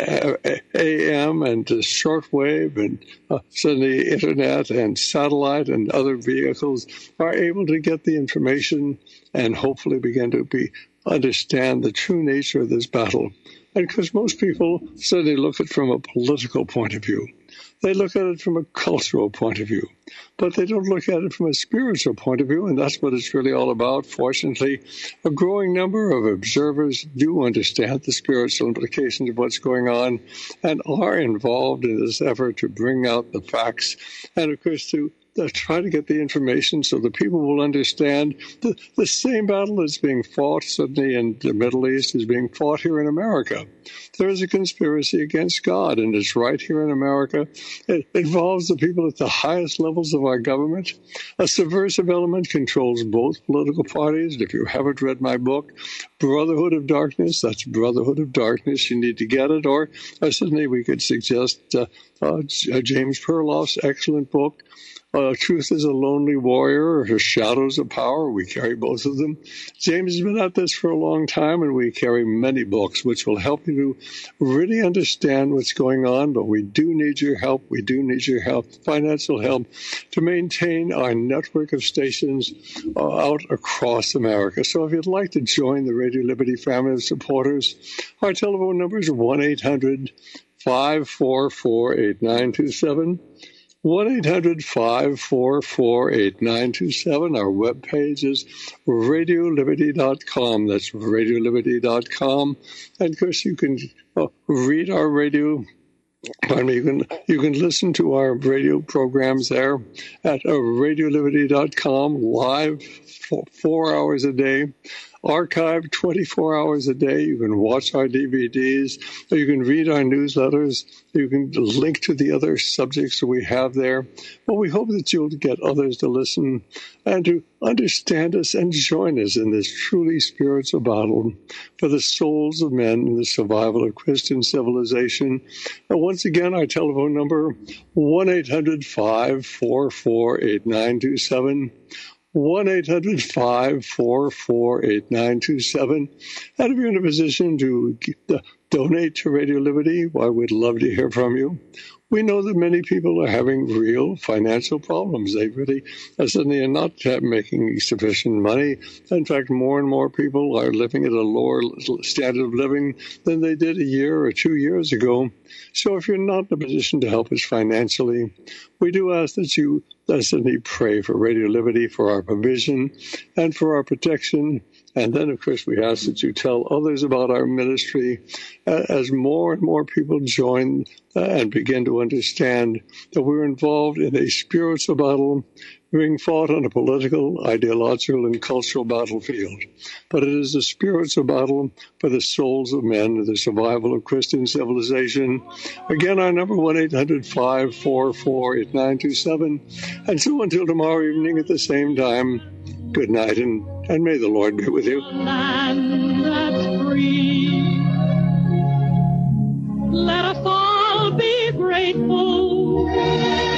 A M and uh, shortwave and uh, suddenly internet and satellite and other vehicles are able to get the information and hopefully begin to be understand the true nature of this battle. And because most people certainly look at it from a political point of view. They look at it from a cultural point of view, but they don't look at it from a spiritual point of view, and that's what it's really all about. Fortunately, a growing number of observers do understand the spiritual implications of what's going on and are involved in this effort to bring out the facts and, of course, to Uh, try to get the information so the people will understand the, the same battle that's being fought suddenly in the Middle East is being fought here in America. There is a conspiracy against God, and it's right here in America. It involves the people at the highest levels of our government. A subversive element controls both political parties. If you haven't read my book, Brotherhood of Darkness, that's Brotherhood of Darkness, you need to get it. Or uh, suddenly we could suggest uh, uh, James Perloff's excellent book, Uh, Truth is a Lonely Warrior, or Shadows of Power. We carry both of them. James has been at this for a long time, and we carry many books which will help you to really understand what's going on. But we do need your help. We do need your help, financial help, to maintain our network of stations uh, out across America. So if you'd like to join the Radio Liberty family of supporters, our telephone number is one eight hundred, five four four, eight nine two seven. one eight hundred, five four four, eight nine two seven. Our webpage is radio liberty dot com. That's radio liberty dot com. And, of course, you can uh, read our radio. Pardon me, you can, you can listen to our radio programs there at uh, radio liberty dot com, live for four hours a day. archived twenty-four hours a day. You can watch our D V Ds, or you can read our newsletters. You can link to the other subjects that we have there. But we hope that you'll get others to listen and to understand us and join us in this truly spiritual battle for the souls of men and the survival of Christian civilization. And once again, our telephone number, one eight hundred five four four eight nine two seven. one eight hundred five four four eight nine two seven. And if you're in a position to donate to Radio Liberty, well, we'd love to hear from you. We know that many people are having real financial problems. They really suddenly are not making sufficient money. In fact, more and more people are living at a lower standard of living than they did a year or two years ago. So if you're not in a position to help us financially, we do ask that you suddenly pray for Radio Liberty, for our provision, and for our protection. And then, of course, we ask that you tell others about our ministry as more and more people join and begin to understand that we're involved in a spiritual battle being fought on a political, ideological, and cultural battlefield. But it is a spiritual battle for the souls of men and the survival of Christian civilization. Again, our number, one eight hundred five four four eight nine two seven. And so until tomorrow evening at the same time, good night, and, and may the Lord be with you. Land that's free. Let us all be grateful.